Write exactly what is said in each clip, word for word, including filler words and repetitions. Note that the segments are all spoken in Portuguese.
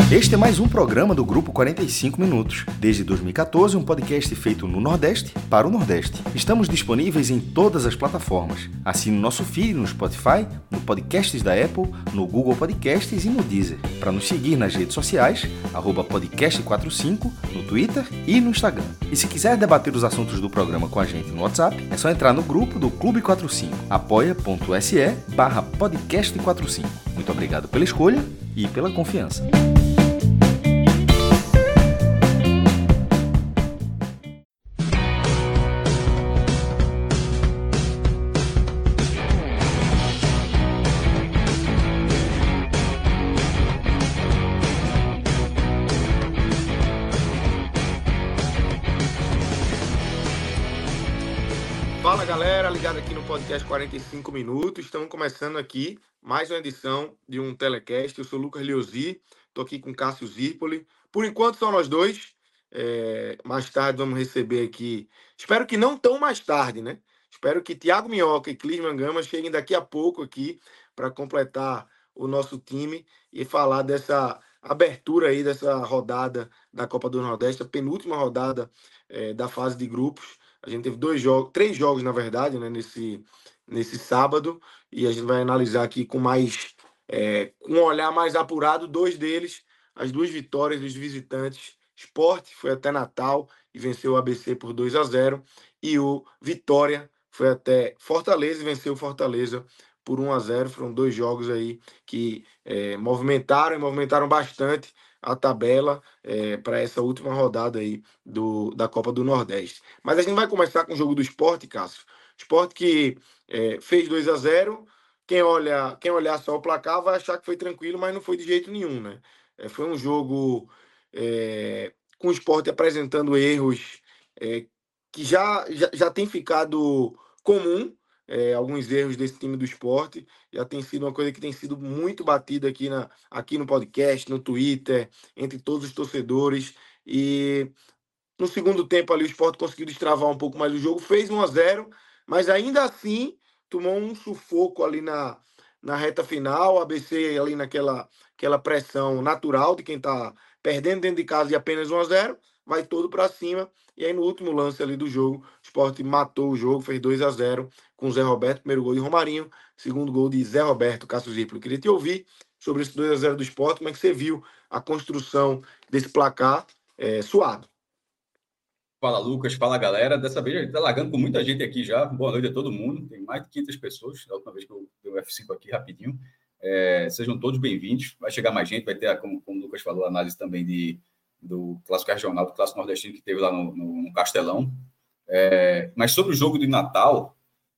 Este é mais um programa do Grupo quarenta e cinco Minutos. Desde dois mil e catorze, um podcast feito no Nordeste para o Nordeste. Estamos disponíveis em todas as plataformas. Assine o nosso feed no Spotify, no Podcasts da Apple, no Google Podcasts e no Deezer. Para nos seguir nas redes sociais, arroba podcast quarenta e cinco, no Twitter e no Instagram. E se quiser debater os assuntos do programa com a gente no WhatsApp, é só entrar no grupo do Clube quarenta e cinco, apoia.se barra podcast quarenta e cinco. Muito obrigado pela escolha e pela confiança. Fala galera, ligado aqui no podcast quarenta e cinco Minutos. Estamos começando aqui mais uma edição de um telecast. Eu sou o Lucas Leozzi, estou aqui com o Cássio Zirpoli. Por enquanto são nós dois. É, mais tarde vamos receber aqui, espero que não tão mais tarde, né? Espero que Thiago Minhoca e Clisman Gama cheguem daqui a pouco aqui para completar o nosso time e falar dessa abertura aí, dessa rodada da Copa do Nordeste, a penúltima rodada é, da fase de grupos. A gente teve dois jogos, três jogos, na verdade, né, nesse, nesse sábado, e a gente vai analisar aqui com mais é, com um olhar mais apurado, dois deles, as duas vitórias dos visitantes. Sport foi até Natal e venceu o A B C por dois a zero, e o Vitória foi até Fortaleza e venceu o Fortaleza por um a zero. Foram dois jogos aí que é, movimentaram e movimentaram bastante a tabela é, para essa última rodada aí do, da Copa do Nordeste. Mas a gente vai começar com o jogo do Sport, Cássio. Sport que é, fez dois a zero. Quem, olha, quem olhar só o placar vai achar que foi tranquilo, mas não foi de jeito nenhum, né? É, foi um jogo é, com o Sport apresentando erros é, que já, já, já tem ficado comum. É, alguns erros desse time do Sport já tem sido uma coisa que tem sido muito batida aqui, na, aqui no podcast, no Twitter, entre todos os torcedores. E no segundo tempo ali o Sport conseguiu destravar um pouco mais o jogo, fez um a zero, mas ainda assim tomou um sufoco ali na, na reta final. O A B C ali naquela aquela pressão natural de quem está perdendo dentro de casa de apenas um a zero, vai todo para cima. E aí no último lance ali do jogo, o Sport matou o jogo, fez dois a zero com o Zé Roberto, primeiro gol de Romarinho, segundo gol de Zé Roberto. Cássio Zirpoli, queria te ouvir sobre esse dois a zero do Sport, como é que você viu a construção desse placar é, suado? Fala, Lucas. Fala, galera. Dessa vez a gente está largando com muita gente aqui já. Boa noite a todo mundo. Tem mais de quinhentas pessoas. Da última vez que eu dei o F cinco aqui rapidinho. É, sejam todos bem-vindos. Vai chegar mais gente. Vai ter, como, como o Lucas falou, a análise também de, do Clássico Regional, do Clássico Nordestino que teve lá no, no, no Castelão. É, mas sobre o jogo de Natal,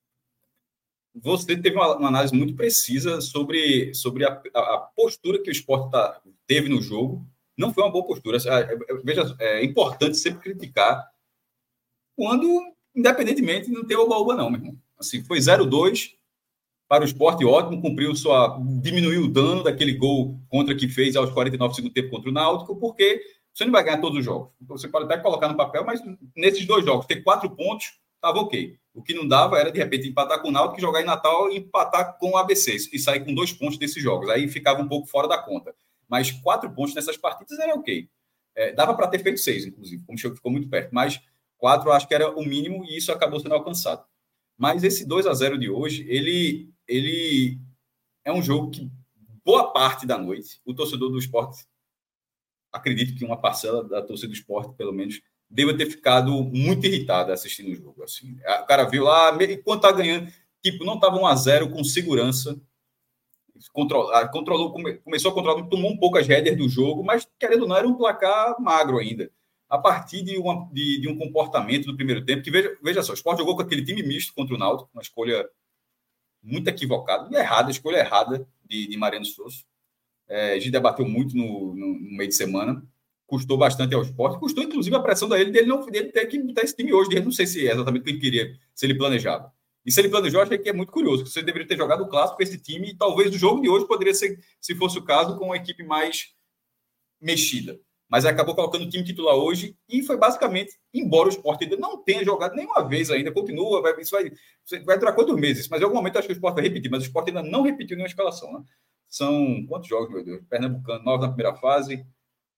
você teve uma, uma análise muito precisa sobre, sobre a, a, a postura que o Sport tá, teve no jogo. Não foi uma boa postura. Veja, é importante sempre criticar quando, independentemente, não tem oba-oba, não, meu irmão. Assim, foi zero a dois para o Sport, ótimo, cumpriu sua... diminuiu o dano daquele gol contra que fez aos quarenta e nove do segundo tempo contra o Náutico, porque você não vai ganhar todos os jogos. Você pode até colocar no papel, mas nesses dois jogos, ter quatro pontos, estava ok. O que não dava era, de repente, empatar com o Náutico, jogar em Natal e empatar com o A B C, e sair com dois pontos desses jogos. Aí ficava um pouco fora da conta. Mas quatro pontos nessas partidas era ok. É, dava para ter feito seis, inclusive, como ficou muito perto. Mas quatro eu acho que era o mínimo e isso acabou sendo alcançado. Mas esse dois a zero de hoje, ele, ele é um jogo que, boa parte da noite, o torcedor do Sport, acredito que uma parcela da torcida do Sport, pelo menos, deva ter ficado muito irritada assistindo o jogo. Assim. O cara viu lá, enquanto tá ganhando, tipo, não estava um a zero com segurança, controlou, controlou, começou a controlar, tomou um pouco as rédeas do jogo, mas, querendo ou não, era um placar magro ainda. A partir de, uma, de, de um comportamento do primeiro tempo, que veja, veja só, o Sport jogou com aquele time misto contra o Náutico, uma escolha muito equivocada, e errada, escolha errada de, de Mariano Souza. É, a gente debateu muito no, no, no meio de semana, custou bastante ao Sport, custou inclusive a pressão dele, dele, não, dele ter que botar esse time hoje, dele, não sei se é exatamente o que ele queria, se ele planejava. E se ele planejou, achei que é muito curioso, que você deveria ter jogado o clássico com esse time, e talvez o jogo de hoje poderia ser, se fosse o caso, com uma equipe mais mexida. Mas acabou colocando o time titular hoje e foi basicamente, embora o Sport ainda não tenha jogado nenhuma vez ainda, continua, vai, isso vai, vai durar quantos meses? Mas em algum momento acho que o Sport vai repetir, mas o Sport ainda não repetiu nenhuma escalação, né? São quantos jogos, meu Deus? Pernambucano, nove na primeira fase,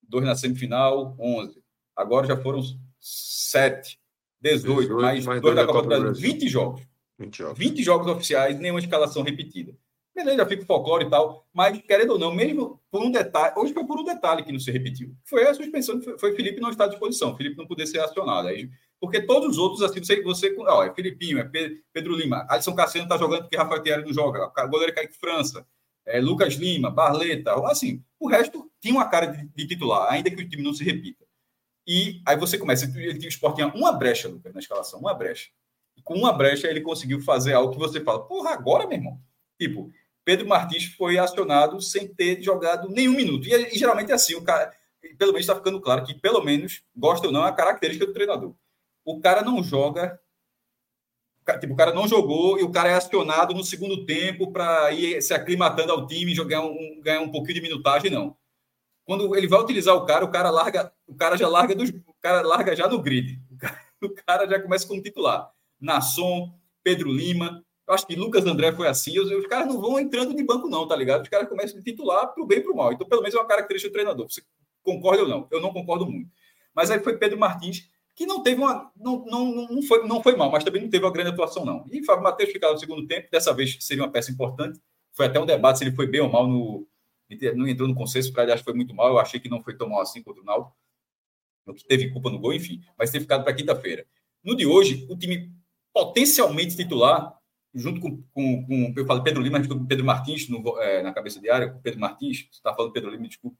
dois na semifinal, onze. Agora já foram sete, dezoito, dezoito mais, mais dois da Copa do Brasil, Brasil. vinte jogos. vinte jogos. vinte jogos oficiais, nenhuma escalação repetida. Beleza, já fica folclore e tal, mas, querendo ou não, mesmo por um detalhe, hoje foi por um detalhe que não se repetiu. Foi a suspensão, foi, foi Felipe não estar à disposição, Felipe não poder ser acionado. Aí, porque todos os outros, assim, você, você ó, é Filipinho, é Pedro Lima, Alisson Cassiano está jogando porque Rafael Thierry não joga, o goleiro é Kaique França, é Lucas Lima, Barleta, assim, o resto tinha uma cara de, de titular, ainda que o time não se repita. E aí você começa, o Sport tinha uma brecha, Lucas, na escalação, uma brecha. E com uma brecha ele conseguiu fazer algo que você fala, porra, agora, meu irmão? Tipo, Pedro Martins foi acionado sem ter jogado nenhum minuto. E, e geralmente é assim, o cara, pelo menos está ficando claro que, pelo menos, gosta ou não, é a característica do treinador. O cara não joga, tipo, o cara não jogou e o cara é acionado no segundo tempo para ir se aclimatando ao time e jogar um, ganhar um pouquinho de minutagem, não. Quando ele vai utilizar o cara, o cara larga, o cara já larga, dos, o cara larga já no grid. O cara, o cara já começa como titular. Nasson, Pedro Lima, eu acho que Lucas André foi assim, os, os caras não vão entrando de banco não, tá ligado? Os caras começam a titular pro bem e pro mal. Então, pelo menos é uma característica do treinador. Você concorda ou não? Eu não concordo muito. Mas aí foi Pedro Martins, que não teve uma... Não, não, não, foi, não foi mal, mas também não teve uma grande atuação, não. E Fábio Matheus ficava no segundo tempo, dessa vez seria uma peça importante. Foi até um debate se ele foi bem ou mal no... Não entrou no consenso, para ele acho que foi muito mal. Eu achei que não foi tão mal assim contra o Náutico. O que teve culpa no gol, enfim. Mas ter ficado para quinta-feira. No de hoje, o time potencialmente titular, junto com, com, com eu falo Pedro Lima, junto com Pedro Martins, no, é, na cabeça de área, com Pedro Martins, você está falando Pedro Lima, desculpa.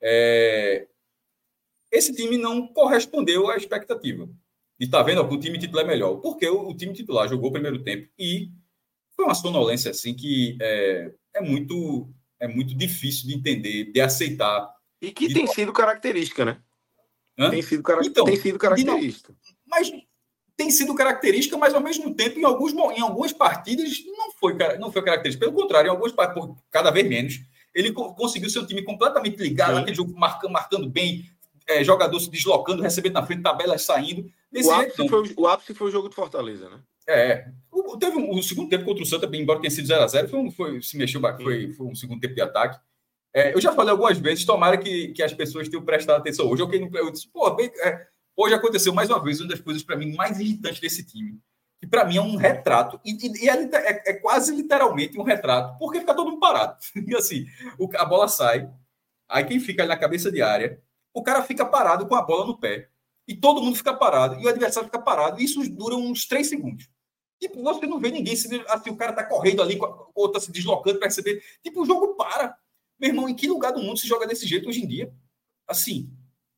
É, esse time não correspondeu à expectativa. E está vendo ó, que o time titular é melhor. Porque o, o time titular jogou o primeiro tempo e foi uma sonolência assim que é, é muito... é muito difícil de entender, de aceitar. E que de... tem sido característica, né? Hã? Tem sido, cara... então, tem sido característica. Não... Mas tem sido característica, mas ao mesmo tempo, em, alguns, em algumas partidas, não foi, não foi característica. Pelo contrário, em algumas partidas, cada vez menos, ele conseguiu ser um time completamente ligado, Sim. aquele jogo marcando, marcando bem, é, jogador se deslocando, recebendo na frente, tabelas saindo. O ápice, foi, o ápice foi o jogo de Fortaleza, né? É, o, teve um, o segundo tempo contra o Santa, embora tenha sido zero a zero, foi, um, foi, se mexeu, foi, foi um segundo tempo de ataque. É, eu já falei algumas vezes, tomara que, que as pessoas tenham prestado atenção hoje. Eu, eu disse, pô, bem, é, hoje aconteceu mais uma vez uma das coisas para mim mais irritantes desse time, que para mim é um retrato, e, e, e é, é, é quase literalmente um retrato, porque fica todo mundo parado. E assim, o, a bola sai, aí quem fica ali na cabeça de área, o cara fica parado com a bola no pé, e todo mundo fica parado, e o adversário fica parado, e isso dura uns três segundos. Tipo, você não vê ninguém, se, assim, o cara tá correndo ali, o outro tá se deslocando para receber. Tipo, o jogo para. Meu irmão, em que lugar do mundo se joga desse jeito hoje em dia? Assim.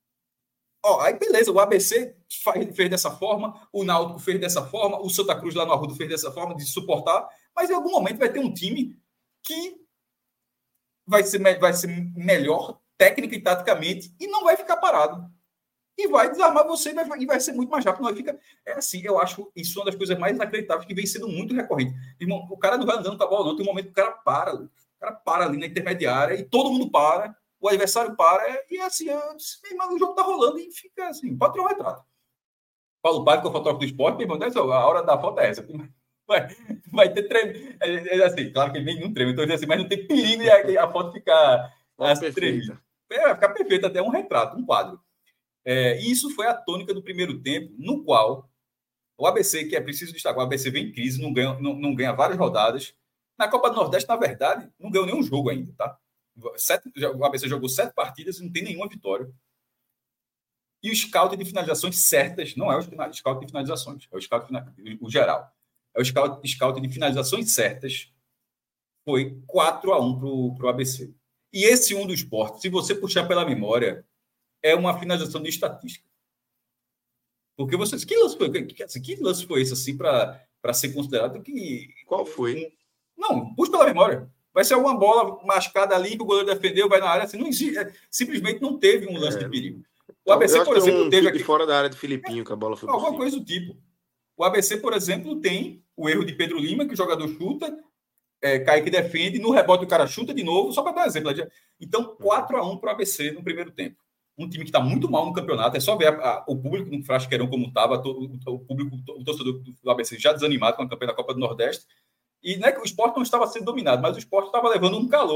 Ó, aí beleza, o A B C faz, fez dessa forma, o Náutico fez dessa forma, o Santa Cruz lá no Arruda fez dessa forma, de suportar, mas em algum momento vai ter um time que vai ser, vai ser melhor técnica e taticamente e não vai ficar parado. E vai desarmar você e vai, e vai ser muito mais rápido. Não vai ficar... É assim, eu acho isso uma das coisas mais inacreditáveis que vem sendo muito recorrente. Irmão, o cara não vai andando com a bola, não. Tem um momento que o cara para, o cara para ali na intermediária e todo mundo para, o adversário para, e é assim, eu disse, irmão, o jogo tá rolando e fica assim, pode ter um retrato. Paulo Paio, que é o fotógrafo do esporte, meu irmão, a hora da foto é essa. Vai, vai ter treme. É, é assim, claro que ele nem não treme, então, assim, mas não tem perigo de a, a foto ficar assim, tremida. É, vai ficar perfeito, até um retrato, um quadro. É, e isso foi a tônica do primeiro tempo, no qual o A B C, que é preciso destacar, o A B C vem em crise, não ganha, não, não ganha várias rodadas. Na Copa do Nordeste, na verdade, não ganhou nenhum jogo ainda, tá? Sete, o A B C jogou sete partidas e não tem nenhuma vitória. E o scout de finalizações certas, não é o scout de finalizações, é o scout o geral. É o scout, scout de finalizações certas, foi quatro a um para o A B C. E esse um do Sport, se você puxar pela memória, é uma finalização de estatística. Porque você... Que lance foi, que, assim, que lance foi esse, assim, para ser considerado que... Qual foi? Não, puxa pela memória. Vai ser alguma bola mascada ali que o goleiro defendeu, vai na área, assim, não existe, simplesmente não teve um lance é. de perigo. O A B C, por exemplo, um teve... aqui fora da área do Filipinho, que a bola foi alguma coisa do tipo. O A B C, por exemplo, tem o erro de Pedro Lima, que o jogador chuta, é, Kaique defende, no rebote o cara chuta de novo, só para dar um exemplo. Então, quatro a um para o A B C no primeiro tempo. Um time que está muito mal no campeonato, é só ver a, a, o público no Frasqueirão como estava, o, o público, o torcedor do A B C já desanimado com a campanha da Copa do Nordeste, e não é que o Sport não estava sendo dominado, mas o Sport estava levando um calor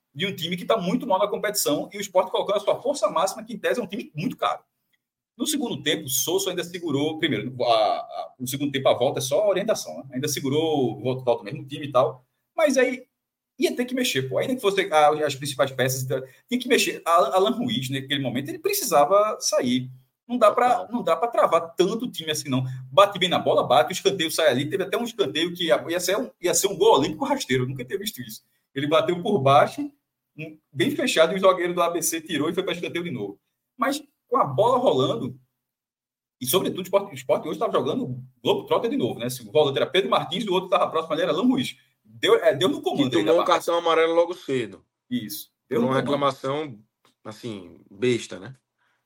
de um time que está muito mal na competição e o Sport colocando a sua força máxima, que em tese é um time muito caro. No segundo tempo, o Sousa ainda segurou, primeiro, a, a, no segundo tempo a volta é só a orientação, né? Ainda segurou, volta, volta mesmo time e tal, mas aí ia ter que mexer, pô. Ainda que fosse a, as principais peças, tinha que mexer. A, Alan Ruiz, naquele momento, ele precisava sair. Não dá para não dá para travar tanto o time assim, não. Bate bem na bola, bate, o escanteio sai ali. Teve até um escanteio que ia, ia, ser, um, ia ser um gol olímpico rasteiro. Eu nunca tinha visto isso. Ele bateu por baixo, um, bem fechado, e o zagueiro do A B C tirou e foi para escanteio de novo. Mas com a bola rolando, e sobretudo o Sport, o Sport hoje estava jogando Globo Trotter de novo, né? Se o volante era Pedro Martins e o outro estava próximo ali, era Alan Ruiz. Deu, é, deu no comando. E tomou um cartão amarelo logo cedo. Isso. Deu uma reclamação, assim, besta, né?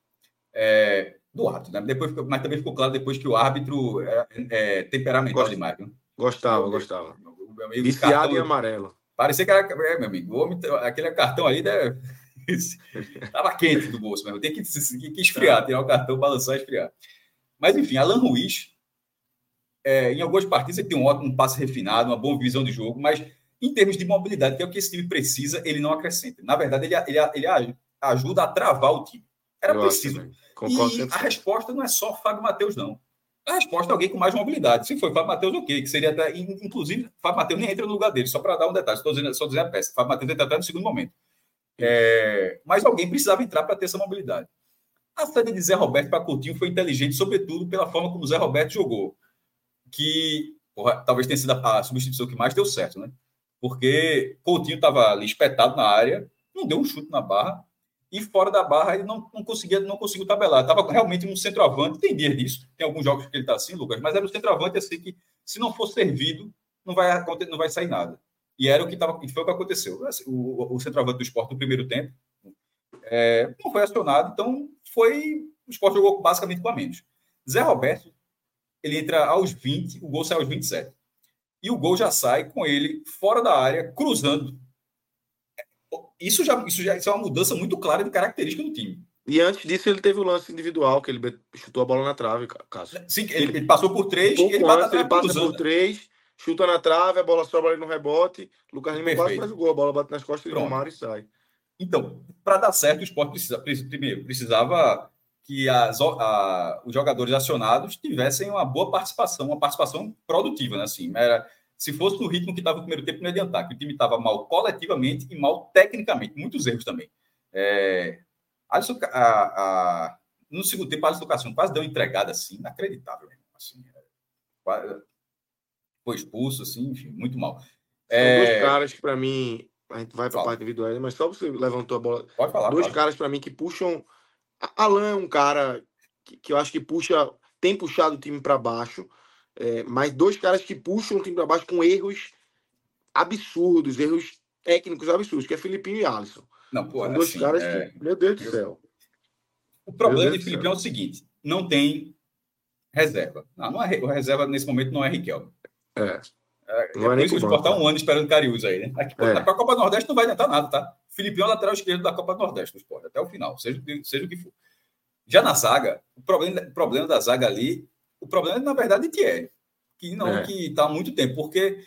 É, do árbitro, né? Depois, mas também ficou claro depois que o árbitro é, é temperamental Gost... demais. Viu? Gostava, meu, gostava. Meu amigo, viciado cartão, em amarelo. Parecia que era, é, meu amigo, homem, aquele cartão ali né? Tava quente do bolso, mas tem que, que esfriar, tirar o cartão, balançar e esfriar. Mas enfim, Alan Ruiz, é, em algumas partidas ele tem um ótimo um passe refinado, uma boa visão de jogo, mas em termos de mobilidade, que é o que esse time precisa, ele não acrescenta. Na verdade, ele, ele, ele ajuda a travar o time. Era Eu preciso. E a resposta não é só Fábio Matheus, não. A resposta é alguém com mais mobilidade. Se foi Fábio Matheus, ok, que seria até, inclusive, Fábio Matheus nem entra no lugar dele, só para dar um detalhe, estou dizendo, só dizendo a peça. Fábio Matheus entra até no segundo momento. É, mas alguém precisava entrar para ter essa mobilidade. A saída de Zé Roberto para Coutinho foi inteligente, sobretudo pela forma como o Zé Roberto jogou. Que porra, talvez tenha sido a substituição que mais deu certo, né? Porque Coutinho estava ali espetado na área, não deu um chute na barra, e fora da barra ele não, não, conseguia, não conseguiu tabelar. Estava realmente um centroavante, tem dias disso, tem alguns jogos que ele está assim, Lucas, mas era um centroavante assim que, se não for servido, não vai, não vai sair nada. E era o que, tava, foi o que aconteceu. O, o centroavante do Sport no primeiro tempo é, não foi acionado, então foi, o Sport jogou basicamente com a menos. Zé Roberto, ele entra aos vinte, o gol sai aos vinte e sete. E o gol já sai com ele fora da área, cruzando. Isso já, isso já isso é uma mudança muito clara de característica do time. E antes disso ele teve o lance individual, que ele chutou a bola na trave, Cássio. Sim, ele, ele passou por três, um ele, antes, ele passa cruzando. por três, chuta na trave, a bola sobra ali no rebote, Lucas Lima quase faz o gol, a bola bate nas costas de Romário e sai. Então, para dar certo, o Sport precisa, primeiro, precisava que as, a, os jogadores acionados tivessem uma boa participação, uma participação produtiva, né? Assim, era, se fosse no ritmo que estava no primeiro tempo, não ia adiantar, que o time estava mal coletivamente e mal tecnicamente, muitos erros também. É, Alisson, a, a, no segundo tempo, a Alisson Cassiano quase deu uma entregada assim, inacreditável. Assim, quase, foi expulso, assim, enfim, muito mal. São é... dois caras que, para mim, a gente vai para a parte individual, mas só você levantou a bola. Pode falar. Dois pode. caras, para mim, que puxam. Alan é um cara que, que eu acho que puxa, tem puxado o time para baixo, é, mas dois caras que puxam o time para baixo com erros absurdos, erros técnicos absurdos, que é Filipinho e Alisson. Não, pô, São dois assim, caras é... que, meu Deus do céu. O problema de Filipinho é o seguinte: não tem reserva. Não, não é, a reserva nesse momento não é Riquelme. É. É, não é, é por isso que o Sport está um ano esperando Cariús aí, né? Aqui, é. A Copa do Nordeste não vai adiantar nada, tá? Filipinho é o lateral esquerdo da Copa do Nordeste do Sport, até o final, seja, seja o que for. Já na zaga, o problema, o problema da zaga ali, o problema é, na verdade, de Thierry, que não é. que está há muito tempo, porque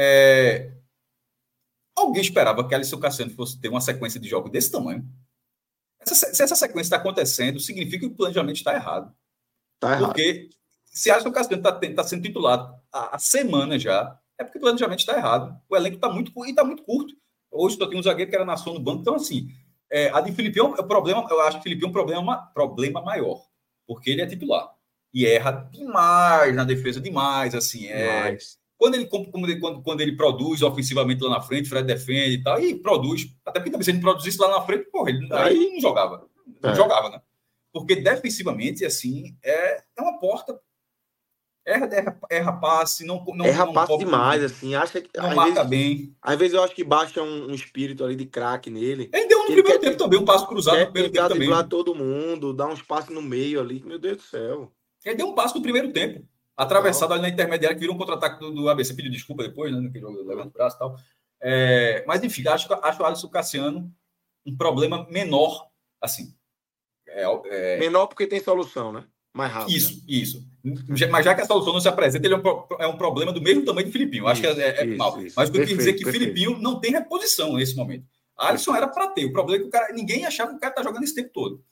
é, alguém esperava que Alisson Cassiano fosse ter uma sequência de jogos desse tamanho. Essa, se essa sequência está acontecendo, significa que o planejamento está errado. Está errado. Porque se Alisson Cassiano está tá sendo titulado há, há semanas já, é porque o planejamento está errado. O elenco está muito, tá muito curto. Hoje só tem um zagueiro que era nação no banco. Então, assim, é, a de Filipinho é um problema. Eu acho que o Filipinho é um problema, problema maior, porque ele é titular e erra demais na defesa, demais. Assim, é, quando, ele, quando, quando ele produz ofensivamente lá na frente, Fred defende e tal, e produz. Até porque também, se ele produzisse lá na frente, porra, ele aí não jogava. Não é. jogava, né? Porque defensivamente, assim, é, é uma porta. Erra, erra, erra passe, não, não erra não passe demais, não, assim, acha que não marca vezes, bem. Às vezes eu acho que baixa um, um espírito ali de craque nele. Ele deu no primeiro tempo ter, também, um passo cruzado no primeiro tempo também. Driblar todo mundo, dar uns passes no meio ali, meu Deus do céu. Ele deu um passo no primeiro tempo, atravessado não. ali na intermediária, que virou um contra-ataque do, do A B C, pediu desculpa depois, né, que jogo levando o braço e tal. É, mas, enfim, acho, acho o Alisson Cassiano um problema menor, assim. É, é... Menor porque tem solução, né? Mais rápido. Isso, isso. Mas já que a solução não se apresenta, ele é um, pro, é um problema do mesmo tamanho do Filipinho. Acho isso, que é, é isso, mal. Isso. Mas o que eu queria dizer é que perfeito. Filipinho não tem reposição nesse momento. Alisson era para ter. O problema é que o cara, ninguém achava que o cara tá jogando esse tempo todo.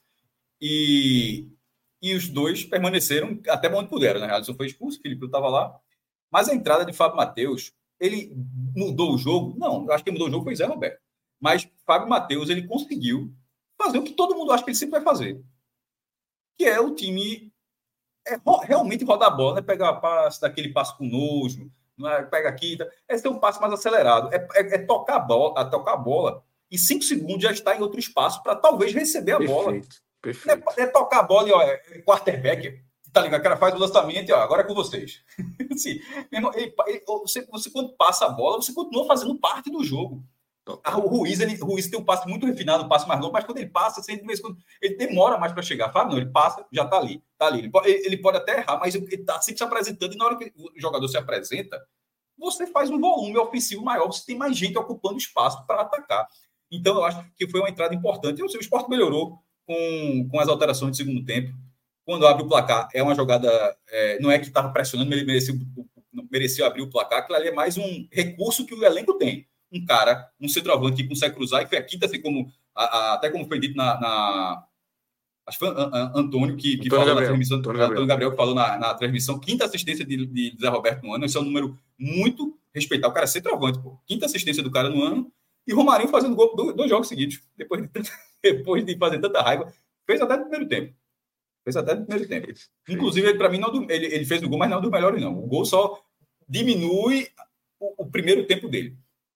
E, e os dois permaneceram até onde puderam, né? Alisson foi expulso, o Felipe estava lá. Mas a entrada de Fábio Matheus, ele mudou o jogo? Não, eu acho que quem mudou o jogo foi Zé Roberto. Mas Fábio Matheus, ele conseguiu fazer o que todo mundo acha que ele sempre vai fazer. Que é o time é, realmente rodar a bola, né? Pegar a passe, daquele passe com nojo, não é? Pega aqui, tá? É ter um passe mais acelerado. É, é, é tocar, a bola, a tocar a bola e cinco segundos já está em outro espaço para talvez receber a Perfeito, bola. Perfeito. É, é tocar a bola e, ó, é quarterback, tá ligado? O cara faz o lançamento e, ó, agora é com vocês. Assim, irmão, ele, ele, você, você, quando passa a bola, você continua fazendo parte do jogo. Ah, o Ruiz, ele, o Ruiz tem um passe muito refinado, um passe mais longo, mas quando ele passa, assim, de vez em quando, ele demora mais para chegar. Fábio, não, ele passa, já tá ali. Tá ali. Ele, pode, ele pode até errar, mas ele tá sempre se apresentando, e na hora que o jogador se apresenta, você faz um volume ofensivo maior, você tem mais gente ocupando espaço para atacar. Então, eu acho que foi uma entrada importante. Eu sei, o Sport melhorou com, com as alterações de segundo tempo. Quando abre o placar, é uma jogada... É, não é que estava pressionando, ele merecia, merecia abrir o placar, aquilo ali é mais um recurso que o elenco tem. Um cara, um centroavante que consegue cruzar, e foi a quinta, assim como, a, a, até como foi dito na... na acho que foi Antônio que, que Antônio falou Gabriel, na transmissão, Antônio Gabriel, Antônio Gabriel que falou na, na transmissão, quinta assistência de, de Zé Roberto no ano, esse é um número muito respeitável. O cara é centroavante, pô. Quinta assistência do cara no ano, e Romarinho fazendo gol dois, dois jogos seguidos, depois de, depois de fazer tanta raiva, fez até no primeiro tempo. Fez até no primeiro tempo. Inclusive, para mim, não, ele, ele fez o gol, mas não é um dos melhores, não. O gol só diminui o, o primeiro tempo dele.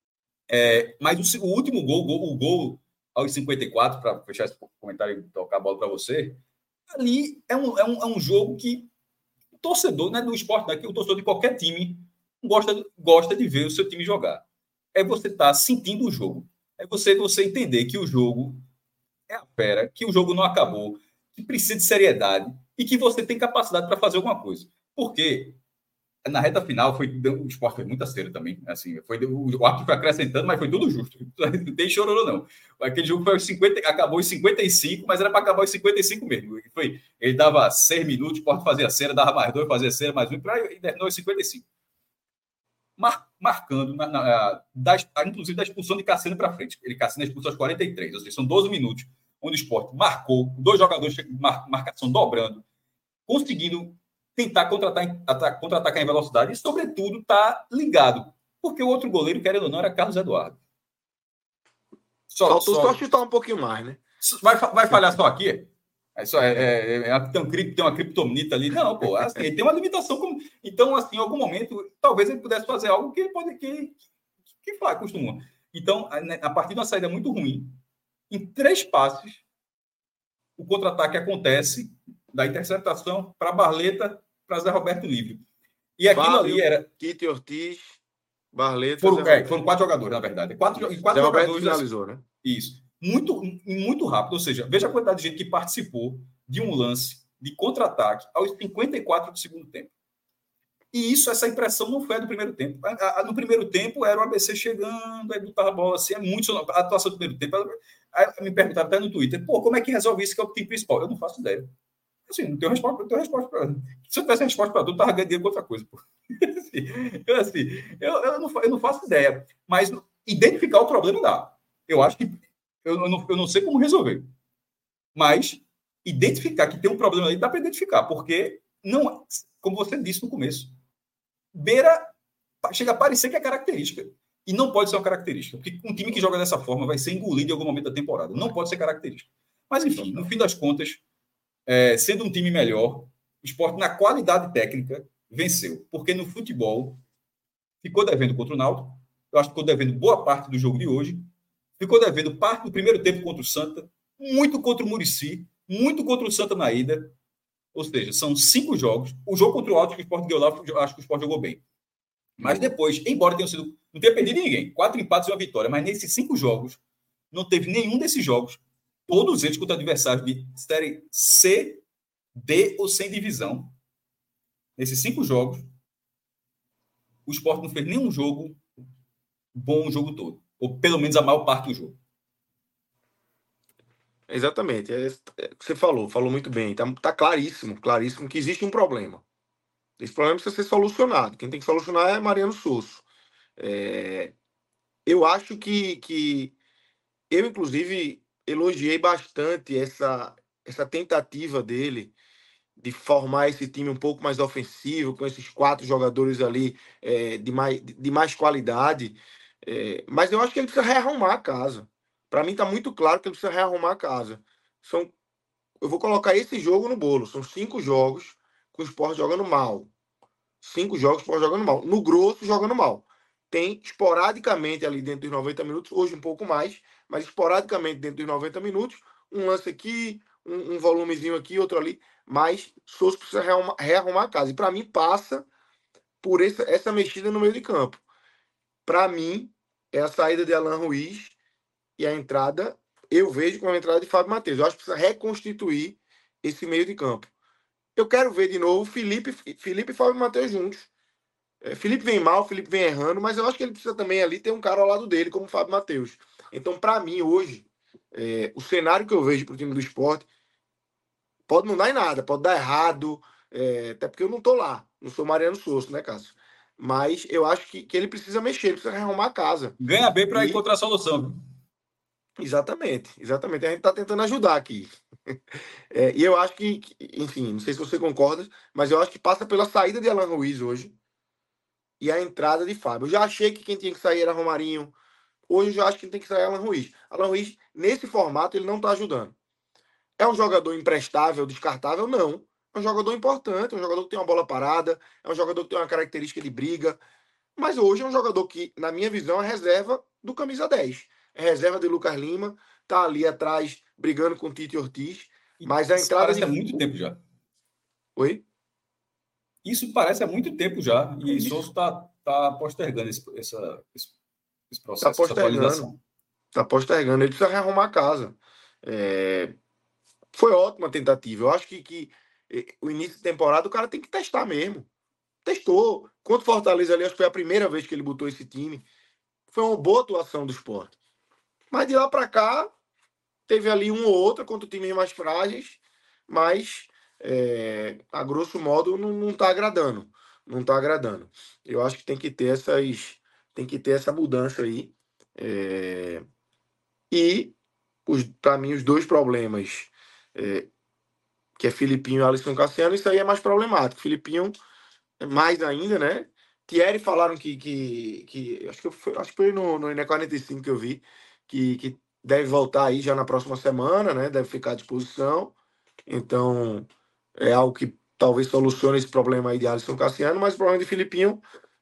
É, mas o, o último gol, o gol, o gol aos cinquenta e quatro, para fechar esse comentário e tocar a bola para você, ali é um, é, um, é um jogo que o torcedor, não é do esporte, não é que o torcedor de qualquer time gosta, gosta de ver o seu time jogar. É você estar tá sentindo o jogo. É você, você entender que o jogo é a fera, que o jogo não acabou, que precisa de seriedade e que você tem capacidade para fazer alguma coisa. Porque na reta final, foi, o esporte foi muito aceiro também. Assim, foi, o árbitro foi acrescentando, mas foi tudo justo. Não tem chororô, não. Aquele jogo foi aos cinquenta, acabou os cinquenta e cinco, mas era para acabar os cinquenta e cinco mesmo. Foi, ele dava seis minutos, o esporte fazia cera, dava mais dois, fazia cera, mais um, e terminou os cinquenta e cinco. Mar, marcando, na, na, da, inclusive da expulsão de Cassino para frente. Ele Cassino expulsou aos quarenta e três, ou seja, são doze minutos, onde o esporte marcou, dois jogadores, mar, marcação dobrando, conseguindo tentar contra-atacar contra em velocidade e, sobretudo, tá ligado. Porque o outro goleiro, querendo ou não, era Carlos Eduardo. Só, Faltou só, só chutar um pouquinho mais, né? Vai, vai falhar só aqui? É só, é, é, é, tem, um, tem uma criptonita ali. Não, pô, assim, ele tem uma limitação. Como, então, assim, em algum momento, talvez ele pudesse fazer algo que ele pode, que, que faz, costuma. Então, a, a partir de uma saída muito ruim, em três passes, o contra-ataque acontece da interceptação para Barleta, para Zé Roberto livre. E aquilo Fábio, ali era... Tite Ortiz, Barleta... Foram, é, foram quatro jogadores, na verdade. Quatro, quatro Zé jogadores... finalizou, né? Isso. Muito, muito rápido. Ou seja, veja a quantidade de gente que participou de um lance de contra-ataque aos cinquenta e quatro do segundo tempo. E isso, essa impressão não foi a do primeiro tempo. A, a, no primeiro tempo era o A B C chegando, aí botava a bola assim, é muito... A atuação do primeiro tempo... Aí me perguntaram até no Twitter, pô, como é que resolve isso que é o time principal? Eu não faço ideia. Assim, não tenho resposta, não tenho resposta para... Se eu tivesse resposta para tudo, eu estava ganhando com outra coisa. Pô. Assim, eu, assim, eu, eu, não, eu não faço ideia. Mas identificar o problema dá. Eu acho que... Eu, eu, não, eu não sei como resolver. Mas identificar que tem um problema ali, dá para identificar. Porque, não, como você disse no começo, beira... Chega a parecer que é característica. E não pode ser uma característica. Porque um time que joga dessa forma vai ser engolido em algum momento da temporada. Não pode ser característica. Mas, enfim, no fim das contas... É, sendo um time melhor, o Sport, na qualidade técnica, venceu. Porque no futebol, ficou devendo contra o Náutico, eu acho que ficou devendo boa parte do jogo de hoje, ficou devendo parte do primeiro tempo contra o Santa, muito contra o Muricy, muito contra o Santa na ida, ou seja, são cinco jogos. O jogo contra o Náutico, que o Sport ganhou lá, acho que o Sport jogou bem. Mas depois, embora tenha sido, não tenha perdido ninguém, quatro empates e uma vitória, mas nesses cinco jogos, não teve nenhum desses jogos, todos eles contra adversários de série C, D ou sem divisão. Nesses cinco jogos, o Sport não fez nenhum jogo bom o jogo todo. Ou pelo menos a maior parte do jogo. Exatamente. É, é, você falou, falou muito bem. Está tá claríssimo, claríssimo que existe um problema. Esse problema precisa ser solucionado. Quem tem que solucionar é Mariano Sosso. É, eu acho que... que Eu, inclusive, elogiei bastante essa, essa tentativa dele de formar esse time um pouco mais ofensivo, com esses quatro jogadores ali é, de, mais, de mais qualidade. É, mas eu acho que ele precisa rearrumar a casa. Para mim, está muito claro que ele precisa rearrumar a casa. São, eu vou colocar esse jogo no bolo. São cinco jogos com o Sport jogando mal. Cinco jogos Sport jogando mal. No grosso, jogando mal. Tem esporadicamente ali dentro dos noventa minutos, hoje um pouco mais, mas esporadicamente dentro dos noventa minutos, um lance aqui, um, um volumezinho aqui, outro ali. Mas Souza precisa rearrumar, rearrumar a casa. E para mim passa por essa, essa mexida no meio de campo. Para mim, é a saída de Alan Ruiz e a entrada, eu vejo com a entrada de Fábio Matheus. Eu acho que precisa reconstituir esse meio de campo. Eu quero ver de novo Felipe, Felipe e Fábio Matheus juntos. É, Felipe vem mal, Felipe vem errando, mas eu acho que ele precisa também ali ter um cara ao lado dele, como o Fábio Matheus. Então, para mim, hoje, é, o cenário que eu vejo para o time do Sport pode não dar em nada, pode dar errado, é, até porque eu não tô lá, não sou Mariano Souza, né, Cássio? Mas eu acho que, que ele precisa mexer, ele precisa arrumar a casa. Ganha bem para E- encontrar a solução. Viu? Exatamente, exatamente. A gente está tentando ajudar aqui. É, e eu acho que, que- enfim, não sei se você concorda, mas eu acho que passa pela saída de Alan Ruiz hoje e a entrada de Fábio. Eu já achei que quem tinha que sair era Romarinho. Hoje eu já acho que tem que sair Alan Ruiz. Alan Ruiz, nesse formato, ele não está ajudando. É um jogador imprestável, descartável? Não. É um jogador importante, é um jogador que tem uma bola parada, é um jogador que tem uma característica de briga. Mas hoje é um jogador que, na minha visão, é reserva do camisa dez. É reserva de Lucas Lima, tá ali atrás brigando com o Tite Ortiz. Mas a Isso entrada parece de. há muito tempo já. Oi? Isso parece há muito tempo já. E Isso. Souza está tá postergando esse, essa, esse, esse Tá processo, essa postergando. atualização. Tá postergando. Ele precisa rearrumar a casa. É, foi ótima a tentativa. Eu acho que, que eh, o início de temporada o cara tem que testar mesmo. Testou. Contra o Fortaleza ali, acho que foi a primeira vez que ele botou esse time. Foi uma boa atuação do Sport. Mas de lá para cá, teve ali um ou outro contra times mais frágeis, mas é, a grosso modo não, não tá agradando. Não tá agradando. Eu acho que tem que ter essas. Tem que ter essa mudança aí. É, e para mim, os dois problemas, é, que é Filipinho e Alisson Cassiano, isso aí é mais problemático. Filipinho, mais ainda, né? Thierry falaram que. que, que acho, que foi, acho que foi no, no Ené quarenta e cinco que eu vi, que, que deve voltar aí já na próxima semana, né? Deve ficar à disposição. Então, é algo que talvez solucione esse problema aí de Alisson Cassiano, mas o problema de Filipinho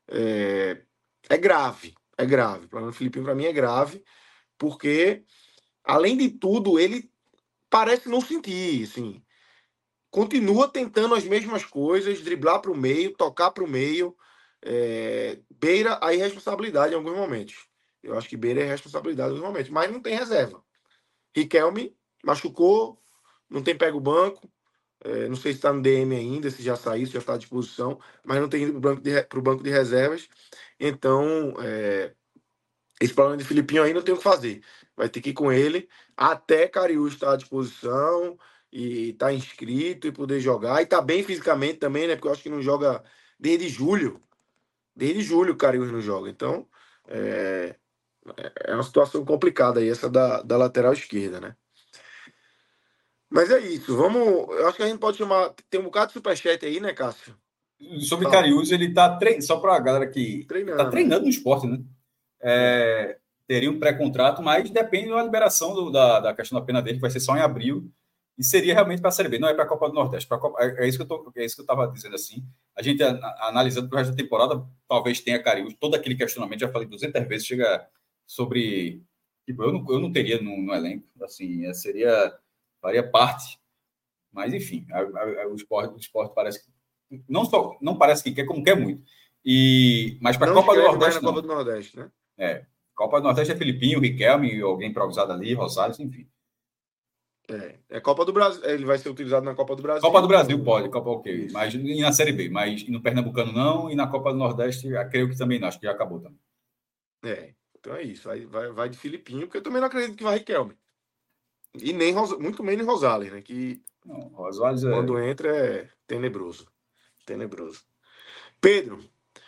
é, é grave. É grave. O problema do Filipinho, para mim, é grave, porque, além de tudo, ele parece não sentir, assim. Continua tentando as mesmas coisas, driblar para o meio, tocar para o meio, é, beira a irresponsabilidade em alguns momentos. Eu acho que beira a irresponsabilidade em alguns momentos, mas não tem reserva. Riquelme machucou, não tem pego o banco, é, não sei se está no D M ainda, se já saiu, se já está à disposição, mas não tem ido para o banco, de, pro banco de reservas. Então, é, esse problema de Filipinho aí não tem o que fazer. Vai ter que ir com ele até Cariús estar à disposição e estar inscrito e poder jogar. E tá bem fisicamente também, né? Porque eu acho que não joga desde julho. Desde julho o Cariús não joga. Então, é, é uma situação complicada aí, essa da, da lateral esquerda, né? Mas é isso. Vamos. Eu acho que a gente pode chamar. Tem um bocado de superchat aí, né, Cássio? Sobre Fala. Cariús, ele está treinando, só para a galera que está Treinando, treinando no esporte, né? É, teria um pré-contrato, mas depende da liberação do, da, da questão da pena dele, que vai ser só em abril, e seria realmente para a Série B, não é para a Copa do Nordeste. Pra Copa, é, é isso que eu tô, é isso que eu estava dizendo assim. A gente, a, a, analisando para o resto da temporada, talvez tenha Cariús, todo aquele questionamento, já falei duzentas vezes, chega sobre. Tipo, eu não, eu não teria no, no elenco, assim, seria. faria parte. Mas, enfim, a, a, o, esporte, o esporte parece que. Não, só, não parece que quer, como quer muito. E, mas para a Copa do Nordeste, mais na não. Copa do Nordeste, né? É. Copa do Nordeste é Filipinho, Riquelme, alguém improvisado ali, Rosales, enfim. É, é Copa do Brasil. Ele vai ser utilizado na Copa do Brasil. Copa do Brasil pode, Copa ok. Isso. Mas e na Série B, mas no Pernambucano não, e na Copa do Nordeste, creio que também não, acho que já acabou também. É, então é isso. Vai, vai, vai de Filipinho, porque eu também não acredito que vai Riquelme. E nem Ros... muito menos Rosales, né? Que Não, Rosales é... quando entra é tenebroso. Tenebroso. Pedro,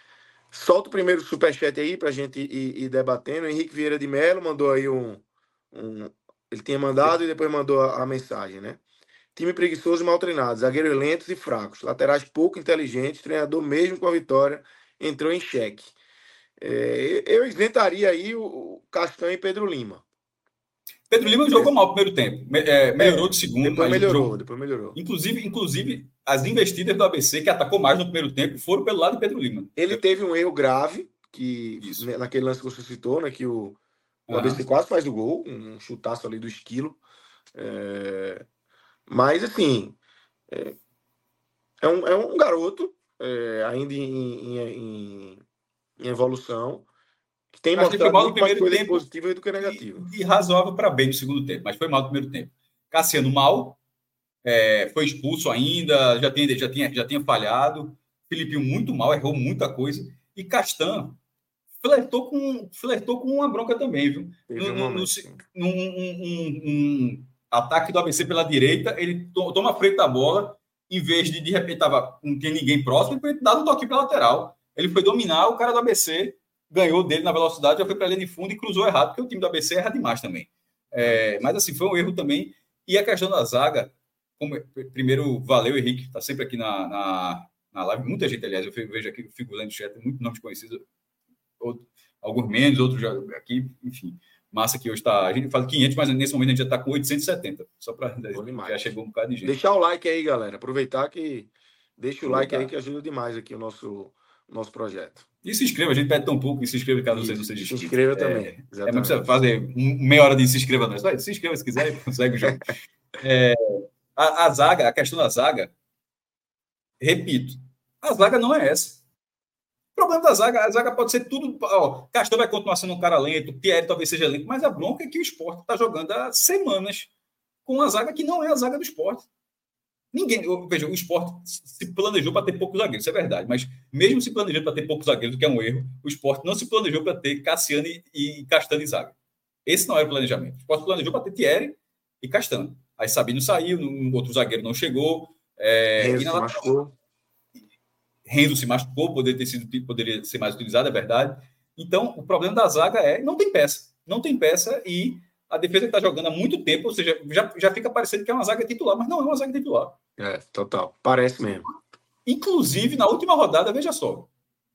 solta o primeiro superchat aí pra gente ir, ir debatendo. O Henrique Vieira de Mello mandou aí um, um... Ele tinha mandado e depois mandou a, a mensagem, né? Time preguiçoso e mal treinado, zagueiros lentos e fracos, laterais pouco inteligentes, treinador mesmo com a vitória entrou em xeque. É, eu isentaria aí o Castanho e Pedro Lima. Pedro Lima jogou mal no primeiro tempo. Me, é, melhorou de segundo, depois mas melhorou, jogou. depois melhorou. Inclusive, inclusive, as investidas do A B C, que atacou mais no primeiro tempo, foram pelo lado de Pedro Lima. Ele teve um erro grave, que Isso. naquele lance que você citou, né? Que o, o Uhum. A B C quase faz o gol, um chutaço ali do Esquilo. É, mas, assim, é, é, um, é um garoto, é, ainda em, em, em, em evolução, que tem Acho que foi mostrado mal no muito mais primeiro coisas tempo positivas do que negativas. E, e razoável para bem no segundo tempo, mas foi mal no primeiro tempo. Cassiano mal, é, foi expulso ainda, já tinha, já, tinha, já tinha falhado. Filipinho muito mal, errou muita coisa. E Castan flertou com, flertou com uma bronca também, viu? Teve No, um no, momento, no, num, um, um ataque do A B C pela direita, ele to, toma a frente da bola, em vez de, de repente, tava, não tinha ninguém próximo, ele dá um toque para lateral. Ele foi dominar, o cara do A B C ganhou dele na velocidade, já foi para a linha de fundo e cruzou errado, porque o time do A B C erra demais também. É, mas, assim, foi um erro também. E a questão da zaga, como, primeiro, valeu, Henrique, está sempre aqui na, na, na live. Muita gente, aliás, eu vejo aqui, fico lendo no chat, muito nomes conhecidos, outro, alguns menos, outros já aqui, enfim. Massa que hoje está. A gente fala quinhentos, mas nesse momento a gente já está com oitocentos e setenta. Só para. Já chegou um bocado de gente. Deixar o like aí, galera. Aproveitar que. Deixa o Aproveitar. like aí que ajuda demais aqui o nosso, nosso projeto. E se inscreva, a gente pede tão pouco, e se inscreva caso você não seja inscrito. Se inscreva é, também. É, não precisa fazer meia hora de se inscreva, não. Se inscreva se quiser, consegue o jogo. É, a, a zaga, a questão da zaga, repito, a zaga não é essa. O problema da zaga, a zaga pode ser tudo. Ó, Castan vai continuar sendo um cara lento, Thierry talvez seja lento, mas a bronca é que o Sport está jogando há semanas com uma zaga que não é a zaga do Sport. Ninguém, veja, o Sport se planejou para ter poucos zagueiros, isso é verdade, mas mesmo se planejando para ter poucos zagueiros, o que é um erro, o Sport não se planejou para ter Cassiano e Castan de zaga. Esse não era o planejamento. O Sport planejou para ter Thierry e Castan. Aí Sabino saiu, um outro zagueiro não chegou. É, Renzo e na se machucou. Renzo se machucou, poderia ter sido, poderia ser mais utilizado, é verdade. Então, o problema da zaga é não tem peça. Não tem peça e a defesa que está jogando há muito tempo, ou seja, já, já fica parecendo que é uma zaga titular, mas não é uma zaga titular. É, total. Parece mesmo. Inclusive, na última rodada, veja só.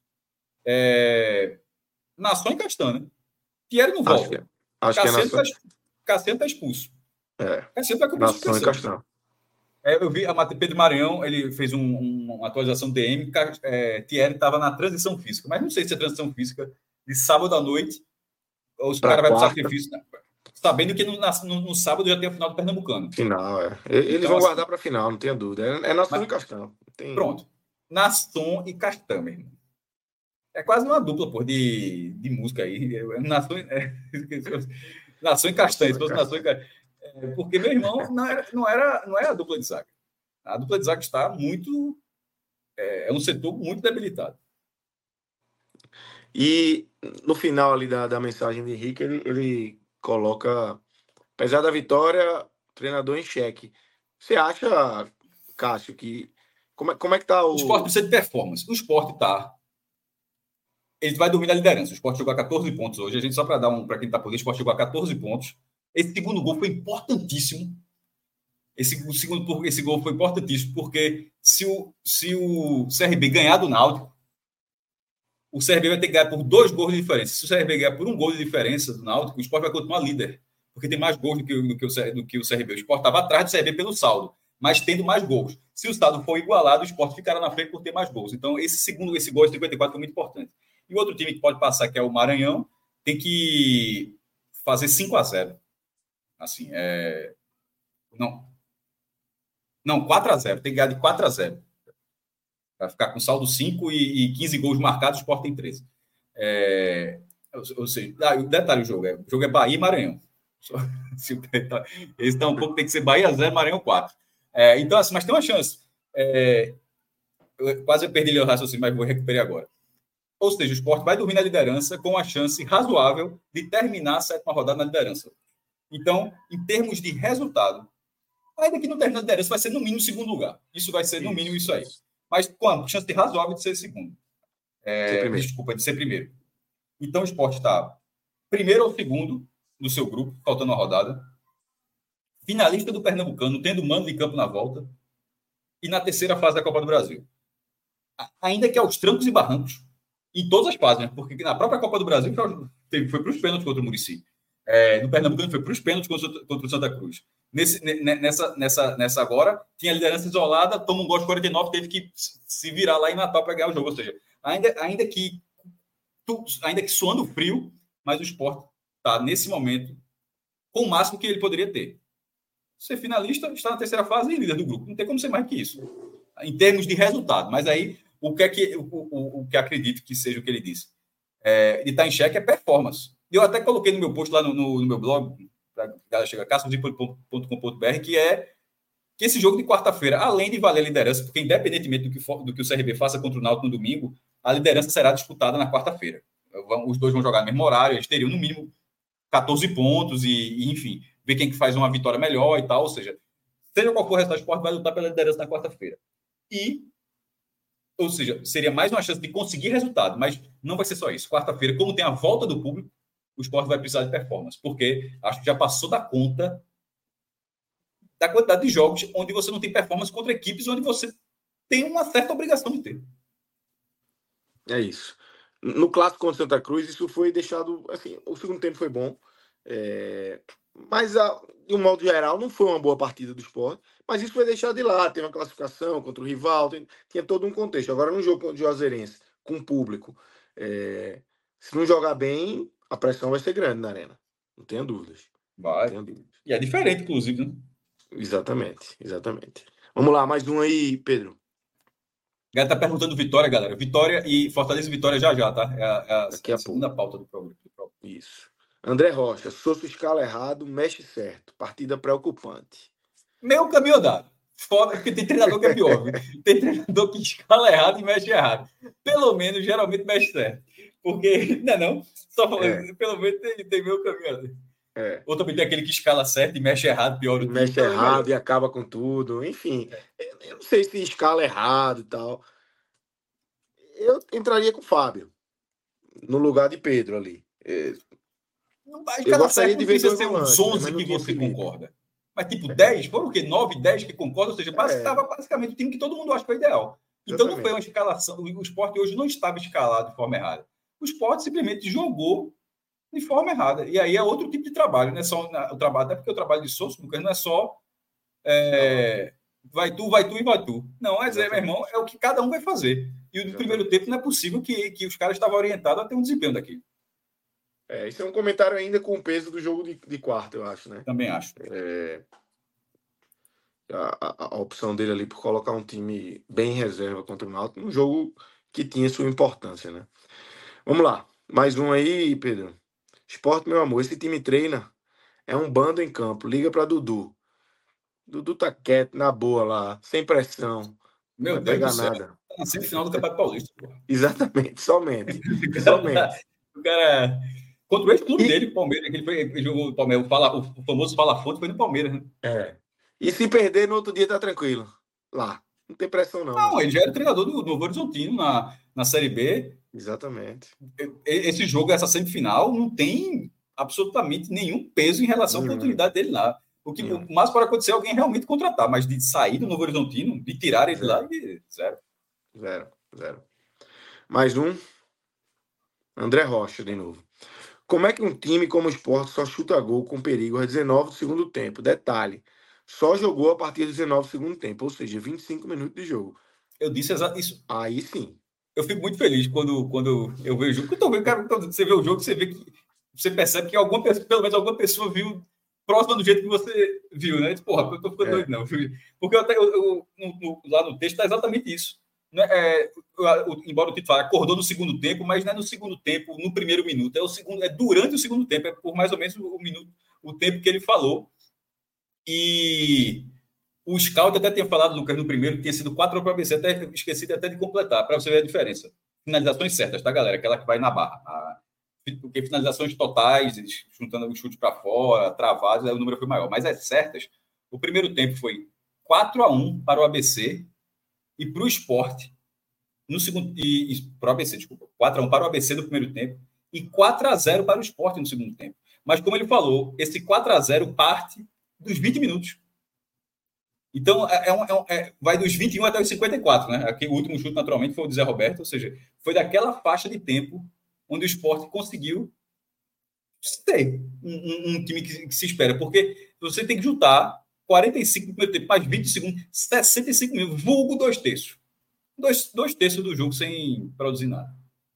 É... Nação e Castan, né? Thierry não volta. Acho que, acho que é Nação. Cassiano está expulso. É. Cassiano vai cumprir Nação e Castan. É, eu vi a Pedro Maranhão, ele fez um, um, uma atualização D M, é, Thierry estava na transição física, mas não sei se é transição física de sábado à noite ou se o cara vai para o sacrifício, né? Sabendo que no, no, no sábado já tem a final do Pernambucano. Final, é. Eles então, vão assim, guardar para a final, não tenho dúvida. É, é Nação mas, e Castan. Tem... Pronto. Nação e Castan, meu irmão. É quase uma dupla, pô, de, de música aí. Nação, é, Nação e Castan. Se fosse Nação e Castan. É, porque, meu irmão, não era, não, era, não é a dupla de zaga. A dupla de zaga está muito... É, é um setor muito debilitado. E no final ali da, da mensagem de Henrique, ele, ele coloca, apesar da vitória, o treinador em xeque. Você acha, Cássio, que... Como é, como é que tá o... O Sport precisa de performance. O Sport tá... Ele vai dormir na liderança. O Sport jogou a catorze pontos hoje. A gente, só para dar um... Para quem tá por aí, o Sport jogou a catorze pontos. Esse segundo gol foi importantíssimo. Esse, o segundo, esse gol foi importantíssimo, porque se o, se o C R B ganhar do Náutico, o C R B vai ter que ganhar por dois gols de diferença. Se o C R B ganhar por um gol de diferença do Náutico, o Sport vai continuar líder, porque tem mais gols do que, do que, o, do que o C R B. O Sport estava atrás do C R B pelo saldo, mas tendo mais gols. Se o saldo for igualado, o Sport ficará na frente por ter mais gols. Então, esse segundo, esse gol de cinquenta e quatro foi muito importante. E o outro time que pode passar, que é o Maranhão, tem que fazer cinco a zero. Assim, é... Não. Não, quatro a zero. Tem que ganhar de quatro a zero. Vai ficar com saldo cinco e, e quinze gols marcados, o Sport tem treze. É... Ou, ou seja, ah, o detalhe do jogo é, o jogo é Bahia e Maranhão. Esse tá um pouco, tem que ser Bahia zero, Maranhão quatro. É, então, assim, mas tem uma chance. É... Eu quase perdi o raciocínio, mas vou recuperar agora. Ou seja, o Sport vai dormir na liderança com a chance razoável de terminar a sétima rodada na liderança. Então, em termos de resultado, ainda que não termine na liderança, vai ser no mínimo segundo lugar. Isso vai ser no mínimo isso aí. Mas com a chance de razoável de ser segundo. É, desculpa, de ser primeiro. Então, o Sport está primeiro ou segundo no seu grupo, faltando uma rodada. Finalista do Pernambucano, tendo mando de campo na volta. E na terceira fase da Copa do Brasil. Ainda que aos trancos e barrancos, em todas as fases, né? Porque na própria Copa do Brasil foi, foi para os pênaltis contra o Muricy. É, no Pernambucano foi para os pênaltis contra, contra o Santa Cruz. Nesse, nessa, nessa, nessa agora, tinha a liderança isolada, toma um gol de quarenta e nove, teve que se virar lá em Natal para ganhar o jogo. Ou seja, ainda, ainda, que, ainda que suando frio, mas o Sport está, nesse momento, com o máximo que ele poderia ter. Ser finalista, está na terceira fase e líder do grupo. Não tem como ser mais que isso. Em termos de resultado. Mas aí, o que é que, o, o, o que acredito que seja o que ele disse? É, de estar em xeque é performance. Eu até coloquei no meu post lá no, no, no meu blog, para a galera chegar, caços ponto com ponto b r, que é que esse jogo de quarta-feira, além de valer a liderança, porque independentemente do que, for, do que o C R B faça contra o Náutico no domingo, a liderança será disputada na quarta-feira. Os dois vão jogar no mesmo horário, eles teriam no mínimo catorze pontos e, e enfim, ver quem que faz uma vitória melhor e tal, ou seja, seja qual for o resultado do Sport, vai lutar pela liderança na quarta-feira. E, ou seja, seria mais uma chance de conseguir resultado, mas não vai ser só isso. Quarta-feira, como tem a volta do público, o Sport vai precisar de performance, porque acho que já passou da conta da quantidade de jogos onde você não tem performance contra equipes onde você tem uma certa obrigação de ter. É isso. No clássico contra Santa Cruz, isso foi deixado, assim, o segundo tempo foi bom, é... mas, a, de um modo geral, não foi uma boa partida do Sport, mas isso foi deixado de lá, tem uma classificação contra o rival, tem, tinha todo um contexto. Agora, no jogo contra o Juazeirense, com o público, é... se não jogar bem, a pressão vai ser grande na arena, não tenha dúvidas. Vai. Tenha dúvidas. E é diferente, inclusive, né? Exatamente, exatamente. Vamos lá, mais um aí, Pedro. Galera tá perguntando Vitória, galera. Vitória e Fortaleza e Vitória já já, tá? É a, é a, Daqui a a segunda pouco. pauta do programa. Isso. André Rocha, Souza escala errado, mexe certo. Partida preocupante. Meu caminho andado. Foda, porque tem treinador que é pior, viu? Tem treinador que escala errado e mexe errado. Pelo menos, geralmente, mexe certo. Porque, não é não? Só falando, é. Pelo menos tem, tem meu caminho andado. É. Ou também tem aquele que escala certo e mexe errado, pior o time. Mexe errado e acaba com tudo. Enfim, é. Eu não sei se escala errado e tal. Eu entraria com o Fábio, no lugar de Pedro ali. É. Não, eu gostaria de ver ser uns onze que você Felipe. Concorda. Mas tipo, é. dez, foram o quê? nove, dez que concordam, ou seja, estava é. basicamente o time que todo mundo acha que foi ideal. Então Exatamente. Não foi uma escalação, o Sport hoje não estava escalado de forma errada. O Sport simplesmente jogou de forma errada. E aí é outro tipo de trabalho, né? Só o trabalho, até porque o trabalho de Souza, não é só é, vai tu, vai tu e vai tu. Não, é dizer, meu irmão, é o que cada um vai fazer. E no Exatamente. primeiro tempo não é possível que, que os caras estavam orientados a ter um desempenho daquilo. É, isso é um comentário ainda com o peso do jogo de, de quarta, eu acho, né? Também acho. É, a, a, a opção dele ali por colocar um time bem reserva contra o Náutico, um jogo que tinha sua importância, né? Vamos lá, mais um aí, Pedro. Sport, meu amor, esse time treina, é um bando em campo, liga pra Dudu. Dudu tá quieto, na boa lá, sem pressão, meu não vai Deus pegar do céu. nada. Tá na semifinal do Campeonato Paulista. Porra. Exatamente, somente. somente. O cara... Contra o ex-clube e... dele, o Palmeiras, ele, foi, ele jogou o Palmeiras, o, fala, o famoso fala-fonte foi no Palmeiras, né? É. E se perder no outro dia, tá tranquilo. Lá. Não tem pressão, não. Não, né? Ele já era treinador do Novo Horizontino na, na Série B. Exatamente. Esse jogo, essa semifinal, não tem absolutamente nenhum peso em relação à oportunidade dele lá. O que o mais pode acontecer é alguém realmente contratar, mas de sair do Novo Horizontino, de tirar ele zero. lá, e zero. Zero, zero. Mais um. André Rocha, de novo. Como é que um time como o Sport só chuta gol com perigo aos dezenove do segundo tempo? Detalhe, só jogou a partir dos dezenove do segundo tempo, ou seja, vinte e cinco minutos de jogo. Eu disse exato isso. Aí sim. Eu fico muito feliz quando, quando eu vejo o jogo. Quando eu vejo, cara, quando você vê o jogo, você vê que você percebe que alguma pessoa, pelo menos alguma pessoa viu próxima do jeito que você viu, né? Porra, eu tô ficando é. doido, não. Porque eu, eu, eu, no, lá no texto está exatamente isso. Né? É, embora o Tito fale, acordou no segundo tempo, mas não é no segundo tempo, no primeiro minuto, é, o segundo, é durante o segundo tempo, é por mais ou menos o, minuto, o tempo que ele falou. E o scout até tinha falado, Lucas, no primeiro, que tinha sido quatro para o A B C, até esqueci até de completar, para você ver a diferença. Finalizações certas, tá, galera? Aquela que vai na barra. A, porque finalizações totais, juntando o chute para fora, travados, aí o número foi maior. Mas as certas, o primeiro tempo foi quatro a um para o A B C, e para o Sport, no segundo, e, e para o A B C, desculpa, quatro a um para o A B C no primeiro tempo, e quatro a zero para o Sport no segundo tempo. Mas, como ele falou, esse quatro a zero parte dos vinte minutos. Então, é, é, um, é, vai dos vinte e um até os cinquenta e quatro, né? Aqui, o último chute, naturalmente, foi o de Zé Roberto, ou seja, foi daquela faixa de tempo onde o Sport conseguiu ter um, um, um time que, que se espera, porque você tem que juntar quarenta e cinco no primeiro tempo, mais vinte segundos, sessenta e cinco minutos, vulgo dois terços. Dois, dois terços do jogo sem produzir nada.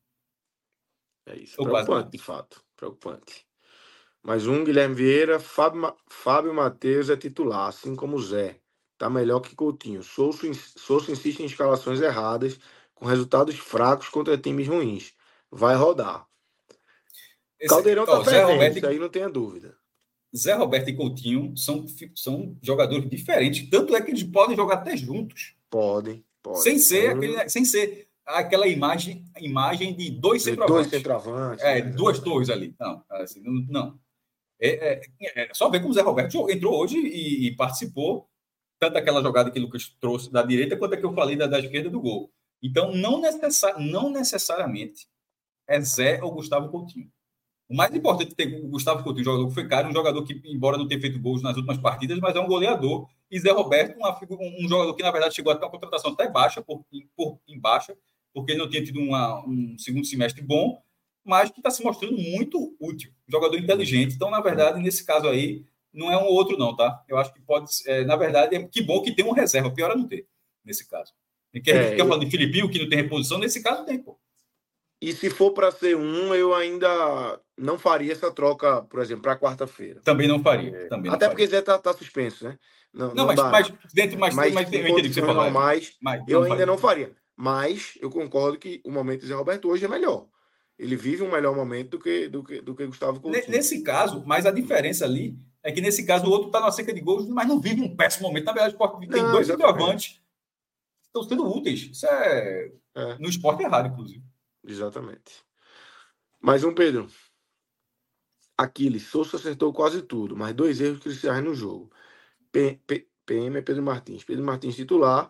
É isso, Ou preocupante, de fato, preocupante. Mais um, Guilherme Vieira, Fábio, Fábio Matheus é titular, assim como o Zé. Tá melhor que Coutinho. Souza, Souza insiste em escalações erradas, com resultados fracos contra times ruins. Vai rodar. Esse, Caldeirão ó, tá fervendo, Roberto, isso aí não tenha dúvida. Zé Roberto e Coutinho são, são jogadores diferentes, tanto é que eles podem jogar até juntos. Podem, podem. Sem ser, hum. aquele, sem ser aquela imagem, imagem de dois centroavantes. Dois centroavantes. É, né? Duas torres ali. Não, assim, não. É, é, é só ver como o Zé Roberto entrou hoje e, e participou, tanto aquela jogada que o Lucas trouxe da direita, quanto a que eu falei da, da esquerda do gol. Então, não, necessari- não necessariamente é Zé ou Gustavo Coutinho. O mais importante é ter o Gustavo Coutinho, um jogador que foi caro, um jogador que, embora não tenha feito gols nas últimas partidas, mas é um goleador. E Zé Roberto, uma, um jogador que, na verdade, chegou a ter uma contratação até baixa, por, por, em baixa, porque ele não tinha tido uma, um segundo semestre bom, mas que está se mostrando muito útil. Jogador inteligente. Então, na verdade, nesse caso aí, não é um ou outro, não, tá? Eu acho que pode... É, na verdade, é que bom que tem um reserva. Pior é não ter, nesse caso. E quer é, ficar eu... falando de Filipinho, que não tem reposição, nesse caso tem, pô. E se for para ser um, eu ainda não faria essa troca, por exemplo, para quarta-feira. Também não faria. É. Também não Até faria. porque Zé tá, tá suspenso, né? Não, não, não mas, mas dentro mais mas, mas, mas eu entendi que você falou. Mais, mas, eu ainda faria. não faria. Mas eu concordo que o momento de Zé Roberto hoje é melhor. Ele vive um melhor momento do que, do que, do que Gustavo Coutinho. Nesse caso, mas a diferença ali é que nesse caso o outro está na seca de gols, mas não vive um péssimo momento. Na verdade, o Sport tem não, dois centroavantes que estão sendo úteis. Isso é, é. No esporte é raro, inclusive. Exatamente. Mais um, Pedro. Aquiles, Souza acertou quase tudo, mas dois erros cruciais no jogo. P- P- PM é Pedro Martins. Pedro Martins titular.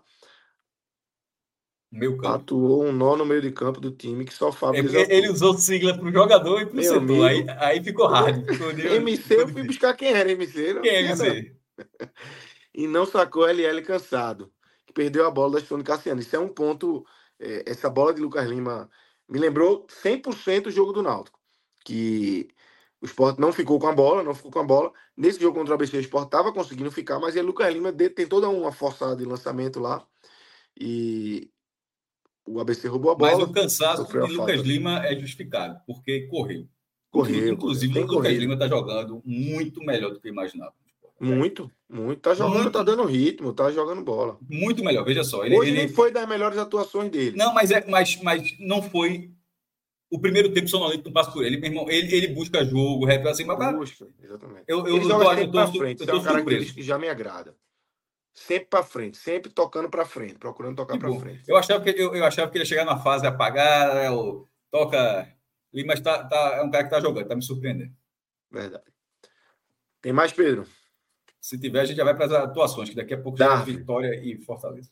Meu campo. Atuou um nó no meio de campo do time que só Fábio Ele, ele usou sigla para o jogador e para o setor. Aí, aí ficou hard. Ficou M C, eu fui buscar quem era M C. Não quem é M C? E não sacou L L cansado, que perdeu a bola da gestão de Cassiano. Isso é um ponto. É, essa bola de Lucas Lima me lembrou cem por cento o jogo do Náutico. Que o Sport não ficou com a bola, não ficou com a bola. Nesse jogo contra o A B C, o Sport estava conseguindo ficar, mas aí o Lucas Lima tentou dar uma forçada de lançamento lá. E o A B C roubou a bola. Mas o cansaço de Lucas Lima é justificado, porque correu. Correu. Inclusive, o Lucas corrido. Lima está jogando muito melhor do que eu imaginava. Muito, muito. Tá jogando, muito. Tá dando ritmo, tá jogando bola. Muito melhor, veja só. Ele, Hoje ele... nem foi das melhores atuações dele. Não, mas, é, mas, mas não foi o primeiro tempo sonolento não passa por ele. Meu irmão, ele, ele busca jogo, rap assim, mas busca, exatamente. Eu, eu, ele eu, joga eu, sempre eu pra tô, frente, eu isso é uma característica surpreso. que já me agrada. Sempre para frente, sempre tocando para frente, procurando tocar para frente. Eu achava, que, eu, eu achava que ele ia chegar numa fase apagada, né, ou toca... Mas tá, tá, é um cara que tá jogando, tá me surpreendendo. Verdade. Tem mais, Pedro? Se tiver, a gente já vai para as atuações, que daqui a pouco já é Vitória e Fortaleza.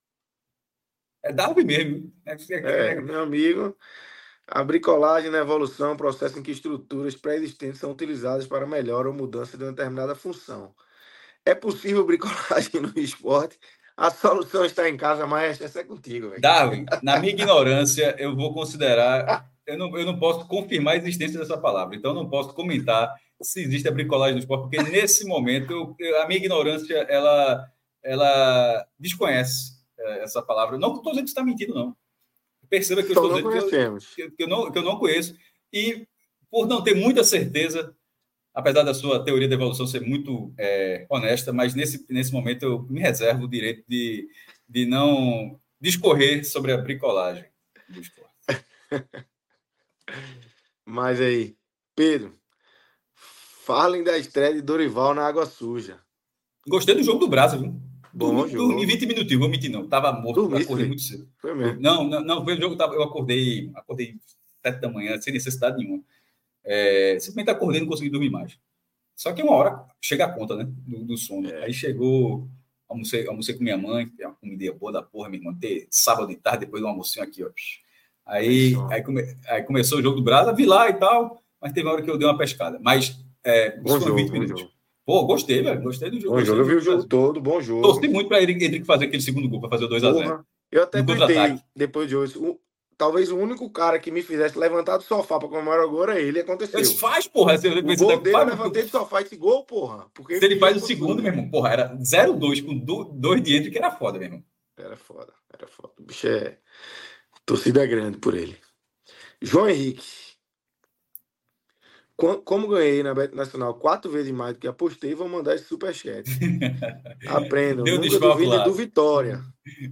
É Darwin mesmo. É, é, é, meu amigo, a bricolagem na evolução, processo em que estruturas pré-existentes são utilizadas para melhora ou mudança de uma determinada função. É possível bricolagem no esporte? A solução está em casa, mas essa é contigo. Véio. Darwin, na minha ignorância, eu vou considerar... Eu não, eu não posso confirmar a existência dessa palavra, então eu não posso comentar se existe a bricolagem no esporte, porque nesse momento eu, eu, a minha ignorância ela, ela desconhece é, essa palavra. Não estou dizendo que você está mentindo, não. Perceba que eu estou dizendo que eu, que, que, eu não, que eu não conheço. E por não ter muita certeza, apesar da sua teoria da evolução ser muito é, honesta, mas nesse, nesse momento eu me reservo o direito de, de não discorrer sobre a bricolagem do esporte. Mas aí, Pedro, falem da estreia de Dorival na Água Suja. Gostei do jogo do Brasil, viu? Bom dormi, jogo. Dormi vinte minutinhos, vou mentir não. Tava morto, Dormi, acordei sim. muito cedo. Foi mesmo. Não, não, não foi o jogo, eu acordei, acordei sete da manhã, sem necessidade nenhuma. É, simplesmente acordei e não consegui dormir mais. Só que uma hora chega a conta, né? Do, do sono. É. Aí chegou, almocei, almocei com minha mãe, que é uma comida boa da porra, minha irmã. Ter sábado de tarde, depois do almocinho aqui, ó. Aí, aí, come, aí começou o jogo do Brasa, vi lá e tal, mas teve uma hora que eu dei uma pescada. Mas É, Bom isso foi jogo, vinte bom minutos. jogo. Pô, gostei, velho. Gostei do jogo. Bom Gostei jogo, eu do vi o jogo Brasil. todo, bom jogo. Torci muito para ele Hendrick fazer aquele segundo gol, para fazer o dois a zero. Porra, eu até No tuitei contra-ataque. depois de hoje. o- Talvez o único cara que me fizesse levantar do sofá pra comemorar o gol era ele, e aconteceu. Ele faz, porra. Você O pensa, gol né, dele, eu faz- levantei do sofá esse gol, porra. Porque Se ele que faz o jogo segundo, absurdo. meu irmão, porra, era zero dois com dois de Hendrick, era foda, meu irmão. Era foda, era foda. O bicho é. Torcida grande por ele. João Henrique. Co- Como ganhei na Bet Nacional quatro vezes mais do que apostei, vou mandar esse superchat. Aprendam, Deu nunca desfalque duvide lá. do Vitória.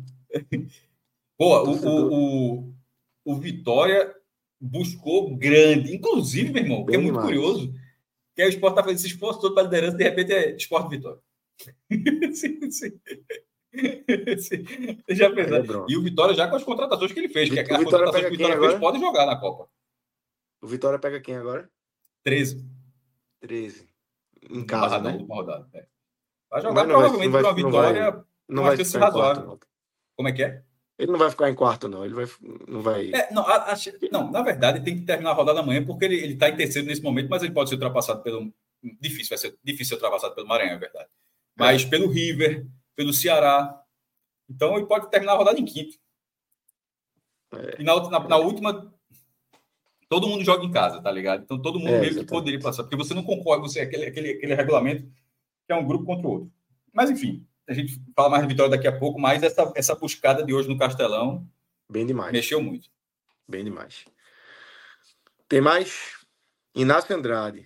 Pô, o, Torcedor. o, o, o Vitória buscou grande. Inclusive, meu irmão, que é Bem muito demais. curioso, que aí o Sport tá fazendo esse esforço todo para liderança, de repente é Sport Vitória. sim, sim. Sim. Já Aí pensou? é bronca. E o Vitória já com as contratações que ele fez, que O as Vitória contratações pega que o quem Vitória fez agora? podem jogar na Copa. O Vitória pega quem agora? treze. treze. Em No casa, Barradão, né? última rodada. É. Vai jogar Mas não vai, provavelmente não vai, por uma não vai, vitória não com uma vai chance ficar em quarto, razoável. não. Como é que é? Ele não vai ficar em quarto, não. Ele vai, não vai. É, não, a- a- não, na verdade, tem que terminar a rodada amanhã, porque ele está em terceiro nesse momento, mas ele pode ser ultrapassado pelo. Difícil, vai ser difícil ser ultrapassado pelo Maranhão, é verdade. Mas É. pelo River, pelo Ceará. Então ele pode terminar a rodada em quinto. É. E na, outra- na, na última, todo mundo joga em casa, tá ligado? Então todo mundo É, meio que exatamente. poderia passar, porque você não concorda, você é aquele, aquele, aquele regulamento que é um grupo contra o outro. Mas enfim, a gente fala mais de Vitória daqui a pouco, mas essa, essa buscada de hoje no Castelão Bem demais. mexeu muito. Bem demais. Tem mais? Inácio Andrade.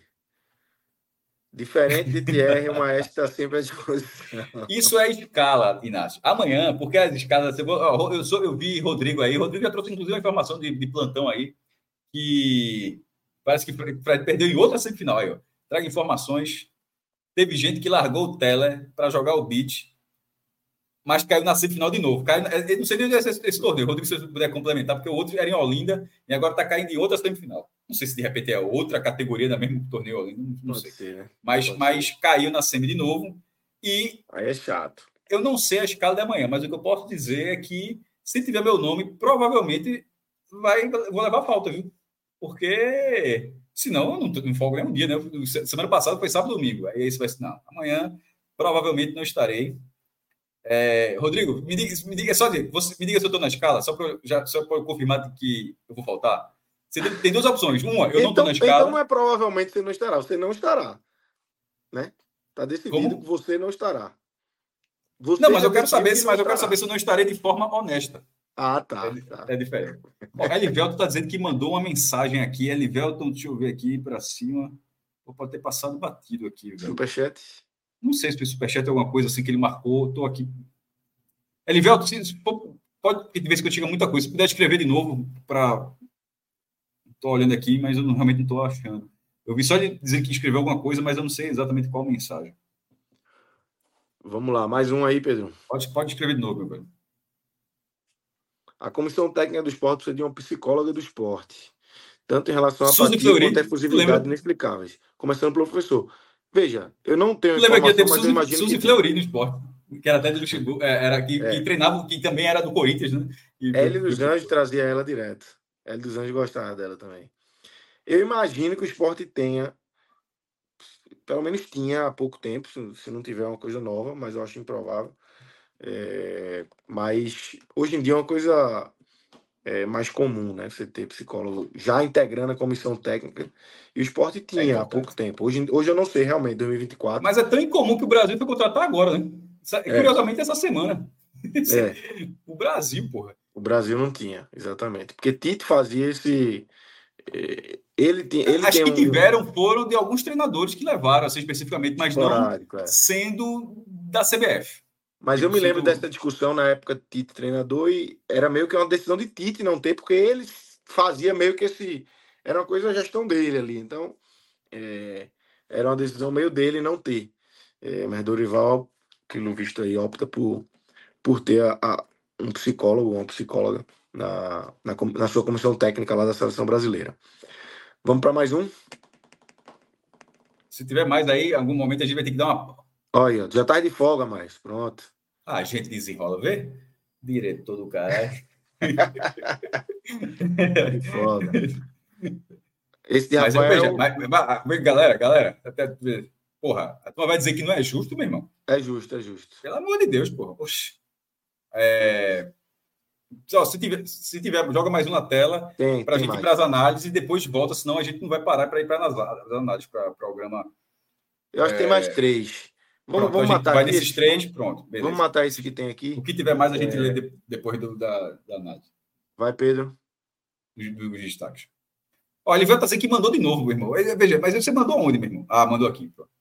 Diferente de Thierry, o maestro está sempre à disposição. Isso é escala, Inácio. Amanhã, porque as escalas. Eu, sou, eu vi Rodrigo aí. Rodrigo já trouxe, inclusive, uma informação de, de plantão aí, que parece que Fred perdeu em outra semifinal aí, ó. Traga informações. Teve gente que largou o Teller para jogar o beat, mas caiu na semifinal de novo. Caiu, eu não sei nem onde é esse, esse torneio. Rodrigo, se você puder complementar, porque o outro era em Olinda e agora está caindo em outra semifinal. Não sei se de repente é outra categoria da mesmo torneio Olinda, não, não sei. Ser, né? Mas, mas caiu na semi de novo. E aí é chato. Eu não sei a escala de amanhã, mas o que eu posso dizer é que, se tiver meu nome, provavelmente vai, vou levar falta, viu? Porque senão eu não, não folgo nem um dia, né? Semana passada foi sábado e domingo. Aí isso vai ser, não. Amanhã provavelmente não estarei. É, Rodrigo, me diga, me diga só de, você, me diga se eu estou na escala, só para já só para confirmar que eu vou faltar. Você tem, tem duas opções. Uma, eu então, não estou na escala. Então não é provavelmente você não estará, você não estará. Né? Está decidido Como? que você não estará. Você não, mas eu quero saber se, mas eu estará. quero saber se eu não estarei de forma honesta. Ah, tá. É, tá. é diferente. Bom, Elivelton está dizendo que mandou uma mensagem aqui. Elivelton, deixa eu ver aqui para cima. Pode ter passado batido aqui. Velho. Superchat? Não sei se foi superchat ou alguma coisa assim que ele marcou. Estou aqui. Elivelton, se, pode, de vez que eu chega muita coisa. Se puder escrever de novo para. Estou olhando aqui, mas eu não, realmente não estou achando. Eu vi só ele dizer que escreveu alguma coisa, mas eu não sei exatamente qual mensagem. Vamos lá, mais um aí, Pedro. Pode, pode escrever de novo, meu velho. A comissão técnica do esporte precisa de uma psicóloga do esporte, tanto em relação à Suzy apatia Fleury, quanto à efusividade inexplicáveis. Começando pelo professor. Veja, eu não tenho tu lembra informação, que teve mas Suzy, eu imagino Suzy que Fleury no esporte, que era até do Luxemburgo, era que, é. que treinava, que também era do Corinthians, né? Hélio dos Anjos trazia ela direto. Hélio dos Anjos gostava dela também. Eu imagino que o esporte tenha, pelo menos tinha há pouco tempo, se não tiver uma coisa nova, mas eu acho improvável. É, mas hoje em dia é uma coisa é, mais comum, né? Você ter psicólogo já integrando a comissão técnica. E o esporte tinha é há pouco tempo. Hoje, hoje eu não sei realmente, dois mil e vinte e quatro. Mas é tão incomum que o Brasil foi contratar agora, né? Curiosamente, é. essa semana. É. O Brasil, porra. O Brasil não tinha, exatamente. Porque Tite fazia esse. Ele tem, ele As tem que um... tiveram foram de alguns treinadores que levaram, assim, especificamente, mas Esporádico, não é. sendo da C B F. Mas tipo, eu me lembro sendo... dessa discussão na época de Tite treinador e era meio que uma decisão de Tite não ter, porque ele fazia meio que esse... Era uma coisa da gestão dele ali, então é... era uma decisão meio dele não ter. É, mas Dorival, pelo visto aí, opta por, por ter a, a, um psicólogo, uma psicóloga na, na, na sua comissão técnica lá da seleção brasileira. Vamos para mais um? Se tiver mais aí, em algum momento a gente vai ter que dar uma... Olha, já tá de folga, mas pronto. Ah, a gente desenrola, vê? Diretor do caralho. Tá de folga. Esse de Mas, eu, Rafael veja, mas, mas, mas, galera, galera, até, porra, a turma vai dizer que não é justo, meu irmão. é justo, é justo. Pelo amor de Deus, porra. Oxi. É... Só, se, tiver, se tiver, joga mais um na tela para a gente mais. ir para as análises e depois volta, senão a gente não vai parar para ir para as análises, para o programa. Eu acho é... que tem mais três. Vamos, pronto, vamos a gente matar vai aqui nesses esse, três, vamos, pronto. Beleza. Vamos matar esse que tem aqui. O que tiver mais a gente é... lê de, depois do, da, da análise. Vai, Pedro. Dos, dos destaques. Olha, ele vai dizer que mandou de novo, meu irmão. Veja, mas você mandou onde, meu irmão? Ah, mandou aqui. Pronto.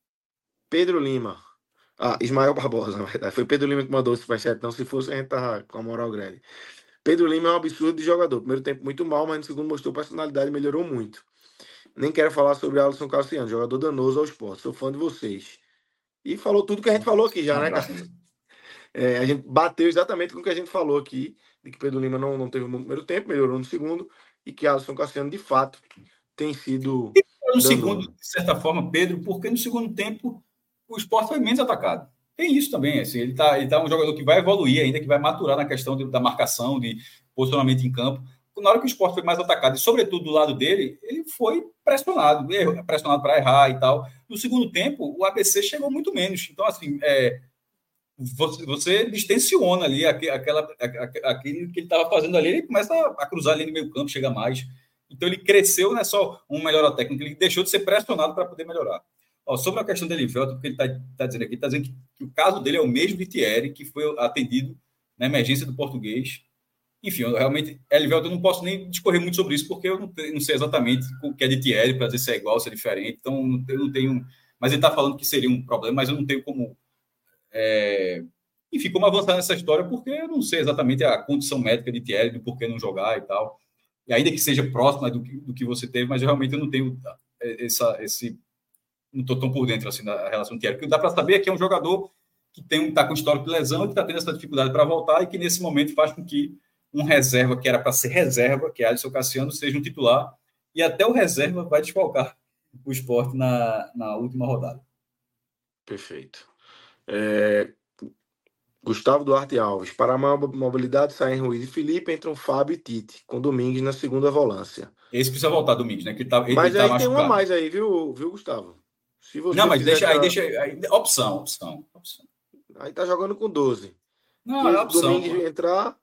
Pedro Lima. Ah, Ismael Barbosa, na verdade. Foi Pedro Lima que mandou esse superchat, então se fosse a gente tava com a moral grande. Pedro Lima é um absurdo de jogador. Primeiro tempo muito mal, mas no segundo mostrou personalidade e melhorou muito. Nem quero falar sobre Alisson Cassiano, jogador danoso ao esporte. Sou fã de vocês. E falou tudo que a gente falou aqui já, né, cara? É, a gente bateu exatamente com o que a gente falou aqui, de que Pedro Lima não, não teve um bom primeiro tempo, melhorou no segundo, e que Alisson Cassiano, de fato, tem sido e no danoso. segundo, de certa forma, Pedro, porque no segundo tempo o esporte foi menos atacado. Tem isso também, assim, ele está ele tá um jogador que vai evoluir ainda, que vai maturar na questão de, da marcação, de posicionamento em campo. Na hora que o esporte foi mais atacado, e sobretudo do lado dele, ele foi pressionado, pressionado para errar e tal. No segundo tempo, o A B C chegou muito menos. Então, assim, é, você, você distensiona ali aquela, aquilo que ele estava fazendo ali, ele começa a cruzar ali no meio campo, chega mais. Então, ele cresceu, não é só um melhor técnico, ele deixou de ser pressionado para poder melhorar. Ó, sobre a questão dele, Elivelton, porque ele está tá dizendo aqui, está dizendo que, que o caso dele é o mesmo de Thierry, que foi atendido na emergência do português. Enfim, eu realmente, Elivelton, eu não posso nem discorrer muito sobre isso, porque eu não, não sei exatamente o que é de Thierry, para dizer se é igual, se é diferente. Então, eu não tenho. Mas ele está falando que seria um problema, mas eu não tenho como. É, enfim, como avançar nessa história, porque eu não sei exatamente a condição médica de Thierry, do porquê não jogar e tal. E ainda que seja próxima do que, do que você teve, mas eu realmente eu não tenho essa, esse. Não estou tão por dentro assim, da relação de Thierry. O que dá para saber é que é um jogador que está com histórico de lesão e que está tendo essa dificuldade para voltar e que nesse momento faz com que um reserva que era para ser reserva, que é Alisson Cassiano, seja um titular, e até o reserva vai desfalcar o Sport na, na última rodada. Perfeito. É... Gustavo Duarte Alves. Para a mobilidade, saem Ruiz e Felipe, entram Fábio e Tite, com Domingues na segunda volância. Esse precisa voltar, Domingues, né? Que ele tá, ele, mas ele aí tá tem uma a mais aí, viu, viu Gustavo? Se você não, mas deixa, aí, deixa aí, opção, opção, opção. Aí tá jogando com doze. Não, é opção. Domingues pô. entrar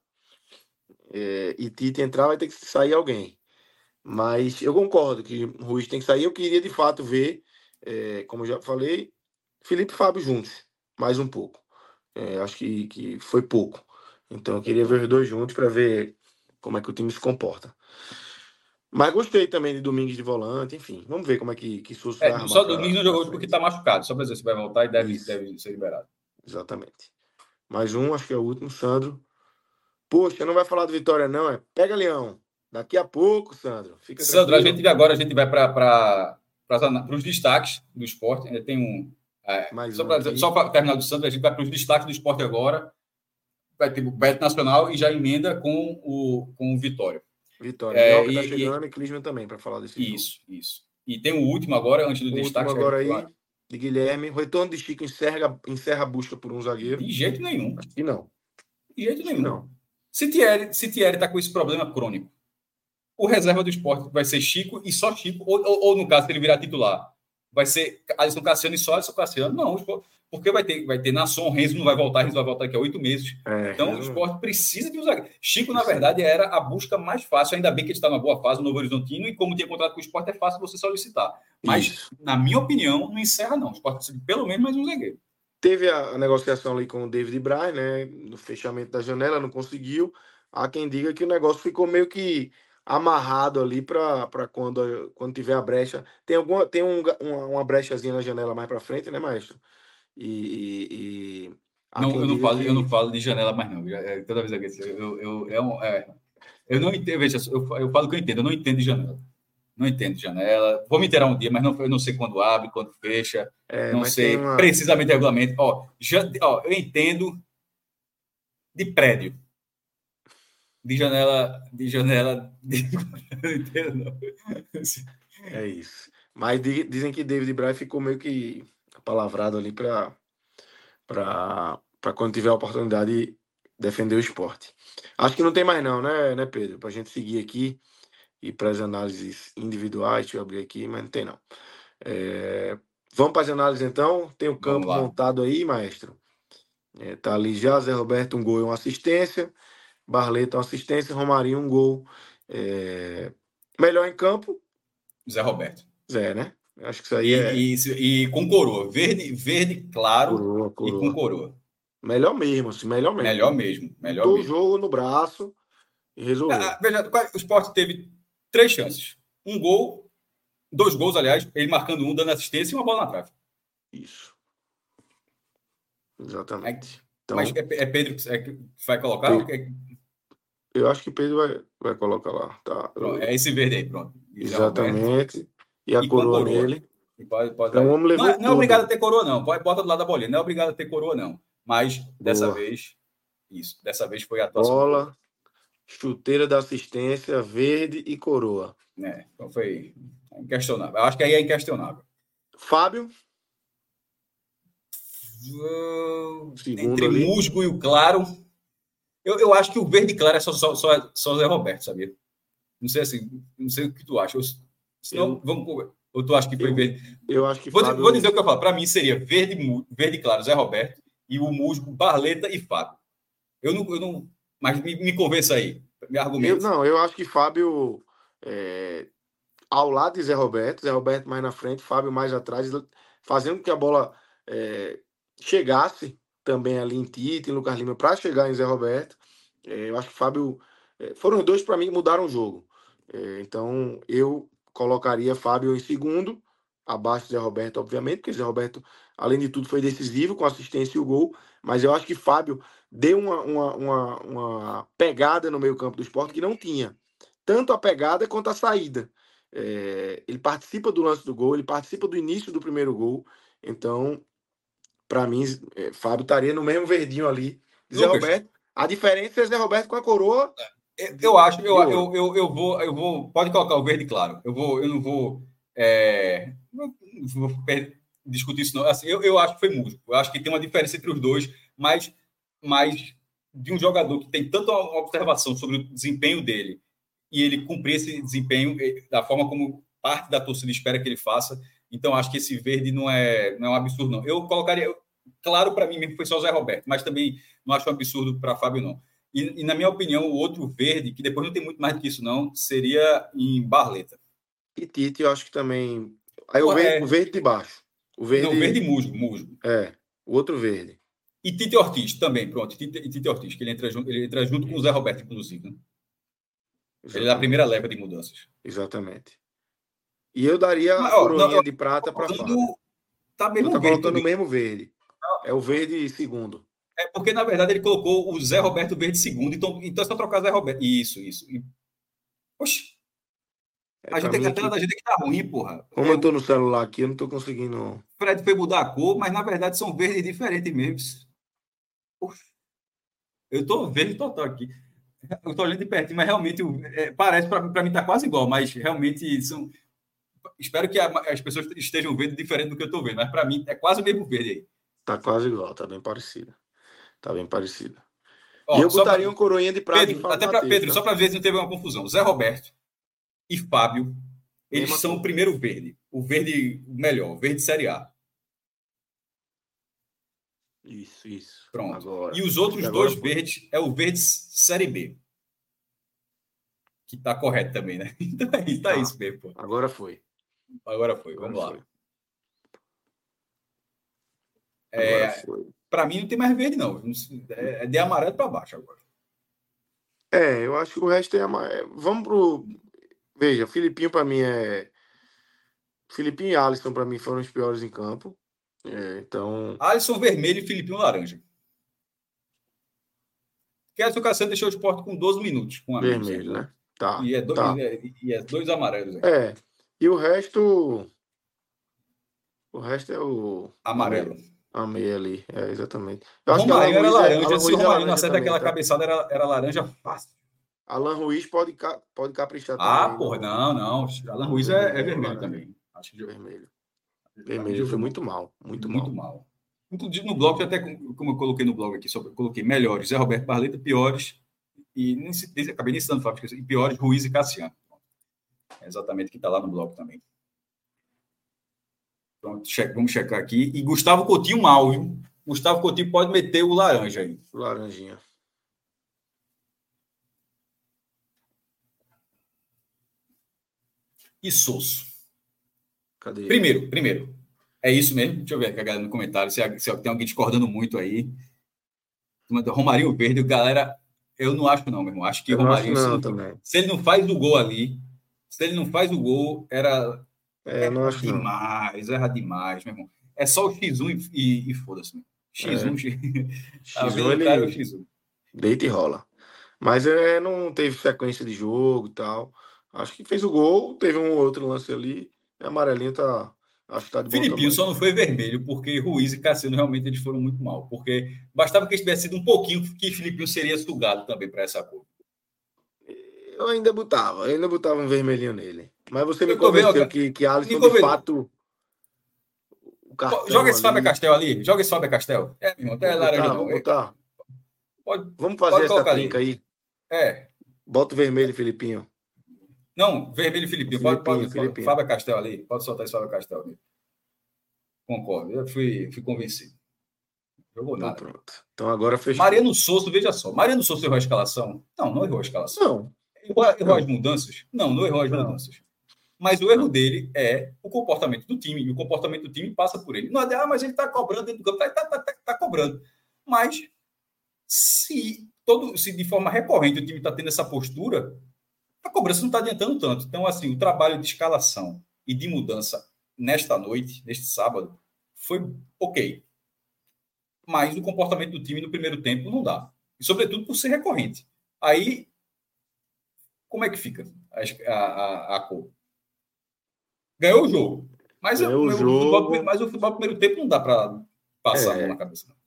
é, e Tite entrar, vai ter que sair alguém. Mas eu concordo que o Ruiz tem que sair. Eu queria, de fato, ver, é, como eu já falei, Felipe e Fábio juntos, mais um pouco. É, acho que, que foi pouco. Então eu queria ver os dois juntos para ver como é que o time se comporta. Mas gostei também de Domingues de volante, enfim. Vamos ver como é que, que Souza é, vai armar. Só Domingues não jogou hoje porque está machucado. Só para dizer se vai voltar e deve, deve ser liberado. Exatamente. Mais um, acho que é o último, Sandro. Poxa, não vai falar do Vitória, não. É pega Leão. Daqui a pouco, Sandro. Fica Sandro, tranquilo. A gente agora a gente vai para os destaques do esporte. Ainda tem um. É, Mais só um para terminar do Sandro, a gente vai para os destaques do esporte agora. Vai ter o Beto Nacional e já emenda com o, com o Vitória. Vitória. É, Minhoca tá chegando e, e Clisman também para falar desse Isso, jogo. isso. E tem o último agora, antes do o destaque. Último agora aí, vai... de Guilherme. O retorno de Chico encerra, encerra a busca por um zagueiro. De jeito nenhum. Acho que não. De jeito nenhum. Não. Se Thierry, se Thierry tá com esse problema crônico, o reserva do esporte vai ser Chico e só Chico, ou, ou, ou no caso, se ele virar titular, vai ser Alisson Cassiano e só Alisson Cassiano. Não, porque vai ter, vai ter Nasson, Renzo não vai voltar, Renzo vai voltar daqui a oito meses. É, então, o esporte precisa de um zagueiro. Chico, na verdade, era a busca mais fácil, ainda bem que ele está numa boa fase, no Novo Horizontino, e como tinha contrato com o esporte, é fácil você solicitar. Mas, Isso. na minha opinião, não encerra, não. O esporte precisa de pelo menos mais um zagueiro. Teve a negociação ali com o David Braz, né? No fechamento da janela, não conseguiu. Há quem diga que o negócio ficou meio que amarrado ali para quando, quando tiver a brecha. Tem, alguma, tem um, uma, uma brechazinha na janela mais para frente, né, maestro? E. e, e não, eu, não falo, que... eu não falo de janela mais, não. Eu, toda vez que eu, eu, eu, é, eu não entendo, veja, eu, eu falo que eu entendo, eu não entendo de janela. Não entendo de janela. Vou me inteirar um dia, mas não, eu não sei quando abre, quando fecha. É, não sei uma... precisamente o regulamento. Ó, já, ó, eu entendo de prédio. De janela, de janela, de... não entendo, não. É isso. Mas dizem que David Braz ficou meio que palavrado ali para para quando tiver a oportunidade de defender o esporte. Acho que não tem mais não, né, né Pedro? Para a gente seguir aqui ir para as análises individuais. Deixa eu abrir aqui, mas não tem não. É, vamos para as análises então. Tem o campo montado aí, maestro. É, tá ali já Zé Roberto, um gol e uma assistência. Barleta, uma assistência. Romarinho, um gol. É, melhor em campo? Zé Roberto. Zé, né? Acho que isso aí e, é... E, e com coroa. Verde, verde claro coroa, coroa. E com coroa. Melhor mesmo, assim, melhor mesmo. Melhor mesmo. Melhor Botou mesmo. o jogo no braço e resolveu. Ah, veja, o Sport teve três chances. Um gol, dois gols, aliás, ele marcando um, dando assistência e uma bola na trave. Isso. Exatamente. É, então, mas é, é Pedro que, é, que vai colocar? Pedro, eu acho que Pedro vai, vai colocar lá. Tá? Pronto, é esse verde aí, pronto. Exatamente. E a e coroa, coroa nele. E pode, pode então, vamos não, não é obrigado a ter coroa, não. Pode bota do lado da bolinha. Não é obrigado a ter coroa, não. Mas, dessa Boa. vez, isso. Dessa vez foi a atuação. Bola, chuteira da assistência, verde e coroa. É, então foi inquestionável. Eu acho que aí é inquestionável. Fábio? Segundo Entre ali. Musgo e o claro. Eu, eu acho que o verde claro é só, só, só, só Zé Roberto, sabia? Não sei assim, não sei o que tu acha. Eu, senão, eu, vamos. Ou tu acha que foi eu, verde? Eu acho que vou, Fábio... vou dizer o que eu falo. Para mim seria verde, verde claro, Zé Roberto, e o musgo, Barleta e Fábio. Eu não. Eu não mas me, me convença aí. Me argumente. Eu, não, eu acho que Fábio. É, ao lado de Zé Roberto, Zé Roberto mais na frente, Fábio mais atrás, fazendo com que a bola é, chegasse também ali em Tite, em Lucas Lima, para chegar em Zé Roberto. É, eu acho que Fábio... É, foram os dois, para mim, que mudaram o jogo. É, então, eu colocaria Fábio em segundo, abaixo de Zé Roberto, obviamente, porque Zé Roberto, além de tudo, foi decisivo com a assistência e o gol, mas eu acho que Fábio deu uma, uma, uma, uma pegada no meio campo do Sport que não tinha. Tanto a pegada quanto a saída. É, ele participa do lance do gol, ele participa do início do primeiro gol. Então, para mim, é, Fábio estaria no mesmo verdinho ali. Zé Roberto. A diferença é Zé Roberto com a coroa. Eu, eu acho, eu, eu, eu, eu, vou, eu vou. Pode colocar o verde, claro. Eu, vou, eu não vou. É, não vou discutir isso, não. Assim, eu, eu acho que foi Musgo. Eu acho que tem uma diferença entre os dois, mas, mas de um jogador que tem tanta observação sobre o desempenho dele e ele cumprir esse desempenho da forma como parte da torcida espera que ele faça. Então, acho que esse verde não é, não é um absurdo, não. Eu colocaria... Claro, para mim mesmo foi só o Zé Roberto, mas também não acho um absurdo para Fábio, não. E, e, na minha opinião, o outro verde, que depois não tem muito mais do que isso, não, seria em Barleta. E Tite, eu acho que também... Aí o verde, é... o verde de baixo. O verde... Não, o verde musgo, musgo. É, o outro verde. E Tite Ortiz também, pronto. Tite, e Tite Ortiz, que ele entra junto, ele entra junto com o Zé Roberto, inclusive, né? Exatamente. Ele é a primeira leva de mudanças. Exatamente. E eu daria Mas, a ó, coroinha não, de prata para Fábio. Tá mesmo tá verde, colocando o mesmo verde. É o verde segundo. É porque, na verdade, ele colocou o Zé Roberto verde segundo. Então, então é só trocar Zé Roberto. Isso, isso. E... Oxi. É, a, gente, a tela da gente que tá ruim, porra. Como é, eu tô no celular aqui, eu não tô conseguindo... Fred foi mudar a cor, mas, na verdade, são verdes diferentes mesmo. Poxa. Eu tô verde total aqui. Eu tô olhando de pertinho, mas realmente é, parece, para mim, tá quase igual, mas realmente são... Espero que a, as pessoas estejam vendo diferente do que eu tô vendo, mas para mim é quase o mesmo verde aí. Tá quase igual, tá bem parecido. Tá bem parecido. Ó, e eu botaria pra... uma coroinha de prata Pedro, até para Pedro, tá? Só para ver se não teve uma confusão. Zé Roberto e Fábio, eles Mesma são cor. O primeiro verde. O verde melhor, o verde Série A. Isso, isso. Pronto. Agora, e os outros dois foi. verdes é o verde Série B. Que tá correto também, né? Então é isso, tá ah, isso mesmo, pô. Agora foi. Agora foi, vamos Agora lá. Foi. É, para mim não tem mais verde, não. É de amarelo para baixo agora. É, eu acho que o resto é amarelo. Vamos pro. Veja, Filipinho para mim é. Filipinho e Alisson para mim foram os piores em campo. É, então. Alisson vermelho e Filipinho laranja. Kelson Cassano deixou o Sport com doze minutos. Com vermelho, amigos, né? Tá. E é, dois, tá. E, é, e é dois amarelos. Aí. É. E o resto. O resto é o. Amarelo. Amei ali, é, exatamente. Eu o acho Romarinho que era laranja. É, se o Romarinho não acerta aquela tá? cabeçada, era, era laranja fácil. Alan Ruiz pode, pode caprichar ah, também. Ah, porra, não, não. Alan Ruiz é, é vermelho também. Acho que vermelho. Vermelho foi muito mal. Muito, muito mal. mal. Inclusive no blog, até como eu coloquei no blog aqui, só coloquei melhores. Zé Roberto Barleta, piores. E nem se, acabei nem citando, Fábio, e piores, Ruiz e Cassiano. É exatamente o que está lá no bloco também. Pronto, check, vamos checar aqui. E Gustavo Coutinho mal, viu? Gustavo Coutinho pode meter o laranja aí. Laranjinha. E Sosso. Cadê? Primeiro, primeiro. É isso mesmo? Deixa eu ver aqui a galera no comentário, se, se tem alguém discordando muito aí. Romarinho Verde, galera, eu não acho não, meu irmão. Acho que eu Romarinho, acho não, se, ele, também. se ele não faz o gol ali, se ele não faz o gol, era... É, eu não acho demais, não. Erra demais, meu irmão. É só o xis um e, e, e foda-se. xis um, é. X... xis um ele cara é o xis um. Deita e rola. Mas é, não teve sequência de jogo e tal. Acho que fez o gol, teve um outro lance ali. E amarelinho tá... Acho que tá de bom Filipinho tamanho. só não foi vermelho, porque Ruiz e Cassiano realmente eles foram muito mal. Porque bastava que tivesse sido um pouquinho que Filipinho seria sugado também para essa cor. Eu ainda botava, eu ainda botava um vermelhinho nele. Mas você me Eu tô vendo, convenceu que, que Alisson, de fato, o cartão joga esse ali... Fábio Castel ali, joga esse Fábio Castel. É, meu irmão, não é laranja não. Vou botar. Pode, Vamos fazer pode essa trinca aí. É. Bota o vermelho, Filipinho. Não, vermelho Filipinho. Filipinho, Pode, pode, Filipinho. Fábio Castel ali. Pode soltar esse Fábio Castel ali. Concordo. Eu fui, fui convencido. Jogou Então, nada. pronto. Então agora fechou. Mariano Souza, veja só. Mariano Souza errou a escalação? Não, não errou a escalação. Não. Errou, errou não. as mudanças? Não, não errou as não. mudanças. Mas o erro não. dele é o comportamento do time. E o comportamento do time passa por ele. Não é, ah, mas ele está cobrando dentro do campo. Está tá, tá, tá cobrando. Mas se, todo, se de forma recorrente o time está tendo essa postura, a cobrança não está adiantando tanto. Então, assim, o trabalho de escalação e de mudança nesta noite, neste sábado, foi ok. Mas o comportamento do time no primeiro tempo não dá. E, sobretudo, por ser recorrente. Aí, como é que fica a, a, a cor? Ganhou o jogo. Mas, Ganhou o, o meu, jogo. O futebol, mas o futebol no primeiro tempo não dá para passar é. a mão na cabeça. Não.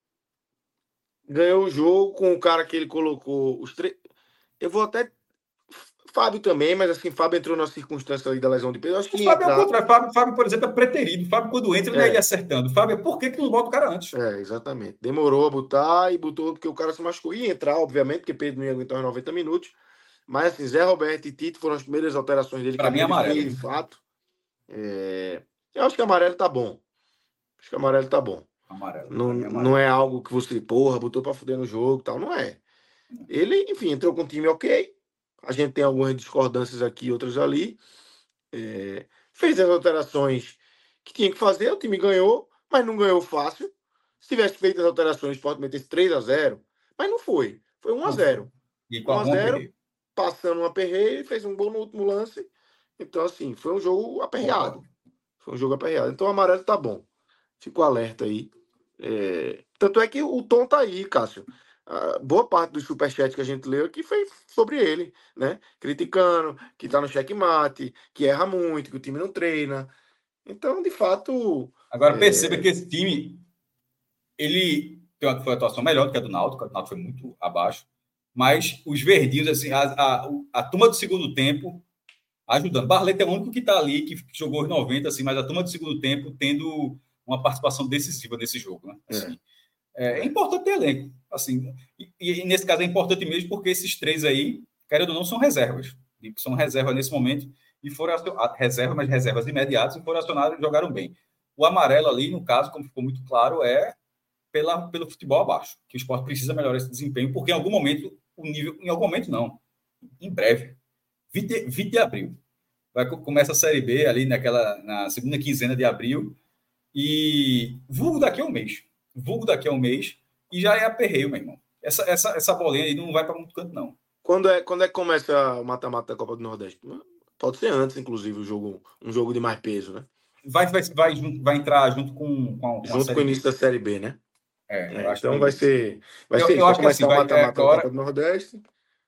Ganhou o jogo com o cara que ele colocou os três. Eu vou até... Fábio também, mas assim, Fábio entrou na circunstância ali da lesão de Pedro. Acho que Fábio, é o contrário. Fábio, Fábio, por exemplo, é preterido. Fábio, quando entra, ele é. ia acertando. Fábio, por que, que não bota o cara antes? É, exatamente. Demorou a botar e botou porque o cara se machucou. Ia entrar, obviamente, porque Pedro não ia aguentar os noventa minutos. Mas assim, Zé Roberto e Tito foram as primeiras alterações dele. Para mim, amarelo. De fato. É... Eu acho que amarelo tá bom. Acho que amarelo tá bom. Amarelo. Não, amarelo. não é algo que você, porra, botou pra fuder no jogo e tal. Não é. Ele, enfim, entrou com um time ok. A gente tem algumas discordâncias aqui, outras ali. É, fez as alterações que tinha que fazer, o time ganhou, mas não ganhou fácil. Se tivesse feito as alterações, pode meter três a zero, mas não foi. Foi um a zero. um a zero, passando um aperreio, fez um gol no último lance. Então, assim, foi um jogo aperreado. Foi um jogo aperreado. Então, o amarelo tá bom. Fico alerta aí. É... Tanto é que o tom tá aí, Cássio. Uh, boa parte do superchat que a gente leu aqui foi sobre ele, né? Criticando, que tá no checkmate, que erra muito, que o time não treina. Então, de fato... Agora, perceba é... que esse time, ele tem uma, foi uma atuação melhor do que a do Náutico, a do Náutico foi muito abaixo, mas os verdinhos, assim, a, a, a turma do segundo tempo ajudando. Barleta é o único que tá ali, que jogou os noventa, assim, mas a turma do segundo tempo tendo uma participação decisiva nesse jogo, né? Assim, é. É, é importante ter elenco, assim, e, e nesse caso é importante mesmo porque esses três aí, querendo ou não, são reservas, são reservas nesse momento, e foram reservas, mas reservas imediatas, e foram acionados e jogaram bem. O amarelo ali, no caso, como ficou muito claro, é pela, pelo futebol abaixo, que o Sport precisa melhorar esse desempenho, porque em algum momento, o nível, em algum momento não, em breve, vinte de abril, vai, começa a Série B ali naquela, na segunda quinzena de abril, e vulgo daqui a um mês, vulgo daqui a um mês, e já é aperreio, meu irmão. Essa, essa, essa bolinha aí não vai para muito canto, não. Quando é, quando é que começa o mata-mata da Copa do Nordeste? Pode ser antes, inclusive, o jogo, um jogo de mais peso, né? Vai, vai, vai, vai entrar junto com, com, com Junto com o início B. da Série B, né? É, é então vai ser... Vai eu, ser eu acho que assim, o mata-mata é, da Copa do Nordeste.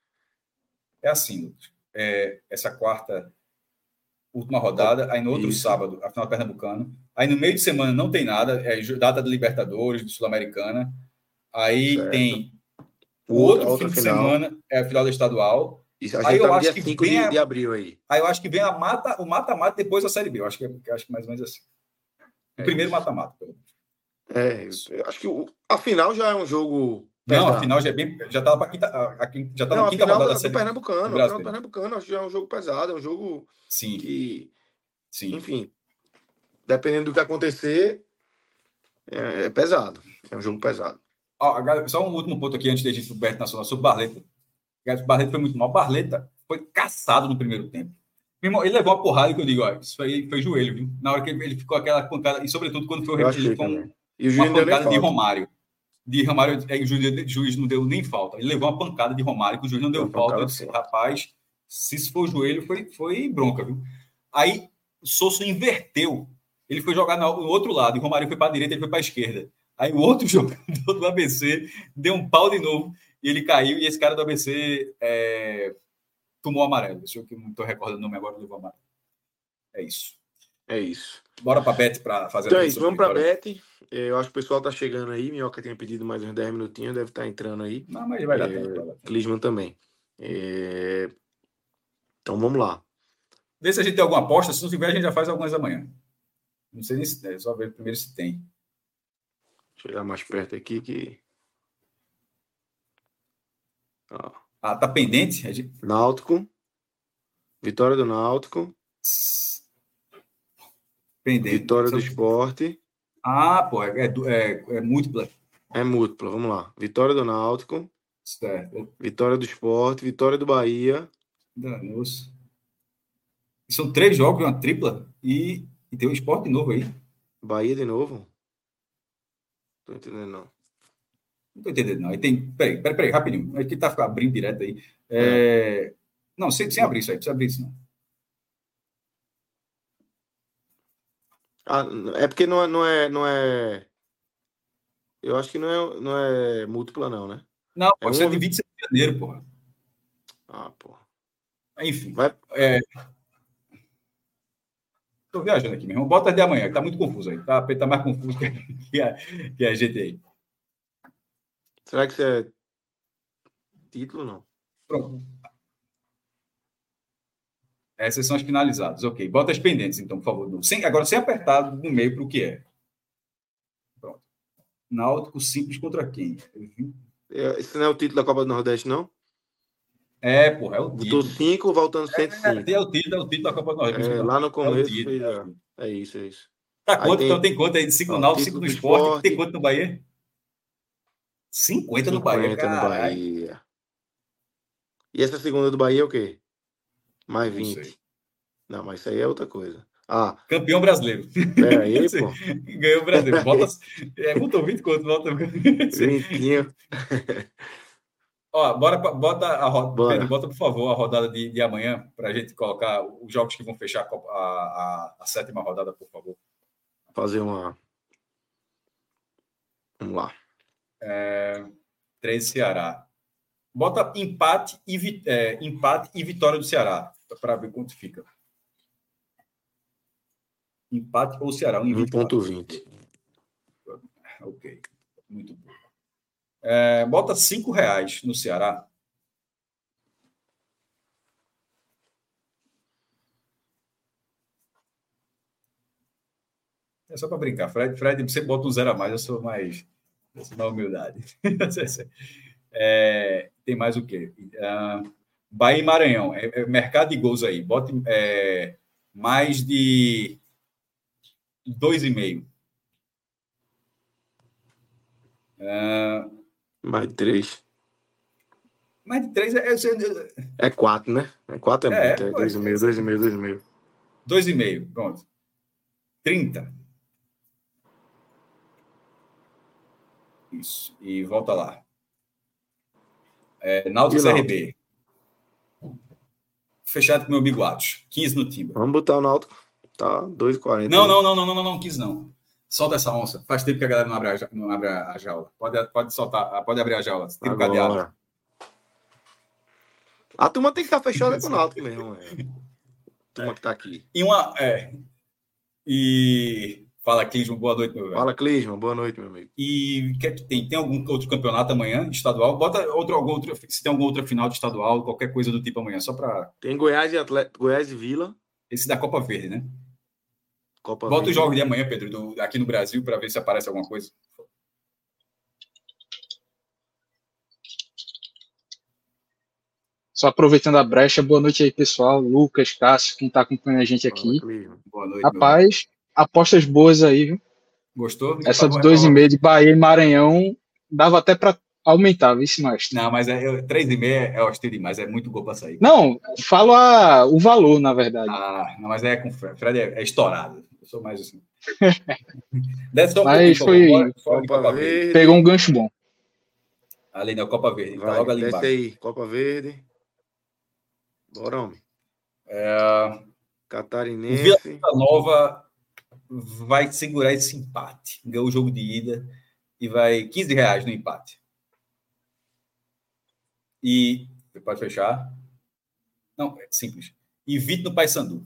É assim, é, essa quarta... última rodada, aí no outro Isso. sábado, a final Pernambucano. Aí no meio de semana não tem nada, é data da Libertadores, do Sul-Americana. Aí certo. tem o outro fim de final. semana, é a final da estadual. Isso, a gente aí tá eu acho que vem a... de abril aí. Aí eu acho que vem a mata, o mata-mata depois da Série B. Eu acho que é, eu acho que mais ou menos assim. O é primeiro mata-mata. É, eu acho que o, a final já é um jogo Não, a final já é bem. Já tá, pra quinta, a, a, já tá não, na quinta final rodada do, do Pernambucano. Do final do Pernambucano, acho que é um jogo pesado, é um jogo Sim. que. Sim. Enfim. Dependendo do que acontecer, é, é pesado. É um jogo pesado. Ó, só um último ponto aqui antes de a gente ir pro Beto Nacional sobre o Barleta. O Barleta foi muito mal. O Barleta foi caçado no primeiro tempo. Ele levou uma porrada que eu digo, ó, isso aí foi joelho, viu? Na hora que ele ficou aquela pancada, e sobretudo quando foi o ele com e o uma pancada de Romário. De Romário, o juiz, o juiz não deu nem falta. Ele levou uma pancada de Romário, que o juiz não deu uma falta. Eu disse, rapaz, se isso for joelho, foi, foi bronca, viu? Aí o Sousa inverteu. Ele foi jogar no outro lado, e o Romário foi para a direita, ele foi para a esquerda. Aí o outro jogador do A B C deu um pau de novo, e ele caiu, e esse cara do A B C é, tomou amarelo. Deixa eu que não estou recordando o nome agora, levou amarelo. É isso. É isso. Bora para a Bet para fazer então a é isso, vamos para a Bet. Eu acho que o pessoal tá chegando aí. Minhoca tinha pedido mais uns dez minutinhos, deve estar tá entrando aí. Não, mas vai dar é, tempo. Clisman também. É... Então vamos lá. Vê se a gente tem alguma aposta. Se não tiver, a gente já faz algumas amanhã. Não sei nem se é só ver primeiro se tem. Chegar mais perto aqui que. Ah, ah tá pendente? A gente... Náutico. Vitória do Náutico. Pendente. Vitória do Sport. Ah, pô, é, é, é múltipla. É múltipla, vamos lá. Vitória do Náutico. Certo. Vitória do Sport. Vitória do Bahia. Danoso. São três jogos, uma tripla. E, e tem um Sport de novo aí. Bahia de novo? Tô entendendo, não. Não tô entendendo, não. Aí tem. Peraí, peraí, peraí, rapidinho. Aqui tá abrindo direto aí. É... É. Não, sem, sem abrir isso aí, precisa abrir isso, não. Ah, é porque não é, não é, não é. Eu acho que não é, não é múltipla, não, né? Não, é pode ser de vinte e sete de janeiro, porra. Ah, porra. Enfim. Vai... É... Tô viajando aqui, meu irmão. Bota de amanhã, que tá muito confuso aí. Tá, tá mais confuso que a, que a gente aí. Será que isso é título, não? Pronto. Essas são as finalizadas. Ok. Bota as pendentes, então, por favor. Sem, agora, sem apertar no meio para o que é. Pronto. Náutico simples contra quem? Esse não é o título da Copa do Nordeste, não? É, porra, é o título. Botou cinco, voltando cento e cinco. É, é, o título, é o título da Copa do Nordeste. É, lá no começo. É, fez, é. é isso, é isso. Tá quanto? Tem... Então tem quanto aí? cinco no Náutico, cinco no Sport. Esporte. Tem quanto no Bahia? cinquenta no Bahia, cinquenta no Bahia. E essa segunda do Bahia é o quê? Mais vinte. Não, não, mas isso aí é outra coisa. Ah. Campeão brasileiro. Pera aí, pô. Ganhou o brasileiro. Bota, é, botou vinte quanto? Bota vintinho. Ó, bora, bota a rodada. Pedro, bota, por favor, a rodada de, de amanhã para a gente colocar os jogos que vão fechar a, a, a sétima rodada, por favor. Fazer uma. Vamos lá. É, treze Ceará. Bota empate e, é, empate e vitória do Ceará, para ver quanto fica. Empate ou Ceará? um ponto vinte. Ok. Muito bom. É, bota cinco reais no Ceará. É só para brincar. Fred, Fred, você bota um zero a mais, eu sou mais... Eu sou na humildade. É, tem mais o quê? Uh, Bahia e Maranhão. É, é mercado de gols aí. Bota é, mais de dois e meio. Uh, mais de três. Mais de três é... É, é quatro, né? É quatro é, é muito. É dois e meio, dois e meio, dois e meio. Dois e meio, pronto. trinta. Isso. E volta lá. É, Náutico C R B. Fechado com meu amigo Atos. quinze no timbre. Vamos botar o Náutico. Tá, dois e quarenta. Não, não, não, não, não, não, não, quinze não. Solta essa onça. Faz tempo que a galera não abre a, não abre a jaula. Pode, pode soltar, pode abrir a jaula. Tem um cadeado. A turma tem que estar fechada com o Náutico mesmo. É. A turma que tá aqui. E uma... É, e... Fala, Clisman, boa noite, meu velho. Fala, Clisman, boa noite, meu amigo. E o que é que tem? Tem algum outro campeonato amanhã, estadual? Bota outro, algum outro, se tem alguma outra final de estadual, qualquer coisa do tipo amanhã, só para... Tem Goiás e Atlético, Goiás e Vila. Esse da Copa Verde, né? Copa Bota Verde. os jogos de amanhã, Pedro, do, aqui no Brasil, para ver se aparece alguma coisa. Só aproveitando a brecha, boa noite aí, pessoal. Lucas, Cássio, quem está acompanhando a gente aqui. Boa noite. Rapaz, apostas boas aí, viu? Gostou? Essa de dois e meio de Bahia e Maranhão dava até para aumentar, viu, mais. Não, mas é, três e meio é hostil demais, é muito gol para sair. Não, falo a, o valor, na verdade. Ah, não, mas é com o Fred. Fred é, é estourado. Eu sou mais assim. Só um mas foi. Fora, fora Copa Copa Verde. Verde. Pegou um gancho bom. Ali na Copa Verde. Vai, tá logo ali desce embaixo. aí, Copa Verde. Bora, homem. É... Catarinense. Vila Nova vai segurar esse empate. Ganhou o jogo de ida e vai quinze reais no empate. E você pode fechar? Não, é simples. E vinte no Paysandu.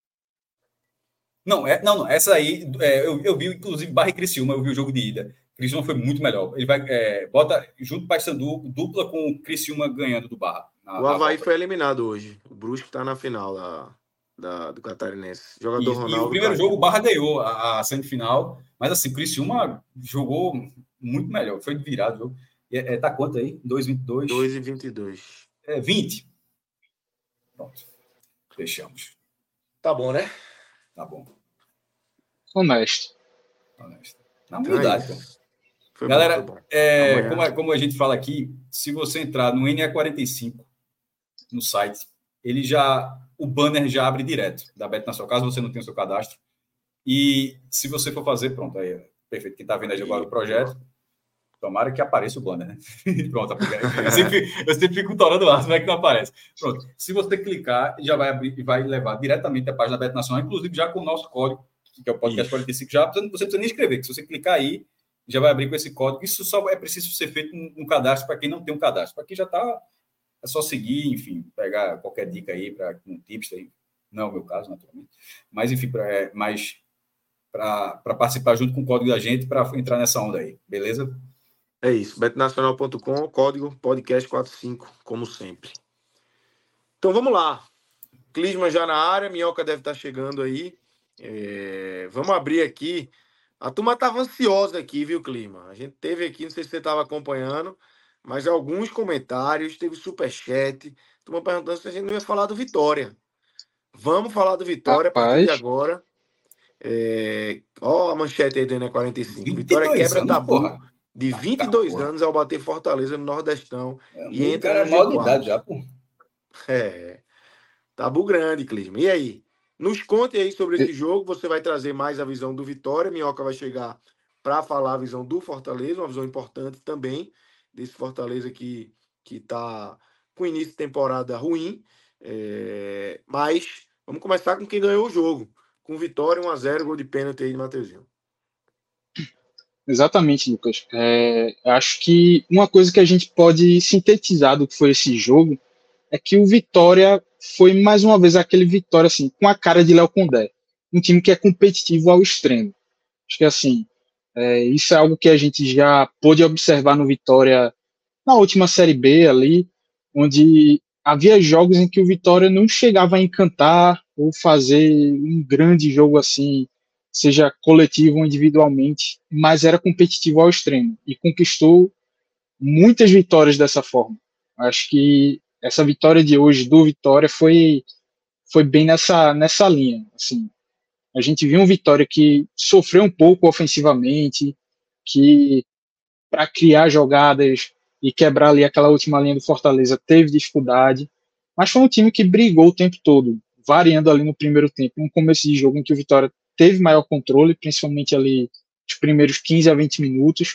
Não, é, não, não, essa aí é, eu, eu vi, inclusive, Barra e Criciúma, eu vi o jogo de ida. Criciúma foi muito melhor. Ele vai, é, bota junto o Paysandu, dupla com o Criciúma ganhando do Barra. Na, o Avaí foi eliminado hoje. O Brusque está na final da, da, do Catarinense. Jogador Isso, Ronaldo. E o primeiro caiu. jogo o Barra ganhou a, a semifinal, mas assim, o Criciúma jogou muito melhor. Foi virado o jogo. É, é, tá quanto aí? dois e vinte e dois? dois e vinte e dois. É, vinte. Pronto. Fechamos. Tá bom, né? Tá bom. Honesto. Honesto. Na humildade, é foi Galera, bom, é, como, a, como a gente fala aqui, se você entrar no N E quarenta e cinco, no site, ele já, o banner já abre direto da Bet Nacional, caso você não tenha o seu cadastro. E se você for fazer, pronto, aí, perfeito. Quem está vendo aí agora o projeto, tomara que apareça o banner, né? Pronto, eu sempre, eu sempre fico torando lá, como é que não aparece. Pronto, se você clicar, já vai abrir e vai levar diretamente a página da Bet Nacional, inclusive já com o nosso código, que é o podcast Isso. quarenta e cinco, já você não precisa nem escrever, que se você clicar aí, já vai abrir com esse código. Isso só é preciso ser feito um, um cadastro para quem não tem um cadastro. Para quem já está, é só seguir, enfim, pegar qualquer dica aí para um tips aí. Não é o meu caso, naturalmente. Mas, enfim, pra, é, mas para participar junto com o código da gente, para entrar nessa onda aí, beleza? É isso, bet nacional ponto com, código podcast quarenta e cinco, como sempre. Então vamos lá. Clisma já na área, Minhoca deve estar chegando aí. É, vamos abrir aqui. A turma estava ansiosa aqui, viu, Clima? A gente teve aqui, não sei se você estava acompanhando, mas alguns comentários, teve superchat. A turma perguntando se a gente não ia falar do Vitória. Vamos falar do Vitória Rapaz. a partir de agora. É, ó a manchete aí do N E quarenta e cinco. Vitória quebra anos, tabu porra. de vinte e dois Ah, anos ao bater Fortaleza no Nordestão. É, e entra cara, no é mal G de quatro. idade já, pô. É. Tabu grande, Clisma. E aí? Nos conte aí sobre esse jogo. Você vai trazer mais a visão do Vitória. Minhoca vai chegar para falar a visão do Fortaleza, uma visão importante também desse Fortaleza que está com início de temporada ruim. É... Mas vamos começar com quem ganhou o jogo. Com Vitória, um a zero, gol de pênalti aí de Mateuzinho. Exatamente, Lucas. É, acho que uma coisa que a gente pode sintetizar do que foi esse jogo é que o Vitória foi mais uma vez aquele Vitória assim, com a cara de Léo Condé, um time que é competitivo ao extremo. Acho que assim, é, isso é algo que a gente já pôde observar no Vitória na última Série B ali, onde havia jogos em que o Vitória não chegava a encantar ou fazer um grande jogo assim, seja coletivo ou individualmente, mas era competitivo ao extremo e conquistou muitas vitórias dessa forma. Acho que essa vitória de hoje do Vitória foi, foi bem nessa, nessa linha. Assim, a gente viu um Vitória que sofreu um pouco ofensivamente, que para criar jogadas e quebrar ali aquela última linha do Fortaleza teve dificuldade, mas foi um time que brigou o tempo todo, variando ali no primeiro tempo, no começo de jogo em que o Vitória teve maior controle, principalmente ali os primeiros quinze a vinte minutos,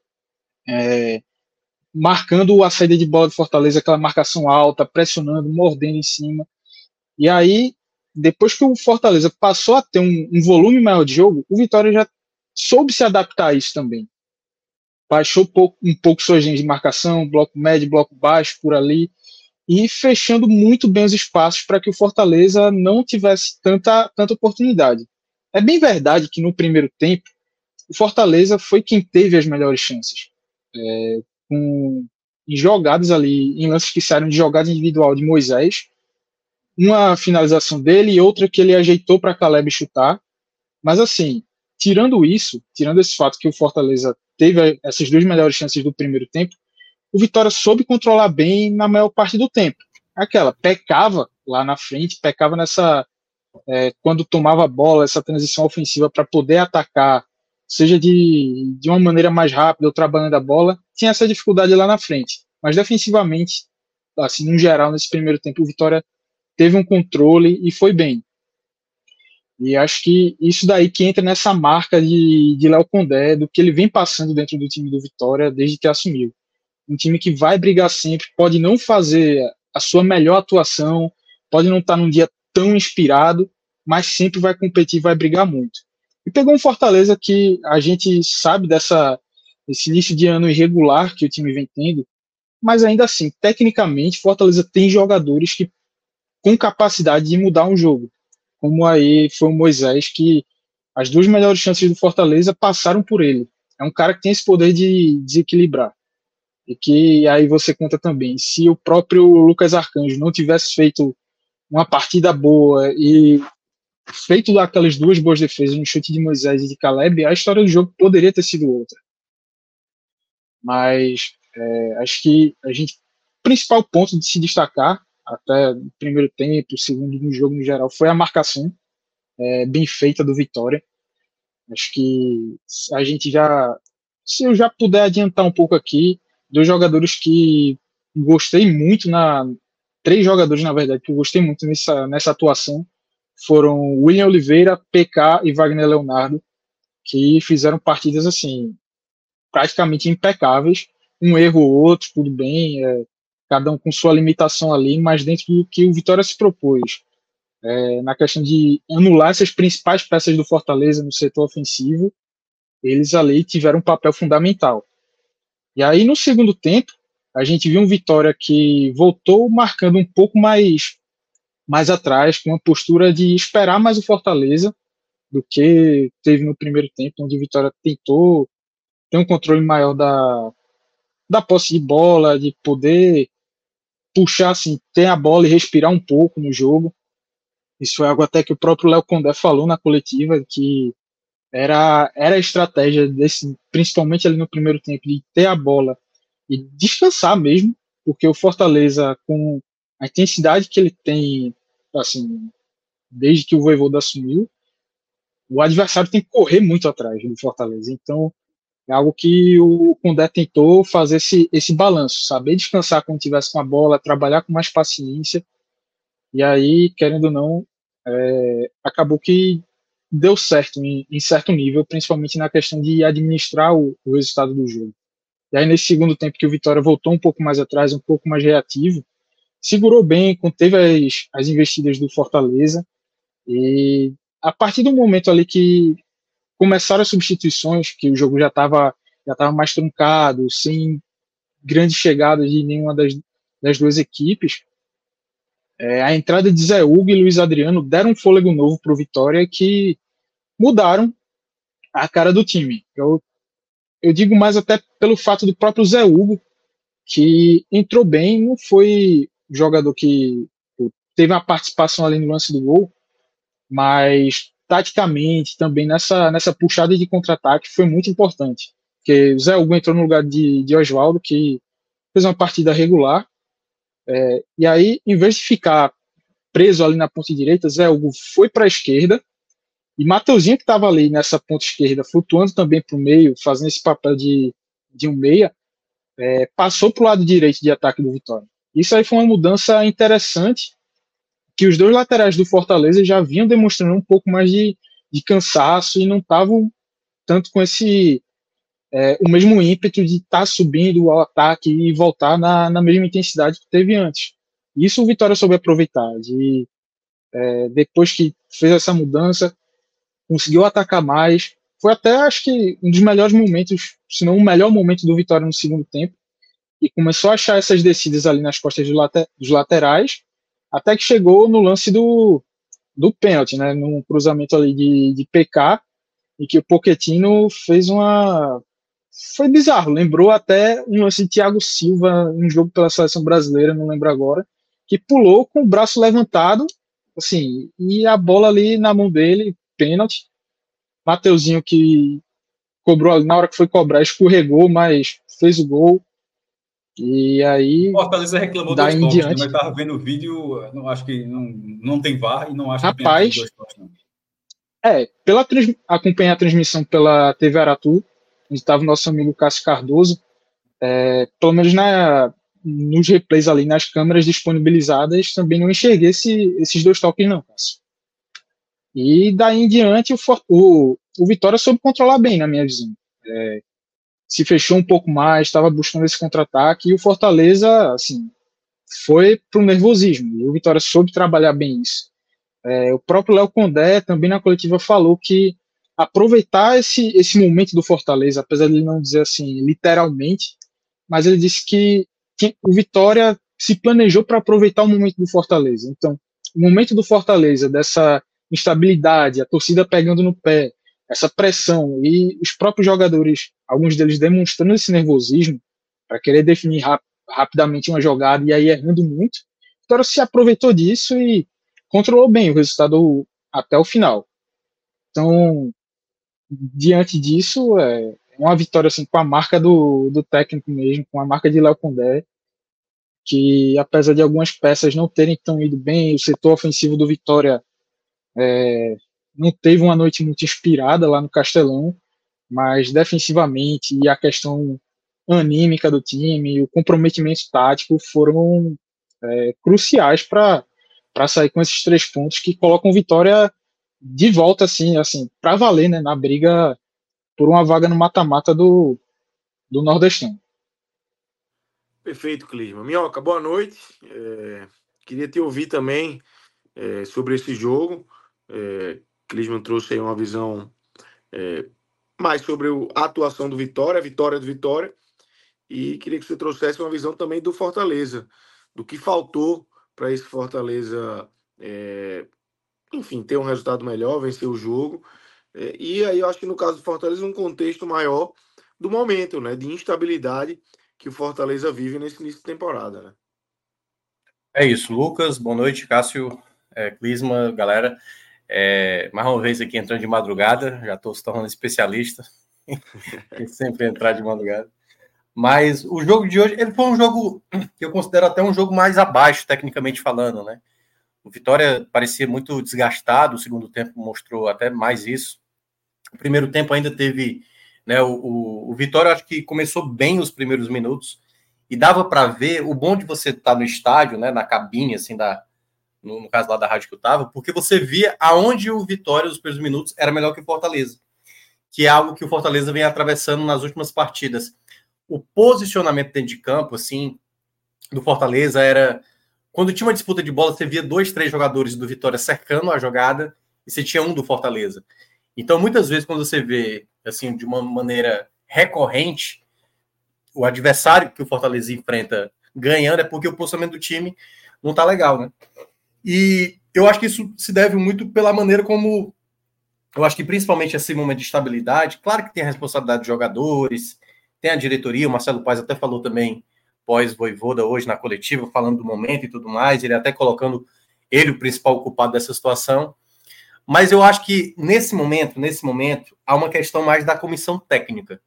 é, marcando a saída de bola do Fortaleza, aquela marcação alta, pressionando, mordendo em cima. E aí, depois que o Fortaleza passou a ter um, um volume maior de jogo, o Vitória já soube se adaptar a isso também. Baixou um pouco, um pouco suas linhas de marcação, bloco médio, bloco baixo, por ali, e fechando muito bem os espaços para que o Fortaleza não tivesse tanta, tanta oportunidade. É bem verdade que no primeiro tempo, o Fortaleza foi quem teve as melhores chances. É, com, em jogadas ali, em lances que saíram de jogada individual de Moisés, uma finalização dele e outra que ele ajeitou para Caleb chutar. Mas assim, tirando isso, tirando esse fato que o Fortaleza teve essas duas melhores chances do primeiro tempo, o Vitória soube controlar bem na maior parte do tempo. aquela, pecava lá na frente, pecava nessa, é, quando tomava a bola, essa transição ofensiva para poder atacar, seja de, de uma maneira mais rápida ou trabalhando a bola, tinha essa dificuldade lá na frente. Mas defensivamente, assim, no geral, nesse primeiro tempo, o Vitória teve um controle e foi bem. E acho que isso daí que entra nessa marca de, de Léo Condé, do que ele vem passando dentro do time do Vitória desde que assumiu. Um time que vai brigar sempre, pode não fazer a sua melhor atuação, pode não estar num dia tão inspirado, mas sempre vai competir, vai brigar muito. E pegou um Fortaleza que a gente sabe dessa, desse início de ano irregular que o time vem tendo, mas ainda assim, tecnicamente, Fortaleza tem jogadores que com capacidade de mudar um jogo, como aí foi o Moisés, que as duas melhores chances do Fortaleza passaram por ele. É um cara que tem esse poder de desequilibrar. E que aí você conta também, se o próprio Lucas Arcanjo não tivesse feito uma partida boa e feito aquelas duas boas defesas no chute de Moisés e de Caleb, a história do jogo poderia ter sido outra. Mas é, acho que a gente, o principal ponto de se destacar, até no primeiro tempo, o segundo no jogo no geral, foi a marcação é, bem feita do Vitória. Acho que a gente já, se eu já puder adiantar um pouco aqui, dois jogadores que gostei muito, na três jogadores, na verdade, que eu gostei muito nessa, nessa atuação, foram William Oliveira, P K e Wagner Leonardo, que fizeram partidas assim praticamente impecáveis, um erro ou outro, tudo bem, é, cada um com sua limitação ali, mas dentro do que o Vitória se propôs, é, na questão de anular essas principais peças do Fortaleza no setor ofensivo, eles ali tiveram um papel fundamental. E aí no segundo tempo, a gente viu um Vitória que voltou marcando um pouco mais, mais atrás, com uma postura de esperar mais o Fortaleza do que teve no primeiro tempo, onde o Vitória tentou ter um controle maior da, da posse de bola, de poder puxar, assim, ter a bola e respirar um pouco no jogo. Isso foi algo até que o próprio Léo Condé falou na coletiva, que era, era a estratégia, desse, principalmente ali no primeiro tempo, de ter a bola e descansar mesmo, porque o Fortaleza, com a intensidade que ele tem, assim, desde que o Vojvoda assumiu, o adversário tem que correr muito atrás do Fortaleza. Então, é algo que o Condé tentou fazer esse, esse balanço, saber descansar quando tivesse com a bola, trabalhar com mais paciência, e aí, querendo ou não, é, acabou que deu certo em, em certo nível, principalmente na questão de administrar o, o resultado do jogo. E aí, nesse segundo tempo que o Vitória voltou um pouco mais atrás, um pouco mais reativo, segurou bem, conteve as, as investidas do Fortaleza, e a partir do momento ali que começaram as substituições, que o jogo já estava já tava mais truncado, sem grandes chegadas de nenhuma das, das duas equipes, é, a entrada de Zé Hugo e Luiz Adriano deram um fôlego novo para o Vitória que mudaram a cara do time. Eu, eu digo mais até pelo fato do próprio Zé Hugo, que entrou bem, não foi jogador que teve uma participação ali no lance do gol, mas taticamente também nessa, nessa puxada de contra-ataque foi muito importante, porque o Zé Hugo entrou no lugar de, de Oswaldo, que fez uma partida regular, é, e aí, em vez de ficar preso ali na ponta direita, Zé Hugo foi para a esquerda, e Mateuzinho, que estava ali nessa ponta esquerda, flutuando também para o meio, fazendo esse papel de, de um meia, é, passou para o lado direito de ataque do Vitória. Isso aí foi uma mudança interessante, que os dois laterais do Fortaleza já vinham demonstrando um pouco mais de, de cansaço e não estavam tanto com esse é, o mesmo ímpeto de estar tá subindo ao ataque e voltar na, na mesma intensidade que teve antes. Isso o Vitória soube aproveitar. De, é, depois que fez essa mudança, conseguiu atacar mais. Foi até, acho que, um dos melhores momentos, se não o melhor momento do Vitória no segundo tempo. E começou a achar essas descidas ali nas costas do late, dos laterais, até que chegou no lance do, do pênalti, né, num cruzamento ali de, de P K, e que o Pochettino fez uma... Foi bizarro, lembrou até um lance de Thiago Silva, um jogo pela seleção brasileira, não lembro agora, que pulou com o braço levantado, assim, e a bola ali na mão dele, pênalti. Mateuzinho, que cobrou ali, na hora que foi cobrar, escorregou, mas fez o gol. E aí... O Fortaleza reclamou dois toques, diante, mas estava vendo o vídeo, não acho que não, não tem V A R e não acho rapaz, que tenha dois toques, não. É, pela trans, acompanhar a transmissão pela T V Aratu, onde estava o nosso amigo Cássio Cardoso, é, pelo menos na, nos replays ali, nas câmeras disponibilizadas, também não enxerguei esse, esses dois toques não, Cássio. E daí em diante o, o, o Vitória soube controlar bem, na minha visão. É, se fechou um pouco mais, estava buscando esse contra-ataque, e o Fortaleza, assim, foi para o nervosismo, e o Vitória soube trabalhar bem isso. É, o próprio Léo Condé também na coletiva falou que aproveitar esse, esse momento do Fortaleza, apesar de ele não dizer assim literalmente, mas ele disse que, que o Vitória se planejou para aproveitar o momento do Fortaleza. Então, o momento do Fortaleza, dessa instabilidade, a torcida pegando no pé, essa pressão e os próprios jogadores, alguns deles demonstrando esse nervosismo para querer definir rap rapidamente uma jogada e aí errando muito, o Vitória se aproveitou disso e controlou bem o resultado até o final. Então, diante disso, é uma vitória assim, com a marca do, do técnico mesmo, com a marca de Léo Condé, que apesar de algumas peças não terem tão ido bem, o setor ofensivo do Vitória é, não teve uma noite muito inspirada lá no Castelão, mas defensivamente e a questão anímica do time, o comprometimento tático foram é, cruciais para para sair com esses três pontos que colocam Vitória de volta, assim, assim para valer, né, na briga por uma vaga no mata-mata do, do Nordestão. Perfeito, Clisma. Minhoca, boa noite. É, queria te ouvir também é, sobre esse jogo. É, Clisma trouxe aí uma visão é, mais sobre o, a atuação do Vitória, a vitória do Vitória, e queria que você trouxesse uma visão também do Fortaleza, do que faltou para esse Fortaleza, é, enfim, ter um resultado melhor, vencer o jogo. É, e aí eu acho que no caso do Fortaleza, um contexto maior do momento, né, de instabilidade que o Fortaleza vive nesse início de temporada, né? É isso, Lucas, boa noite, Cássio, é, Clisma, galera. É, mais uma vez aqui entrando de madrugada, já estou se tornando especialista em sempre entrar de madrugada. Mas o jogo de hoje, ele foi um jogo que eu considero até um jogo mais abaixo, tecnicamente falando, né? O Vitória parecia muito desgastado, o segundo tempo mostrou até mais isso. O primeiro tempo ainda teve, né, o, o, o Vitória acho que começou bem os primeiros minutos e dava para ver o bom de você estar tá no estádio, né, na cabine, assim, da, no, no caso lá da rádio que eu estava, porque você via aonde o Vitória, nos primeiros minutos, era melhor que o Fortaleza, que é algo que o Fortaleza vem atravessando nas últimas partidas. O posicionamento dentro de campo, assim, do Fortaleza era... Quando tinha uma disputa de bola, você via dois, três jogadores do Vitória cercando a jogada e você tinha um do Fortaleza. Então, muitas vezes, quando você vê, assim, de uma maneira recorrente, o adversário que o Fortaleza enfrenta ganhando é porque o posicionamento do time não tá legal, né? E eu acho que isso se deve muito pela maneira como... Eu acho que principalmente esse momento de estabilidade, claro que tem a responsabilidade dos jogadores, tem a diretoria, o Marcelo Paes até falou também pós-Voivoda hoje na coletiva, falando do momento e tudo mais, ele até colocando ele o principal culpado dessa situação. Mas eu acho que nesse momento, nesse momento, há uma questão mais da comissão técnica.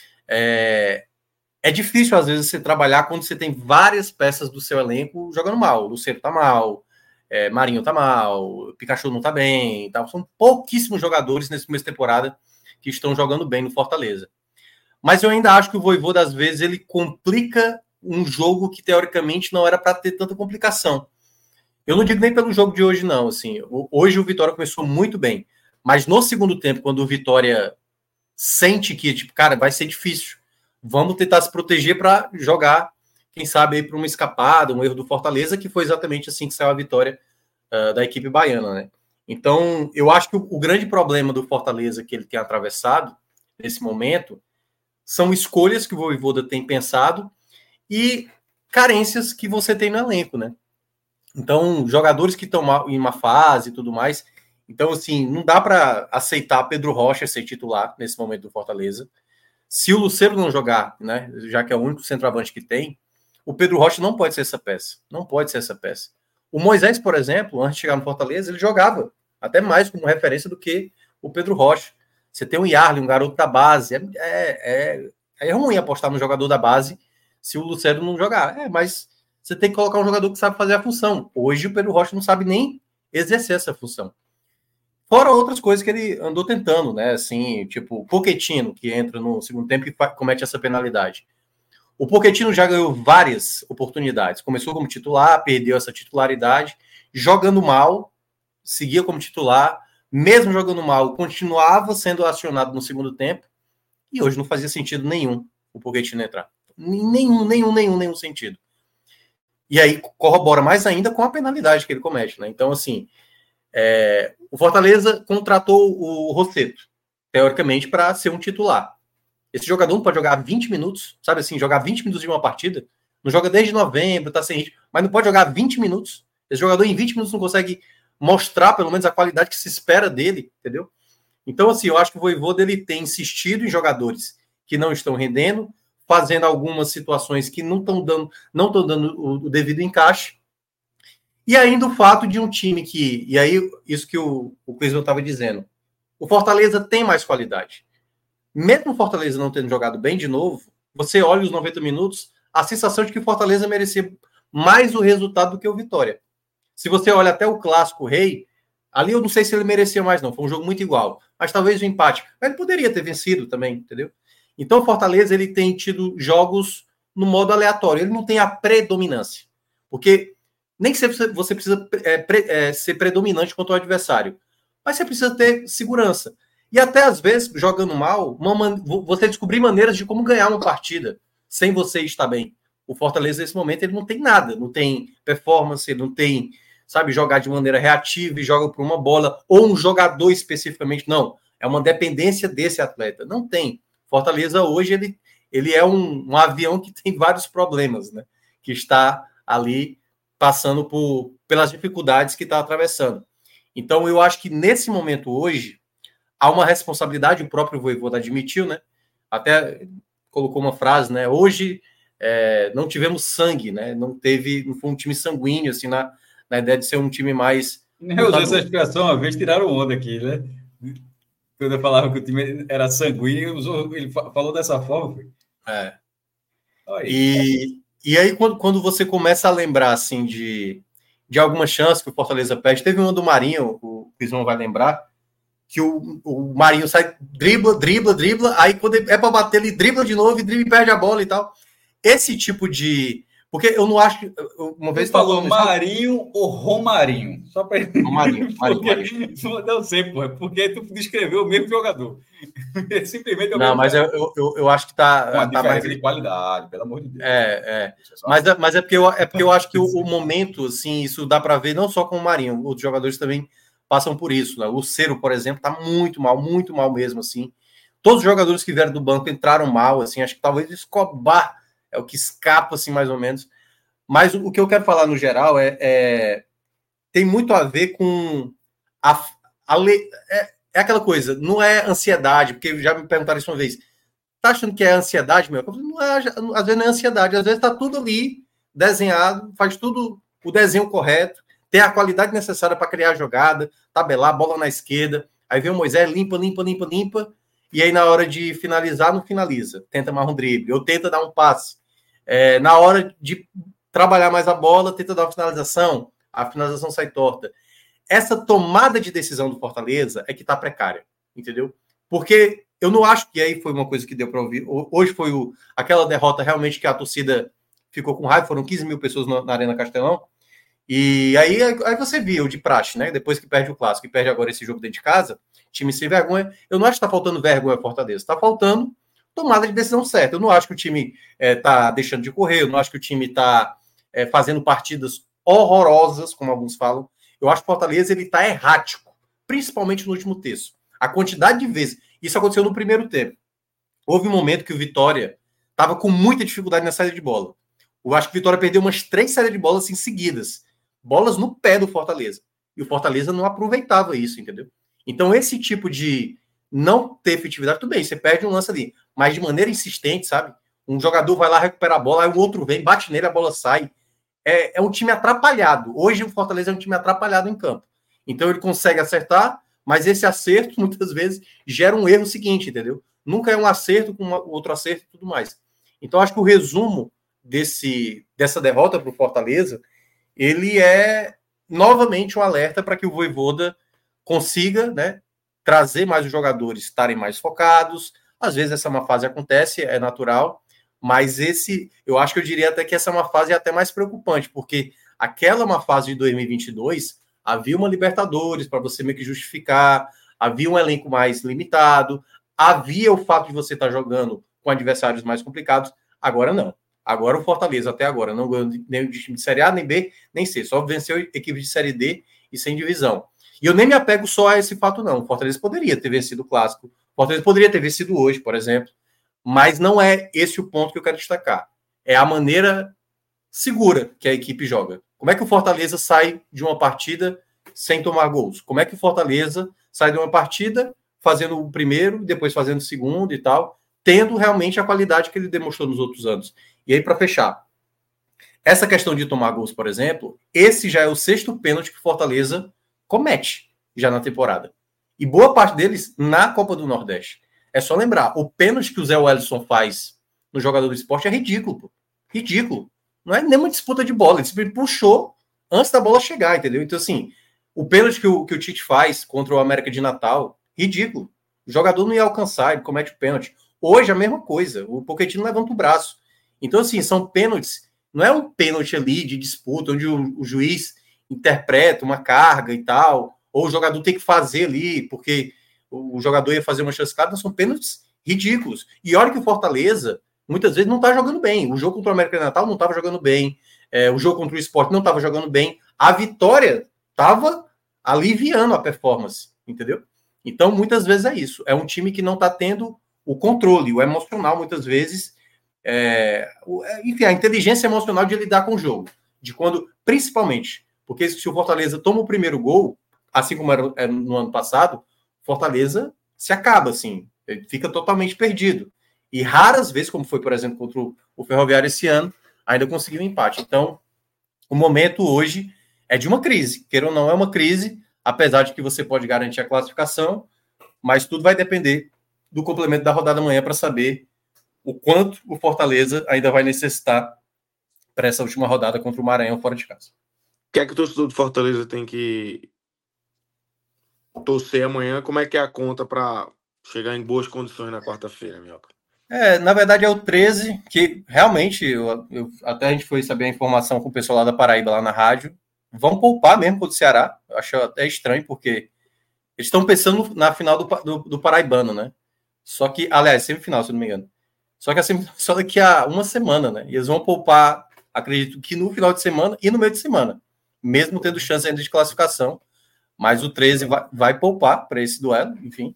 É, é difícil, às vezes, você trabalhar quando você tem várias peças do seu elenco jogando mal. O Luceiro tá mal, é, Marinho tá mal, Pikachu não tá bem. Tá? São pouquíssimos jogadores nessa primeira temporada que estão jogando bem no Fortaleza. Mas eu ainda acho que o Voivoda, às vezes, ele complica um jogo que, teoricamente, não era para ter tanta complicação. Eu não digo nem pelo jogo de hoje, não. Assim, hoje o Vitória começou muito bem. Mas no segundo tempo, quando o Vitória sente que, tipo, cara, vai ser difícil. Vamos tentar se proteger para jogar, quem sabe, aí para uma escapada, um erro do Fortaleza, que foi exatamente assim que saiu a vitória uh, da equipe baiana, né? Então, eu acho que o, o grande problema do Fortaleza que ele tem atravessado nesse momento são escolhas que o Voivoda tem pensado e carências que você tem no elenco, né? Então, jogadores que estão em uma fase e tudo mais. Então, assim, não dá para aceitar Pedro Rocha ser titular nesse momento do Fortaleza. Se o Luceiro não jogar, né, já que é o único centroavante que tem, o Pedro Rocha não pode ser essa peça. Não pode ser essa peça. O Moisés, por exemplo, antes de chegar no Fortaleza, ele jogava até mais como referência do que o Pedro Rocha. Você tem o Yarley, um garoto da base. É, é, é ruim apostar no jogador da base se o Lucero não jogar. É, mas você tem que colocar um jogador que sabe fazer a função. Hoje o Pedro Rocha não sabe nem exercer essa função. Fora outras coisas que ele andou tentando, né? Assim, tipo, o Pochettino, que entra no segundo tempo e comete essa penalidade. O Pochettino já ganhou várias oportunidades. Começou como titular, perdeu essa titularidade, jogando mal, seguia como titular, mesmo jogando mal, continuava sendo acionado no segundo tempo, e hoje não fazia sentido nenhum o Pochettino entrar. Nenhum, nenhum, nenhum, nenhum sentido. E aí corrobora mais ainda com a penalidade que ele comete, né? Então, assim, é, o Fortaleza contratou o Rossetto, teoricamente, para ser um titular. Esse jogador não pode jogar vinte minutos, sabe assim, jogar vinte minutos de uma partida. Não joga desde novembro, tá sem ritmo, mas não pode jogar vinte minutos. Esse jogador em vinte minutos não consegue mostrar, pelo menos, a qualidade que se espera dele, entendeu? Então, assim, eu acho que o Vojvoda ele tem insistido em jogadores que não estão rendendo, fazendo algumas situações que não estão dando, não estão dando o, o devido encaixe. E ainda o fato de um time que, e aí isso que o, o Clisman estava dizendo, o Fortaleza tem mais qualidade. Mesmo o Fortaleza não tendo jogado bem de novo, você olha os noventa minutos, a sensação de que o Fortaleza merecia mais o resultado do que o Vitória. Se você olha até o Clássico Rei, ali eu não sei se ele merecia mais não, foi um jogo muito igual, mas talvez o empate. Mas ele poderia ter vencido também, entendeu? Então o Fortaleza ele tem tido jogos no modo aleatório, ele não tem a predominância, porque nem sempre você precisa é, pre, é, ser predominante contra o adversário, mas você precisa ter segurança. E até às vezes, jogando mal, uma, você descobrir maneiras de como ganhar uma partida sem você estar bem. O Fortaleza, nesse momento, ele não tem nada, não tem performance, não tem, sabe, jogar de maneira reativa e joga por uma bola, ou um jogador especificamente, não. É uma dependência desse atleta. Não tem. Fortaleza hoje, ele, ele é um, um avião que tem vários problemas, né? Que está ali passando por, pelas dificuldades que está atravessando. Então, eu acho que nesse momento hoje, há uma responsabilidade, o próprio Vojvoda admitiu, né? Até colocou uma frase, né? Hoje é, não tivemos sangue, né? Não teve, não foi um time sanguíneo, assim, na, na ideia de ser um time mais... Eu usei essa expressão uma vez, tiraram onda aqui, né? Quando eu falava que o time era sanguíneo, ele falou dessa forma. Foi. É. E, e aí, quando, quando você começa a lembrar, assim, de, de alguma chance que o Fortaleza perde, teve uma do Marinho, o Clisman vai lembrar, que o, o Marinho sai, dribla, dribla, dribla, aí quando é para bater, ele dribla de novo e dribla e perde a bola e tal. Esse tipo de... Porque eu não acho que... Uma vez falou Marinho ou Romarinho? Só para... Romarinho. Marinho. Não sei, pô, porque tu descreveu o mesmo jogador. Simplesmente... Não, mas eu, eu, eu acho que tá... Uma tá diferença mais... de qualidade, pelo amor de Deus. É, é. Mas, mas é, porque eu, é porque eu acho que o, o momento, assim, isso dá para ver não só com o Marinho, outros jogadores também passam por isso, né? O Lucero, por exemplo, tá muito mal, muito mal mesmo, assim. Todos os jogadores que vieram do banco entraram mal, assim, acho que talvez o Escobar é o que escapa, assim, mais ou menos. Mas o, o que eu quero falar, no geral, é, é tem muito a ver com a, a é, é aquela coisa, não é ansiedade, porque já me perguntaram isso uma vez, tá achando que é ansiedade, meu? Não é, às vezes não é ansiedade, às vezes tá tudo ali, desenhado, faz tudo o desenho correto, tem a qualidade necessária para criar a jogada, tabelar, bola na esquerda, aí vem o Moisés, limpa, limpa, limpa, limpa, e aí na hora de finalizar, não finaliza, tenta mais um drible, ou tenta dar um passe. É, na hora de trabalhar mais a bola, tenta dar uma finalização, a finalização sai torta. Essa tomada de decisão do Fortaleza é que está precária, entendeu? Porque eu não acho que aí foi uma coisa que deu para ouvir, hoje foi o, aquela derrota realmente que a torcida ficou com raiva, foram quinze mil pessoas na, na Arena Castelão. E aí, aí você viu de praxe, né? Depois que perde o Clássico e perde agora esse jogo dentro de casa, time sem vergonha. Eu não acho que está faltando vergonha ao Fortaleza, está faltando tomada de decisão certa. Eu não acho que o time está é, deixando de correr, eu não acho que o time está é, fazendo partidas horrorosas, como alguns falam. Eu acho que o Fortaleza está errático, principalmente no último terço. A quantidade de vezes. Isso aconteceu no primeiro tempo. Houve um momento que o Vitória estava com muita dificuldade na saída de bola. Eu acho que o Vitória perdeu umas três saídas de bola assim, seguidas. Bolas no pé do Fortaleza. E o Fortaleza não aproveitava isso, entendeu? Então, esse tipo de não ter efetividade, tudo bem, você perde um lance ali, mas de maneira insistente, sabe? Um jogador vai lá, recupera a bola, aí o outro vem, bate nele, a bola sai. É, é um time atrapalhado. Hoje o Fortaleza é um time atrapalhado em campo. Então, ele consegue acertar, mas esse acerto, muitas vezes, gera um erro seguinte, entendeu? Nunca é um acerto com uma, outro acerto e tudo mais. Então, acho que o resumo desse, dessa derrota para o Fortaleza, ele é novamente um alerta para que o Vojvoda consiga, né, trazer mais os jogadores estarem mais focados. Às vezes essa má fase acontece, é natural, mas esse, eu acho que eu diria até que essa má fase é até mais preocupante, porque aquela má fase de dois mil e vinte e dois, havia uma Libertadores para você meio que justificar, havia um elenco mais limitado, havia o fato de você estar jogando com adversários mais complicados. Agora não. Agora o Fortaleza, até agora, não ganhou nem de time de Série A, nem B, nem C. Só venceu equipe de Série D e sem divisão. E eu nem me apego só a esse fato, não. O Fortaleza poderia ter vencido o Clássico. O Fortaleza poderia ter vencido hoje, por exemplo. Mas não é esse o ponto que eu quero destacar. É a maneira segura que a equipe joga. Como é que o Fortaleza sai de uma partida sem tomar gols? Como é que o Fortaleza sai de uma partida fazendo o primeiro, depois fazendo o segundo e tal, tendo realmente a qualidade que ele demonstrou nos outros anos? E aí, para fechar, essa questão de tomar gols, por exemplo, esse já é o sexto pênalti que o Fortaleza comete já na temporada. E boa parte deles na Copa do Nordeste. É só lembrar, o pênalti que o Zé Wellison faz no jogador do esporte é ridículo. Pô. Ridículo. Não é nem uma disputa de bola. Ele simplesmente puxou antes da bola chegar, entendeu? Então, assim, o pênalti que o, que o Tite faz contra o América de Natal, ridículo. O jogador não ia alcançar, ele comete o pênalti. Hoje, a mesma coisa. O Pochettino levanta o braço. Então, assim, são pênaltis. Não é um pênalti ali de disputa, onde o, o juiz interpreta uma carga e tal, ou o jogador tem que fazer ali, porque o jogador ia fazer uma chance clara. São pênaltis ridículos. E olha que o Fortaleza, muitas vezes, não está jogando bem. O jogo contra o América de Natal não estava jogando bem. É, o jogo contra o Sport não estava jogando bem. A vitória estava aliviando a performance, entendeu? Então, muitas vezes é isso. É um time que não está tendo o controle, o emocional, muitas vezes, é, o, enfim, a inteligência emocional de lidar com o jogo. De quando, principalmente, porque se o Fortaleza toma o primeiro gol, assim como era no ano passado, Fortaleza se acaba, assim, ele fica totalmente perdido. E raras vezes, como foi, por exemplo, contra o Ferroviário esse ano, ainda conseguiu um empate. Então, o momento hoje é de uma crise. Queira ou não, é uma crise, apesar de que você pode garantir a classificação, mas tudo vai depender do complemento da rodada amanhã para saber o quanto o Fortaleza ainda vai necessitar para essa última rodada contra o Maranhão fora de casa. O que é que o torcedor do Fortaleza tem que torcer amanhã? Como é que é a conta para chegar em boas condições na quarta-feira, Minhoca? É, na verdade é o treze, que realmente, eu, eu, até a gente foi saber a informação com o pessoal lá da Paraíba, lá na rádio, vão poupar mesmo contra o Ceará. Eu acho até estranho, porque eles estão pensando na final do, do, do Paraibano, né? Só que, aliás, semifinal, se eu não me engano. Só que assim, só daqui a uma semana, né? E eles vão poupar, acredito que no final de semana e no meio de semana, mesmo tendo chance ainda de classificação. Mas o treze vai, vai poupar para esse duelo, enfim.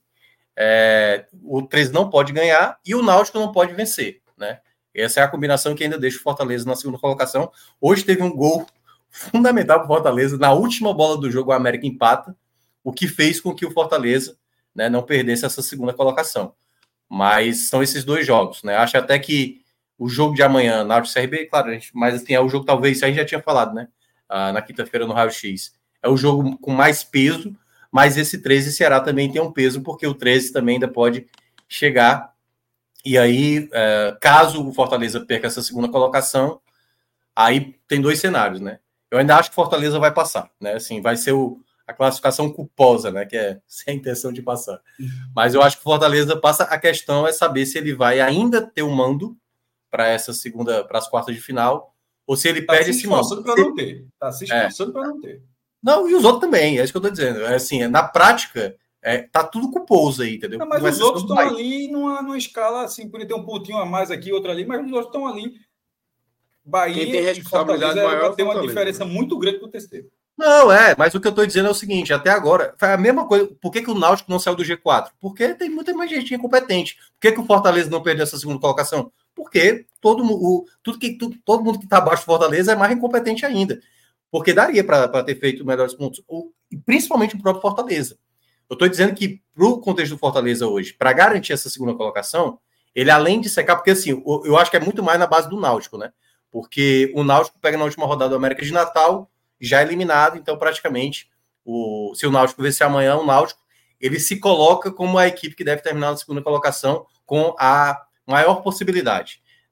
É, o treze não pode ganhar e o Náutico não pode vencer, né? Essa é a combinação que ainda deixa o Fortaleza na segunda colocação. Hoje teve um gol fundamental para o Fortaleza. Na última bola do jogo, o América empata, o que fez com que o Fortaleza, né, não perdesse essa segunda colocação. Mas são esses dois jogos, né? Acho até que o jogo de amanhã, Náutico e C R B, claro, a gente, mas assim, é o jogo, talvez, isso a gente já tinha falado, né? Ah, na quinta-feira no Raio X. É o jogo com mais peso, mas esse treze Ceará também tem um peso, porque o treze também ainda pode chegar. E aí, é, caso o Fortaleza perca essa segunda colocação, aí tem dois cenários, né? Eu ainda acho que o Fortaleza vai passar, né? Assim, vai ser o, a classificação culposa, né? Que é sem a intenção de passar. Mas eu acho que o Fortaleza passa. A questão é saber se ele vai ainda ter o mando para essa segunda, para as quartas de final, ou se ele tá perde se esse mando. esforçando para não ter. Tá se esforçando é. para não ter. Não, e os outros também, é isso que eu tô dizendo. É assim, na prática, é, tá tudo culposo aí, entendeu? Não, mas os outros estão ali numa, numa escala, assim, podia ter um pontinho a mais aqui, outro ali, mas os outros estão ali. Bahia Quem tem responsabilidade e maior vai ter uma Fortaleza, diferença né? muito grande pro terceiro. Não, é, mas o que eu tô dizendo é o seguinte, até agora, foi a mesma coisa. Por que, que o Náutico não saiu do G quatro? Porque tem muita mais gente incompetente. Por que, que o Fortaleza não perdeu essa segunda colocação? Porque todo, o, tudo que, tudo, todo mundo que tá abaixo do Fortaleza é mais incompetente ainda. Porque daria para ter feito melhores pontos, e principalmente o próprio Fortaleza. Eu estou dizendo que, para o contexto do Fortaleza hoje, para garantir essa segunda colocação, ele além de secar, porque assim, eu, eu acho que é muito mais na base do Náutico, né? Porque o Náutico pega na última rodada do América de Natal, já eliminado, então praticamente, o, se o Náutico vencer amanhã, o Náutico, ele se coloca como a equipe que deve terminar na segunda colocação com a maior possibilidade.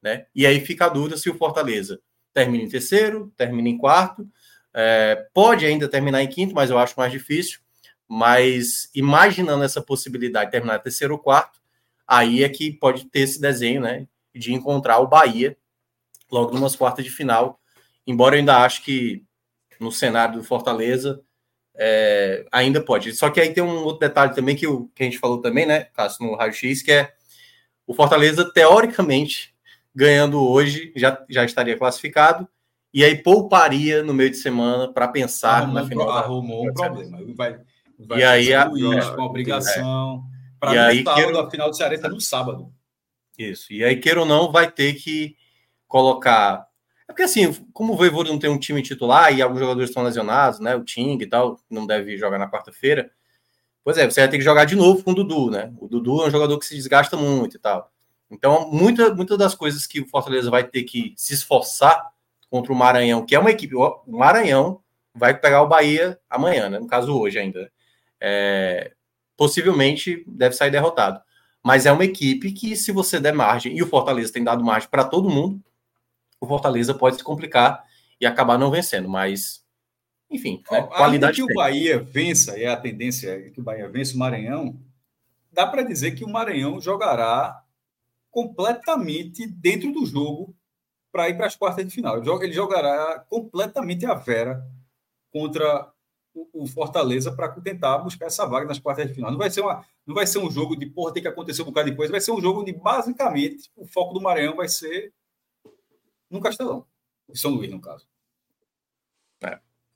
né? E aí fica a dúvida se o Fortaleza termina em terceiro, termina em quarto, é, pode ainda terminar em quinto, mas eu acho mais difícil. Mas imaginando essa possibilidade de terminar em terceiro ou quarto, aí é que pode ter esse desenho, né, de encontrar o Bahia logo numas quartas de final, embora eu ainda acho que no cenário do Fortaleza é, ainda pode. Só que aí tem um outro detalhe também que, o, que a gente falou também, né, Cássio, no raio-x, que é o Fortaleza, teoricamente, ganhando hoje, já, já estaria classificado, e aí pouparia no meio de semana para pensar arrumou na final. Um, da, arrumou um problema. Vai, vai e aí a, Luiz, é, com a obrigação. É. Para no aí, sábado, queiro, a final do Ceará no sábado. Isso. E aí, queira ou não, vai ter que colocar. É porque, assim, como o Voivoda não tem um time titular e alguns jogadores estão lesionados, né? O Ting e tal, não deve jogar na quarta-feira. Pois é, você vai ter que jogar de novo com o Dudu, né? O Dudu é um jogador que se desgasta muito e tal. Então, muitas muita das coisas que o Fortaleza vai ter que se esforçar contra o Maranhão, que é uma equipe. O Maranhão vai pegar o Bahia amanhã, né? No caso, hoje ainda. É, possivelmente deve sair derrotado. Mas é uma equipe que, se você der margem, e o Fortaleza tem dado margem para todo mundo, o Fortaleza pode se complicar e acabar não vencendo. Mas, enfim, né? Qualidade que tem. O Bahia vença, e a tendência é que o Bahia vença o Maranhão, dá para dizer que o Maranhão jogará completamente dentro do jogo para ir para as quartas de final. Ele jogará completamente a Vera contra o Fortaleza para tentar buscar essa vaga nas quartas de final. Não vai ser, uma, não vai ser um jogo de porra, tem que acontecer um bocado depois, vai ser um jogo de, basicamente, o foco do Maranhão vai ser no Castelão. Em São Luís, no caso. É.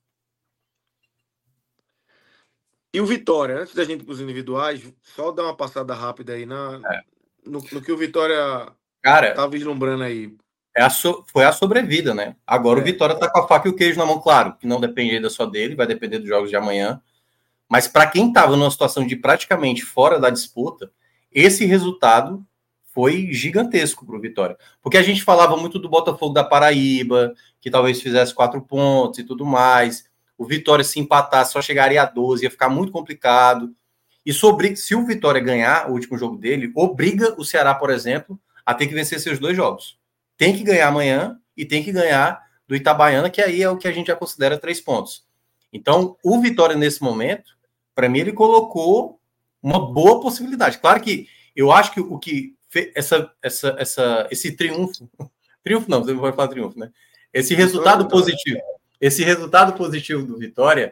E o Vitória, antes da gente ir para os individuais, só dar uma passada rápida aí na, é. no, no que o Vitória está vislumbrando aí. É a so, foi a sobrevida, né? Agora é. o Vitória está com a faca e o queijo na mão, claro, que não depende ainda só dele, vai depender dos jogos de amanhã. Mas para quem estava numa situação de praticamente fora da disputa, esse resultado foi gigantesco para o Vitória. Porque a gente falava muito do Botafogo da Paraíba, que talvez fizesse quatro pontos e tudo mais. O Vitória, se empatasse, só chegaria a doze, ia ficar muito complicado. E sobre, se o Vitória ganhar o último jogo dele, obriga o Ceará, por exemplo, a ter que vencer seus dois jogos. Tem que ganhar amanhã e tem que ganhar do Itabaiana, que aí é o que a gente já considera três pontos. Então, o Vitória, nesse momento, para mim, ele colocou uma boa possibilidade. Claro que eu acho que o que fez essa, essa, essa, esse triunfo, triunfo não, você não vai falar triunfo, né? Esse resultado positivo, esse resultado positivo do Vitória,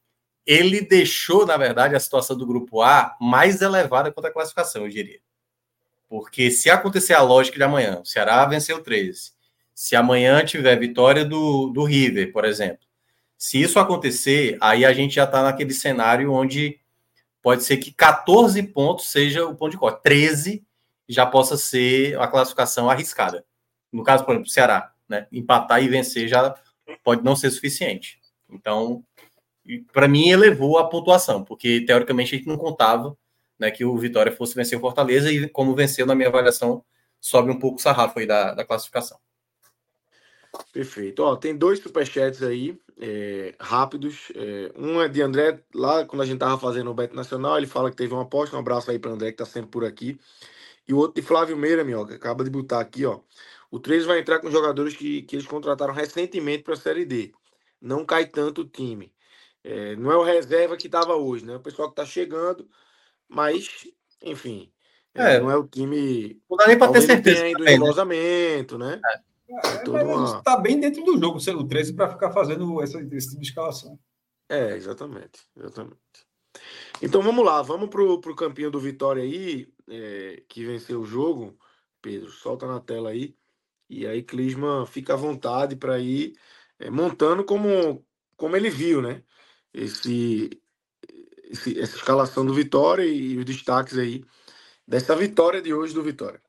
ele deixou, na verdade, a situação do Grupo A mais elevada quanto à classificação, eu diria. Porque se acontecer a lógica de amanhã, o Ceará venceu treze, se amanhã tiver vitória do, do River, por exemplo, se isso acontecer, aí a gente já está naquele cenário onde pode ser que catorze pontos seja o ponto de corte, treze já possa ser a classificação arriscada. No caso, por exemplo, o Ceará, né? Empatar e vencer já pode não ser suficiente. Então, para mim, elevou a pontuação, porque teoricamente a gente não contava, né, que o Vitória fosse vencer o Fortaleza, e como venceu, na minha avaliação, sobe um pouco o sarrafo aí da, da classificação. Perfeito. Ó, tem dois superchats aí, é, rápidos. É, um é de André, lá quando a gente tava fazendo o Bet Nacional, ele fala que teve uma aposta. Um abraço aí para André, que tá sempre por aqui. E o outro de Flávio Meira, meu, que acaba de botar aqui, ó. O três vai entrar com jogadores que, que eles contrataram recentemente para a Série D. Não cai tanto o time. É, não é o reserva que estava hoje, né? O pessoal que tá chegando, mas, enfim, é, é, não é o time. Não dá nem para ter certeza. Não tem ainda o entrosamento, né? É. É, uma... Tá bem dentro do jogo, sendo treze, para ficar fazendo essa, esse tipo de escalação. É, exatamente, exatamente. Então vamos lá, vamos pro, pro campinho do Vitória aí, é, que venceu o jogo. Pedro, solta na tela aí. E aí, Clisman, fica à vontade para ir é, montando como, como ele viu, né? Esse, esse, essa escalação do Vitória e os destaques aí dessa vitória de hoje do Vitória.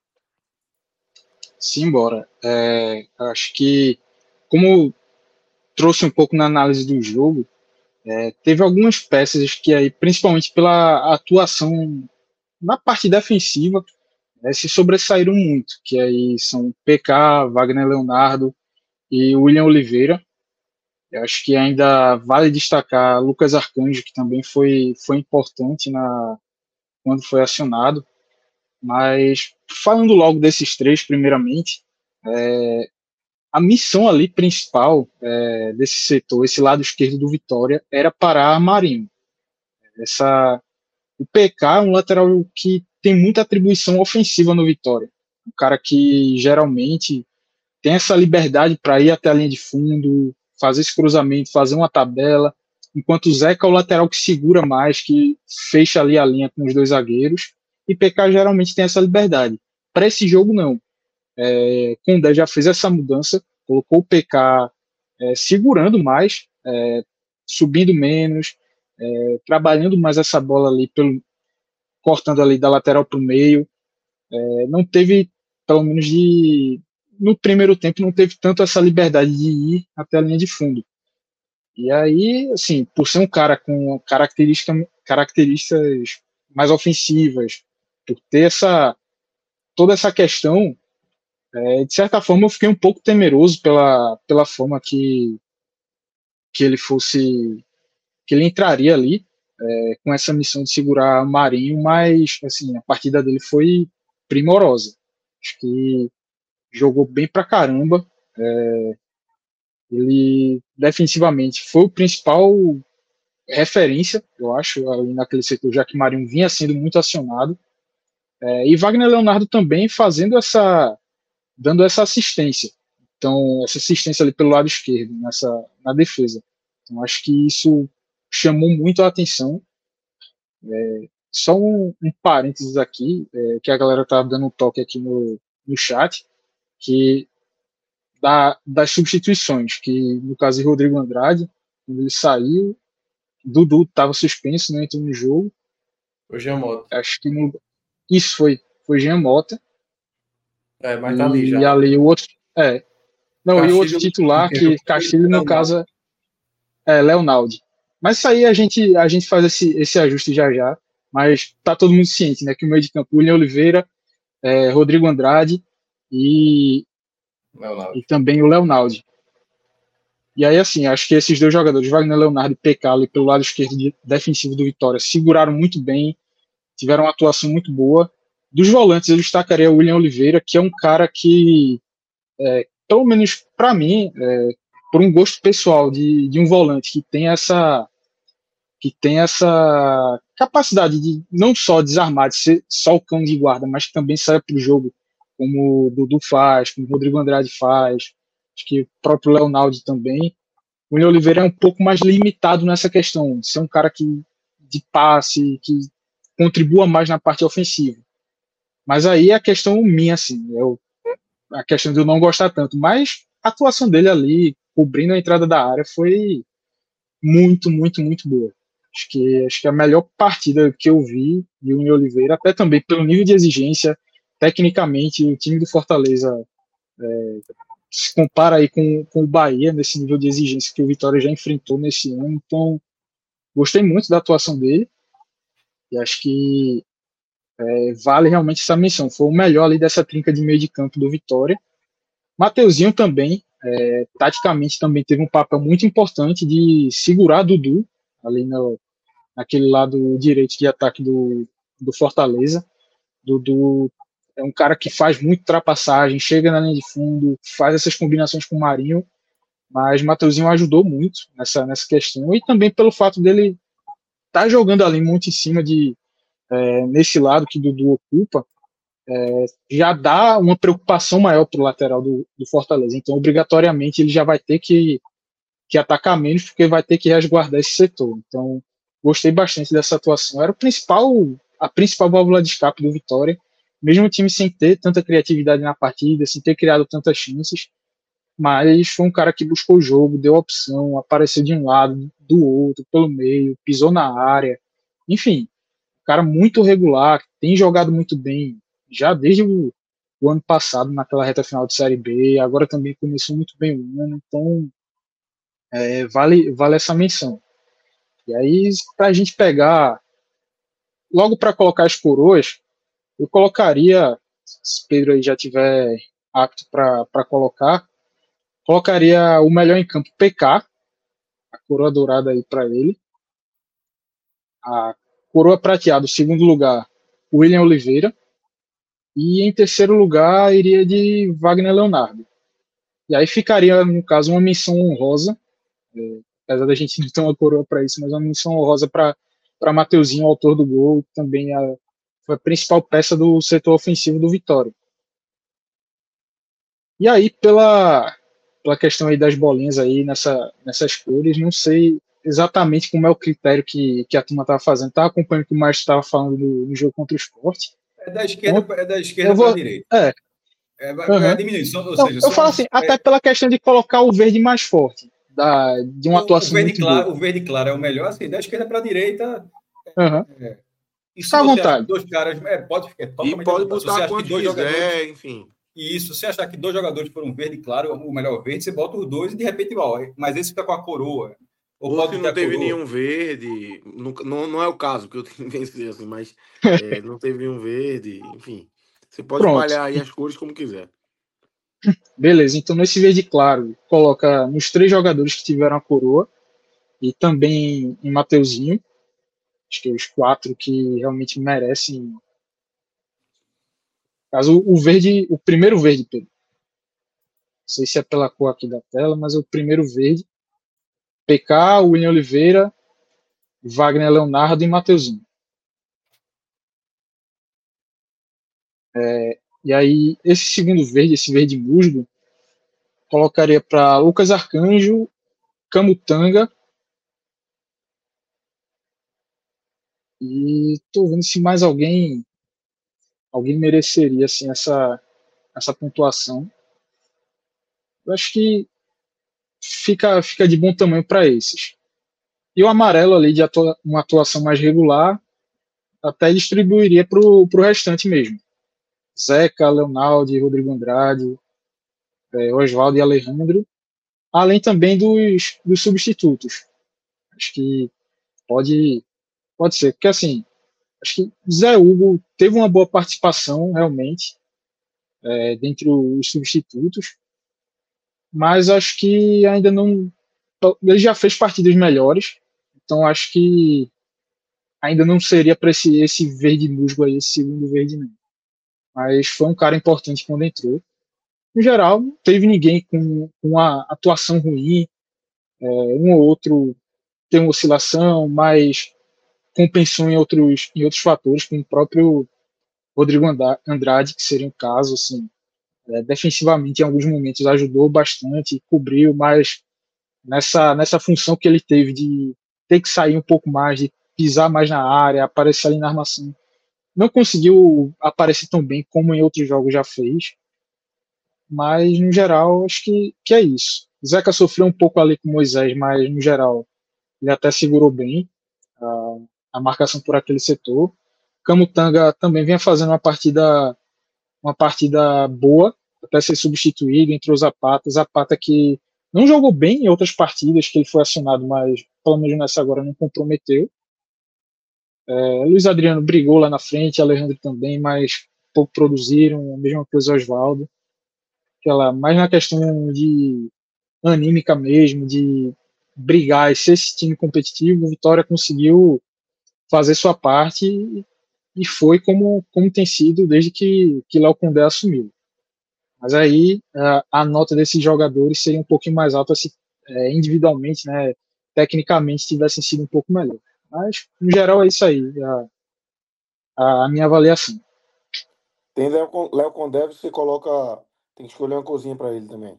Simbora. É, acho que, como trouxe um pouco na análise do jogo, é, teve algumas peças que aí, principalmente pela atuação na parte defensiva, né, se sobressaíram muito, que aí são P K, Wagner Leonardo e William Oliveira. Eu acho que ainda vale destacar Lucas Arcanjo, que também foi, foi importante na, quando foi acionado. Mas falando logo desses três, primeiramente, É, a missão ali principal é, desse setor, esse lado esquerdo do Vitória, era parar Marinho. Essa, o P K é um lateral que tem muita atribuição ofensiva no Vitória. Um cara que geralmente tem essa liberdade para ir até a linha de fundo, fazer esse cruzamento, fazer uma tabela, enquanto o Zeca é o lateral que segura mais, que fecha ali a linha com os dois zagueiros, e P K geralmente tem essa liberdade. Para esse jogo, não. É, Condé já fez essa mudança, colocou o P K é, segurando mais, é, subindo menos, é, trabalhando mais essa bola ali, pelo, cortando ali da lateral para o meio. É, não teve, pelo menos de, no primeiro tempo, não teve tanto essa liberdade de ir até a linha de fundo. E aí, assim, por ser um cara com característica, características mais ofensivas, por ter essa, toda essa questão, é, de certa forma eu fiquei um pouco temeroso pela, pela forma que, que ele fosse, que ele entraria ali, é, com essa missão de segurar Marinho, mas, assim, a partida dele foi primorosa. Acho que jogou bem pra caramba. É, ele defensivamente foi o principal referência, eu acho, ali naquele setor, já que Marinho vinha sendo muito acionado. É, e Wagner Leonardo também fazendo essa, dando essa assistência. Então, essa assistência ali pelo lado esquerdo, nessa, na defesa. Então, acho que isso chamou muito a atenção. É, só um, um parênteses aqui, é, que a galera tá dando um toque aqui no, no chat, que da, das substituições, que no caso de Rodrigo Andrade, quando ele saiu, Dudu estava suspenso, não entrou no jogo. O Jean Mota. Acho que no, isso foi, foi Jean Mota. É, mas tá ali e, já. E ali o outro, é, não, Castilho, e o outro titular, que Castilho, no Leonardo. caso, é Leonardo. Mas isso aí a gente, a gente faz esse, esse ajuste já já, mas tá todo mundo ciente, né, que o meio de campo, William Oliveira, é, Rodrigo Andrade e, e também o Leonardo. E aí, assim, acho que esses dois jogadores, Wagner Leonardo e P K, ali pelo lado esquerdo de, defensivo do Vitória, seguraram muito bem, tiveram uma atuação muito boa. Dos volantes, eu destacaria o William Oliveira, que é um cara que, é, pelo menos para mim, é, por um gosto pessoal de, de um volante que tem essa que tem essa capacidade de não só desarmar, de ser só o cão de guarda, mas que também sai para o jogo, como o Dudu faz, como o Rodrigo Andrade faz, acho que o próprio Leonardo também. O William Oliveira é um pouco mais limitado nessa questão, de ser um cara que, de passe, que contribua mais na parte ofensiva. Mas aí é a questão minha, assim, eu, a questão de eu não gostar tanto, mas a atuação dele ali, cobrindo a entrada da área, foi muito, muito, muito boa. Acho que, acho que a melhor partida que eu vi de William Oliveira, até também pelo nível de exigência, tecnicamente, o time do Fortaleza é, se compara aí com, com o Bahia, nesse nível de exigência que o Vitória já enfrentou nesse ano, então gostei muito da atuação dele, e acho que é, vale realmente essa menção, foi o melhor ali dessa trinca de meio de campo do Vitória. Mateuzinho também, é, taticamente também teve um papel muito importante de segurar Dudu, ali no, naquele lado direito de ataque do, do Fortaleza. Dudu é um cara que faz muito ultrapassagem, chega na linha de fundo, faz essas combinações com o Marinho, mas Mateuzinho ajudou muito nessa, nessa questão, e também pelo fato dele estar tá jogando ali muito em cima de, é, nesse lado que Dudu ocupa, é, já dá uma preocupação maior para o lateral do, do Fortaleza, então obrigatoriamente ele já vai ter que, que atacar menos, porque vai ter que resguardar esse setor. Então gostei bastante dessa atuação, era o principal, a principal válvula de escape do Vitória, mesmo o time sem ter tanta criatividade na partida, sem ter criado tantas chances, mas foi um cara que buscou o jogo, deu opção, apareceu de um lado, do outro, pelo meio, pisou na área, enfim, um cara muito regular, tem jogado muito bem, já desde o, o ano passado, naquela reta final de Série B, agora também começou muito bem o ano, então é, vale, vale essa menção. E aí, para a gente pegar, logo para colocar as coroas, eu colocaria, se Pedro aí já tiver apto para colocar, colocaria o melhor em campo P K, a coroa dourada aí para ele. A coroa prateada, o segundo lugar, William Oliveira. E em terceiro lugar, iria de Wagner Leonardo. E aí ficaria, no caso, uma menção honrosa, é, apesar da gente não ter uma coroa para isso, mas uma menção honrosa para Mateuzinho, autor do gol, que também a, foi a principal peça do setor ofensivo do Vitória. E aí, pela, pela questão aí das bolinhas aí nessa, nessas cores, não sei exatamente como é o critério que, que a turma estava fazendo. Estava acompanhando o que o Márcio estava falando do, do jogo contra o Sport. É da esquerda, Então, é da esquerda vou, para a direita. É. É, Uhum. é a diminuição, ou então, seja, eu são, falo assim, é, até pela questão de colocar o verde mais forte, da, de uma o, atuação o verde muito claro, boa. O verde claro é o melhor, assim, da esquerda para a direita. Uhum. É, e se Fica à você acha que vontade. dois caras. É, pode ficar E totalmente pode à vontade. Se você botar acha que quanto dois jogadores. quiser, enfim. E isso, se achar que dois jogadores foram verde claro, o melhor verde, você bota os dois e de repente igual. Mas esse fica com a coroa. Ou, Ou pode se ter não a teve coroa. nenhum verde, não, não, não é o caso, que eu tenho que vencer assim, mas é, não teve nenhum verde, enfim. Você pode Pronto. espalhar aí as cores como quiser. Beleza, então nesse verde claro, coloca nos três jogadores que tiveram a coroa e também em Mateuzinho. Acho que é os quatro que realmente merecem. Caso o verde, o primeiro verde, Pedro. Não sei se é pela cor aqui da tela, mas é o primeiro verde. P K, William Oliveira, Wagner Leonardo e Mateuzinho. É, e aí, esse segundo verde, esse verde musgo, colocaria para Lucas Arcanjo, Camutanga. E tô vendo se mais alguém alguém mereceria assim essa essa pontuação. Eu acho que fica fica de bom tamanho para esses. E o amarelo ali de atua, uma atuação mais regular, até distribuiria para o restante mesmo. Zeca, Leonardo, Rodrigo Andrade, é, Oswaldo e Alejandro, além também dos, dos substitutos. Acho que pode, pode ser, porque assim, acho que Zé Hugo teve uma boa participação realmente é, dentre os substitutos, mas acho que ainda não. Ele já fez partidas melhores, então acho que ainda não seria para esse, esse verde musgo aí, esse segundo verde não. Mas foi um cara importante quando entrou. No geral, não teve ninguém com uma atuação ruim, é, um ou outro tem uma oscilação, mas compensou em outros, em outros fatores, como o próprio Rodrigo Andrade, que seria um caso, assim, é, defensivamente em alguns momentos ajudou bastante, cobriu, mas nessa, nessa função que ele teve de ter que sair um pouco mais, de pisar mais na área, aparecer ali na armação, não conseguiu aparecer tão bem como em outros jogos já fez, mas no geral acho que, que é isso. Zeca sofreu um pouco ali com Moisés, mas no geral ele até segurou bem a, a marcação por aquele setor. Camutanga também vinha fazendo uma partida uma partida boa, até ser substituído, entrou Zapata, Zapata que não jogou bem em outras partidas que ele foi acionado, mas pelo menos nessa agora não comprometeu. É, Luiz Adriano brigou lá na frente, Alejandro também, mas pouco produziram, a mesma coisa Oswaldo. Aquela, mais na questão de anímica mesmo, de brigar e ser esse time competitivo, o Vitória conseguiu fazer sua parte e, e foi como, como tem sido desde que, que Léo Condé assumiu. Mas aí a, a nota desses jogadores seria um pouquinho mais alta se é, individualmente, né, tecnicamente tivessem sido um pouco melhor. Mas, no geral, é isso aí, a, a minha avaliação. Tem Léo Condé, você coloca. Tem que escolher uma cozinha para ele também.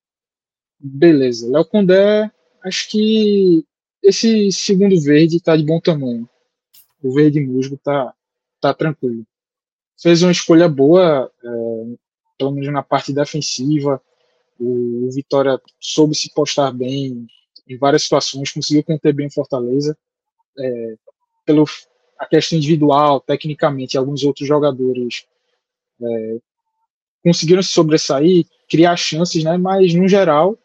Beleza. Léo Condé, acho que esse segundo verde está de bom tamanho. O verde musgo tá, tá tranquilo. Fez uma escolha boa, é, pelo menos na parte defensiva. O, o Vitória soube se postar bem em várias situações, conseguiu conter bem Fortaleza. É, pelo a questão individual, tecnicamente, alguns outros jogadores é, conseguiram se sobressair, criar chances, né? Mas no geral,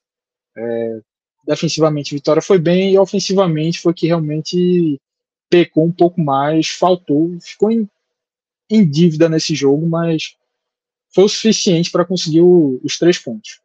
é, defensivamente, Vitória foi bem e ofensivamente foi que realmente pecou um pouco mais, faltou, ficou em, em dívida nesse jogo, mas foi o suficiente para conseguir o, os três pontos.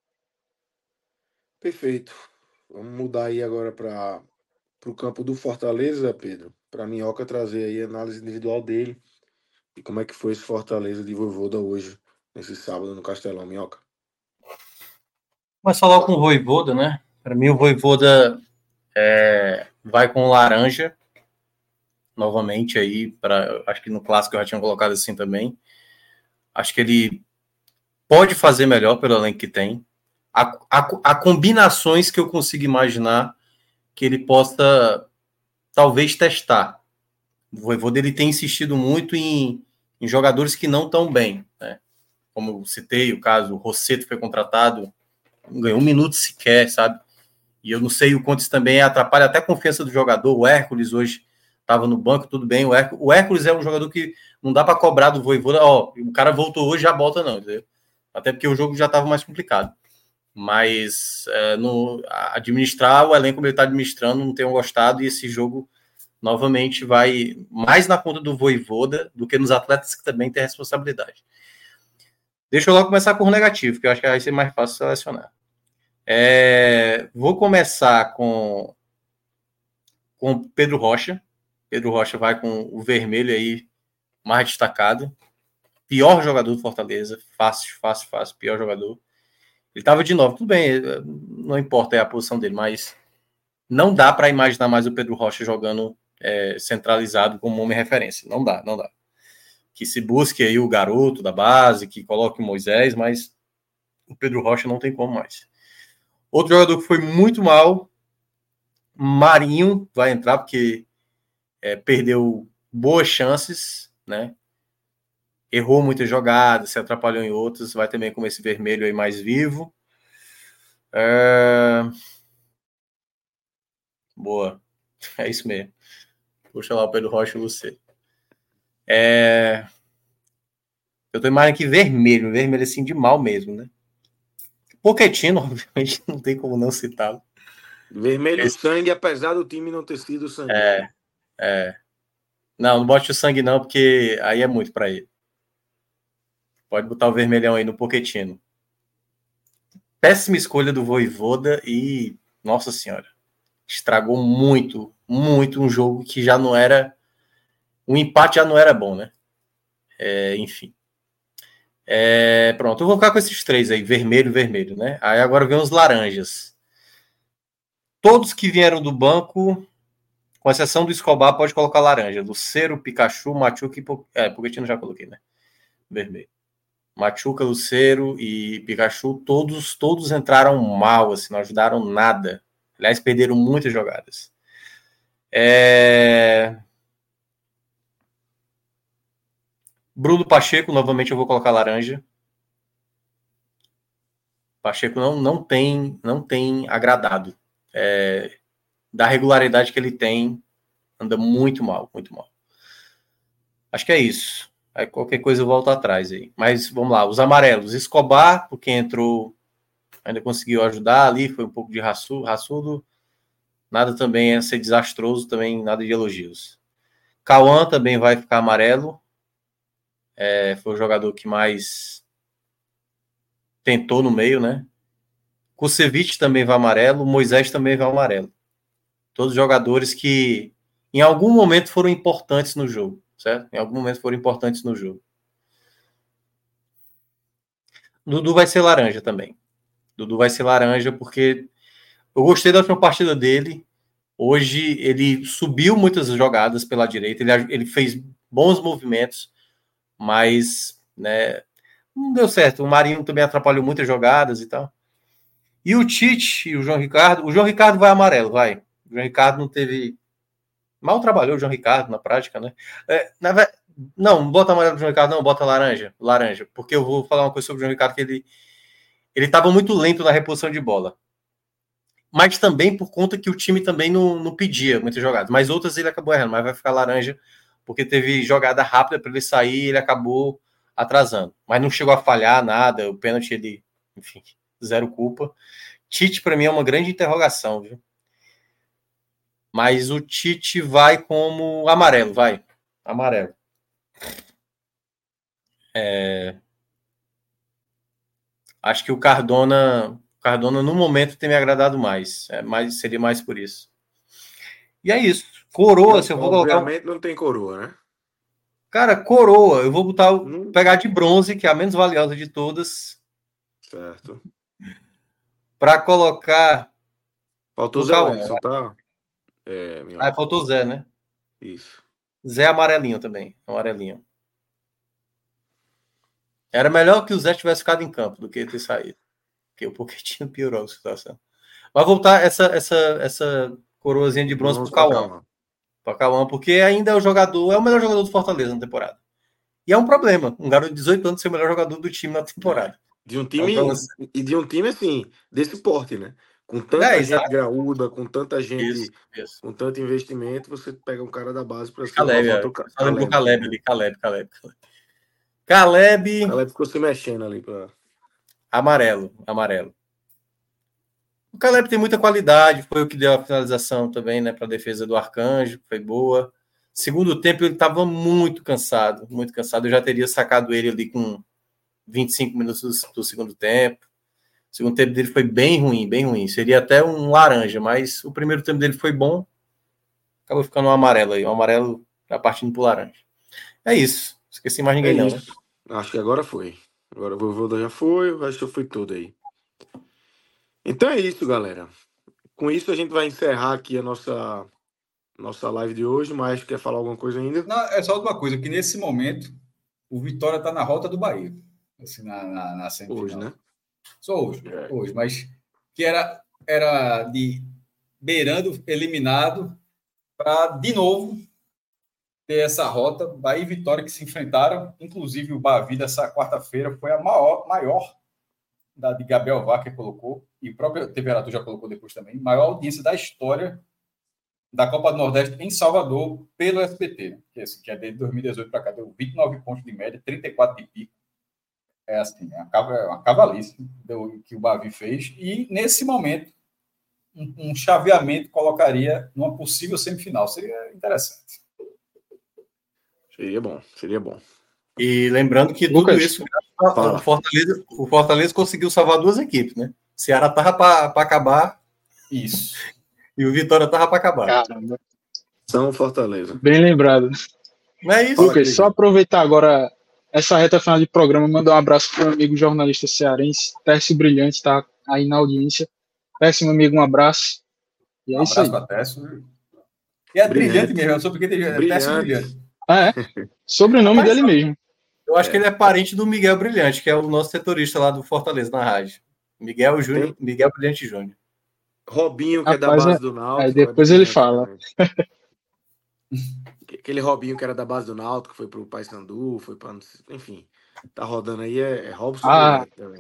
Perfeito. Vamos mudar aí agora para o campo do Fortaleza, Pedro. Para a Minhoca trazer aí a análise individual dele. E como é que foi esse Fortaleza de Vojvoda hoje, nesse sábado, no Castelão, Minhoca? Mas falar com o Vojvoda, né? Para mim, o Vojvoda é, vai com laranja, novamente aí, pra, acho que no clássico eu já tinha colocado assim também. Acho que ele pode fazer melhor pelo elenco que tem. Há, há, há combinações que eu consigo imaginar que ele possa, talvez, testar. O Vojvoda ele tem insistido muito em, em jogadores que não estão bem, né? Como eu citei, o caso, o Rosseto foi contratado, não ganhou um minuto sequer, sabe? E eu não sei o quanto isso também atrapalha até a confiança do jogador. O Hércules hoje estava no banco, tudo bem. O Hércules, o Hércules é um jogador que não dá para cobrar do Vojvoda, ó, o cara voltou hoje, já volta não, entendeu? Até porque o jogo já estava mais complicado. Mas é, no, administrar o elenco como ele está administrando, não tenho gostado, e esse jogo novamente vai mais na conta do Vojvoda do que nos atletas que também têm responsabilidade. Deixa eu logo começar com o negativo, que eu acho que vai ser mais fácil selecionar. É, vou começar com com Pedro Rocha. Pedro Rocha vai com o vermelho aí mais destacado. Pior jogador do Fortaleza. Fácil, fácil, fácil. Pior jogador. Ele estava de novo. Tudo bem, não importa a posição dele, mas não dá para imaginar mais o Pedro Rocha jogando é, centralizado como homem referência. Não dá, não dá. Que se busque aí o garoto da base, que coloque o Moisés, mas o Pedro Rocha não tem como mais. Outro jogador que foi muito mal, Marinho, vai entrar porque é, perdeu boas chances, né? Errou muitas jogadas, se atrapalhou em outras, vai também com esse vermelho aí mais vivo. É... Boa, é isso mesmo. Puxa lá o Pedro Rocha e você. É... Eu tô imaginando aqui vermelho, vermelho assim de mal mesmo, né? Pochettino, obviamente, não tem como não citá-lo. Vermelho esse... sangue, apesar do time não ter sido sangue. É, é. Não, não bote o sangue não, porque aí é muito para ele. Pode botar o vermelhão aí no Pochettino. Péssima escolha do Vojvoda e, nossa senhora, estragou muito, muito um jogo que já não era... Um empate já não era bom, né? É, enfim. É, pronto, eu vou ficar com esses três aí, vermelho, vermelho, né? Aí agora vem os laranjas. Todos que vieram do banco, com exceção do Escobar, pode colocar laranja. Lucero, Pikachu, Machuca e... É, Pochettino já coloquei, né? Vermelho. Machuca, Lucero e Pikachu, todos, todos entraram mal, assim, não ajudaram nada. Aliás, perderam muitas jogadas. É... Bruno Pacheco, novamente eu vou colocar laranja. Pacheco não, não, tem, não tem agradado. É... Da regularidade que ele tem, anda muito mal, muito mal. Acho que é isso. Aí qualquer coisa eu volto atrás aí. Mas vamos lá, os amarelos. Escobar, porque entrou, ainda conseguiu ajudar ali, foi um pouco de raçudo, raçudo. Nada também é ser desastroso, também nada de elogios. Cauã também vai ficar amarelo. É, foi o jogador que mais tentou no meio, né? Kusevich também vai amarelo. Moisés também vai amarelo. Todos jogadores que em algum momento foram importantes no jogo, certo? Em algum momento foram importantes no jogo. Dudu vai ser laranja também. Dudu vai ser laranja porque eu gostei da última partida dele. Hoje ele subiu muitas jogadas pela direita, ele, ele fez bons movimentos, mas né, não deu certo. O Marinho também atrapalhou muitas jogadas e tal. E o Tite e o João Ricardo, o João Ricardo vai amarelo, vai. O João Ricardo não teve... Mal trabalhou o João Ricardo na prática, né? É, na... Não, não bota amarelo pro João Ricardo, não, bota laranja. Laranja, porque eu vou falar uma coisa sobre o João Ricardo, que ele ele estava muito lento na reposição de bola. Mas também por conta que o time também não, não pedia muitas jogadas. Mas outras ele acabou errando, mas vai ficar laranja, porque teve jogada rápida para ele sair e ele acabou atrasando. Mas não chegou a falhar nada, o pênalti ele, enfim, zero culpa. Tite, para mim, é uma grande interrogação, viu? Mas o Tite vai como amarelo, vai. Amarelo. É... Acho que o Cardona, Cardona no momento tem me agradado mais. É, mais seria mais por isso. E é isso. Coroa, se eu vou colocar... Obviamente não tem coroa, né? Cara, coroa. Eu vou botar o, Hum. pegar de bronze, que é a menos valiosa de todas, Certo. para colocar. Faltou o No Zé cal- Wellington, tá? É, meu. Ah, faltou o Zé, né? Isso. Zé amarelinho também. Amarelinho. Era melhor que o Zé tivesse ficado em campo do que ter saído. Porque o Pochettino piorou a situação. Vai voltar essa, essa, essa coroazinha de bronze pro Cauã. Para Cauã, porque ainda é o jogador, é o melhor jogador do Fortaleza na temporada. E é um problema, um garoto de dezoito anos ser o melhor jogador do time na temporada. De um time, é um e de um time assim, desse porte, né? Com tanta é, gente exato. graúda, com tanta gente, Isso, isso. com tanto investimento, você pega um cara da base para ser Caleb, uma é. foto. Só lembro do Caleb ali, Caleb, Caleb, Caleb. Caleb. Caleb ficou se mexendo ali. Pra... Amarelo, amarelo. O Caleb tem muita qualidade, foi o que deu a finalização também, né, para a defesa do Arcanjo, foi boa. Segundo tempo ele estava muito cansado, muito cansado. Eu já teria sacado ele ali com vinte e cinco minutos do, do segundo tempo. O segundo tempo dele foi bem ruim, bem ruim. Seria até um laranja, mas o primeiro tempo dele foi bom. Acabou ficando um amarelo aí, um amarelo já partindo pro laranja. É isso. Esqueci mais ninguém é não, isso. Né? Acho que agora foi. Agora o Voivoda já foi, o resto foi tudo aí. Então é isso, galera. Com isso a gente vai encerrar aqui a nossa, nossa live de hoje, mas quer falar alguma coisa ainda? Não, é só uma coisa, que nesse momento o Vitória está na rota do Bahia. Assim, na, na, na semifinal. Hoje, né? Só hoje, É. hoje, mas que era, era de beirando, eliminado, para de novo ter essa rota. Bahia e Vitória que se enfrentaram, inclusive o Bavi dessa quarta-feira foi a maior, maior da de Gabriel Wacker colocou, e o próprio T V Aratu já colocou depois também, maior audiência da história da Copa do Nordeste em Salvador pelo S B T, né? que, é assim, que é desde dois mil e dezoito para cá, deu vinte e nove pontos de média, trinta e quatro de pico. É assim, é uma cavalice que o Bavi fez, e nesse momento um, um chaveamento colocaria numa possível semifinal. Seria interessante. Seria bom, seria bom. E lembrando que Lucas, tudo isso, o Fortaleza, o Fortaleza conseguiu salvar duas equipes, né? O Ceará tava para acabar. Isso. E o Vitória tava para acabar. Caramba. São Fortaleza. Bem lembrado. Não é isso? Lucas, só aproveitar agora essa reta final de programa, mandar um abraço para o amigo jornalista cearense, Tércio Brilhante, tá aí na audiência. Tércio, meu amigo, um abraço. E é Um isso aí. abraço para Tércio. E é brilhante, Brilhante. mesmo, só porque tem é Brilhante. Tércio Brilhante. Ah, é? Sobrenome Rapaz, dele mesmo. Eu acho que ele é parente do Miguel Brilhante, que é o nosso setorista lá do Fortaleza na rádio. Miguel Júnior, Miguel Brilhante Júnior. Robinho, que Rapaz, é da base é... do Náutico. Aí depois é ele brilhante fala. Aquele Robinho que era da base do Náutico, foi pro Paysandu, foi para, enfim, tá rodando aí, é, é Robson Ah. Brilhante também.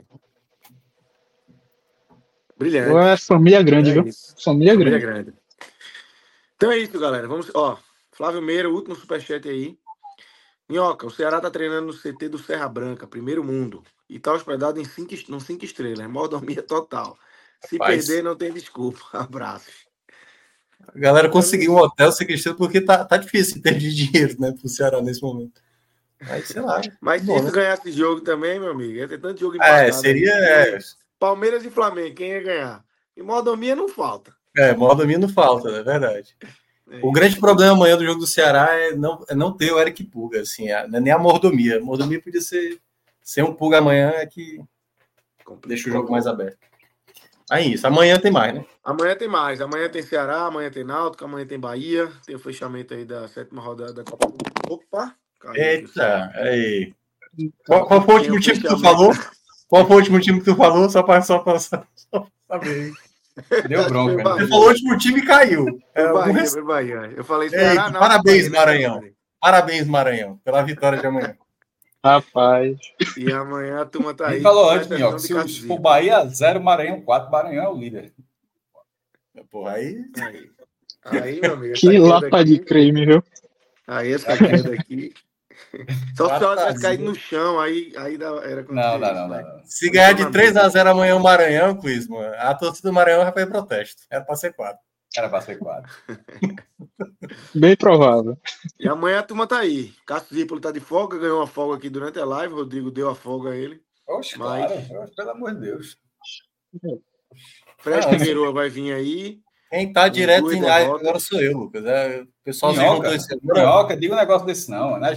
Brilhante. Ou é família grande, É viu? isso. Família, Família grande. grande. Então é isso, galera. Vamos, ó, Flávio Meira, último superchat aí. Minhoca, o Ceará tá treinando no C T do Serra Branca, primeiro mundo, e tá hospedado em cinco, no cinco estrelas, mordomia total. Se Rapaz. perder, não tem desculpa. Abraços. A galera conseguiu um hotel cinco estrelas porque tá, tá difícil em termos de dinheiro, né, pro Ceará nesse momento. Mas, sei lá. Mas se bom, isso né? ganhasse jogo também, meu amigo, ia ter tanto jogo empatado. É, seria. aí. É, Palmeiras e Flamengo, quem ia ganhar? E mordomia não falta. é mordomia não falta, é verdade. É O isso. grande problema amanhã do jogo do Ceará é não, é não ter o Eric Pulga, assim, a, não é nem a mordomia. A mordomia podia ser, ser um Pulga amanhã, é que deixa o jogo mais aberto. Aí isso, amanhã tem mais, né? Amanhã tem mais. Amanhã tem Ceará, amanhã tem Náutico, amanhã tem Bahia. Tem o fechamento aí da sétima rodada da Copa. Opa! Caiu aqui o celular. Eita, aí. Qual, qual foi o Tem último o time que tu fechamento. falou? Qual foi o último time que tu falou? Só para só pra, só pra saber. Deu bronca, Foi né? Bahia. Você falou o último time e caiu. É, Foi algum Bahia, res- foi Bahia. Eu falei Eita, Ceará, não. parabéns, Bahia, Maranhão. né? Parabéns, Maranhão, pela vitória de amanhã. Rapaz. E amanhã a turma tá A aí. gente falou com antes, exceção Minhoca, de se Caxias. for Bahia zero, Maranhão quatro, Maranhão é o líder. Porra, aí. Aí, aí, meu amigo. essa Que queda lata de aqui- creme, viu? Aí essa queda aqui. Só se ela tivesse Latazinha. caído no chão, aí, aí dá- era Não, não, acontecer não, isso, não, mas- não. Se ganhar de três a zero amanhã o Maranhão, Quiz, mano, a torcida do Maranhão vai fazer protesto. Era pra ser quatro. Era pra ser quatro. Bem provável. E amanhã a turma tá aí. Cássio Zípolo tá de folga, ganhou uma folga aqui durante a live. Rodrigo deu a folga a ele. Oxe, Mas- claro. Pelo amor de Deus. Fred Ah, Figueiredo vai vir aí. Quem tá direto duas em live derrotas. agora sou eu, Lucas. É, o pessoal se Minhoca, juntou esse agora. Minhoca, diga um negócio desse não. Né?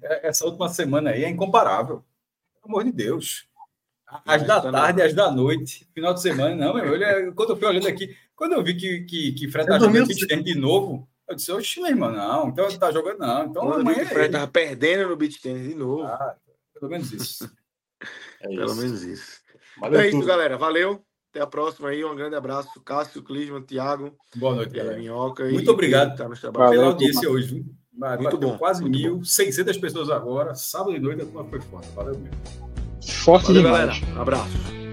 essa última semana aí é incomparável. Pelo amor de Deus. As Não, da tá tarde, não. as da noite, final de semana, não, meu. Ele, quando eu fui olhando aqui, quando eu vi que, que, que Fred tá Eu jogando dormi beach tennis de novo, eu disse, oxe, meu irmão, não, então ele tá jogando, não. Então Quando eu vi amanhã que o é Fred ele. tava perdendo no beach tennis de novo. Ah, pelo menos isso. É Pelo isso. menos isso. Valeu Então é isso, tudo. galera. Valeu. Até a próxima aí. Um grande abraço. Cássio, Clisman, Thiago, Boa noite, é, galera. Minhoca Muito e obrigado. Pedro, que tá nos trabalhos. Valeu, Pela audiência turma. hoje, viu? Vai- Muito Bateu bom, quase muito mil, seiscentas pessoas agora. Sábado e noite a turma foi foda. Valeu mesmo. Forte Valeu, demais. galera. Um abraço.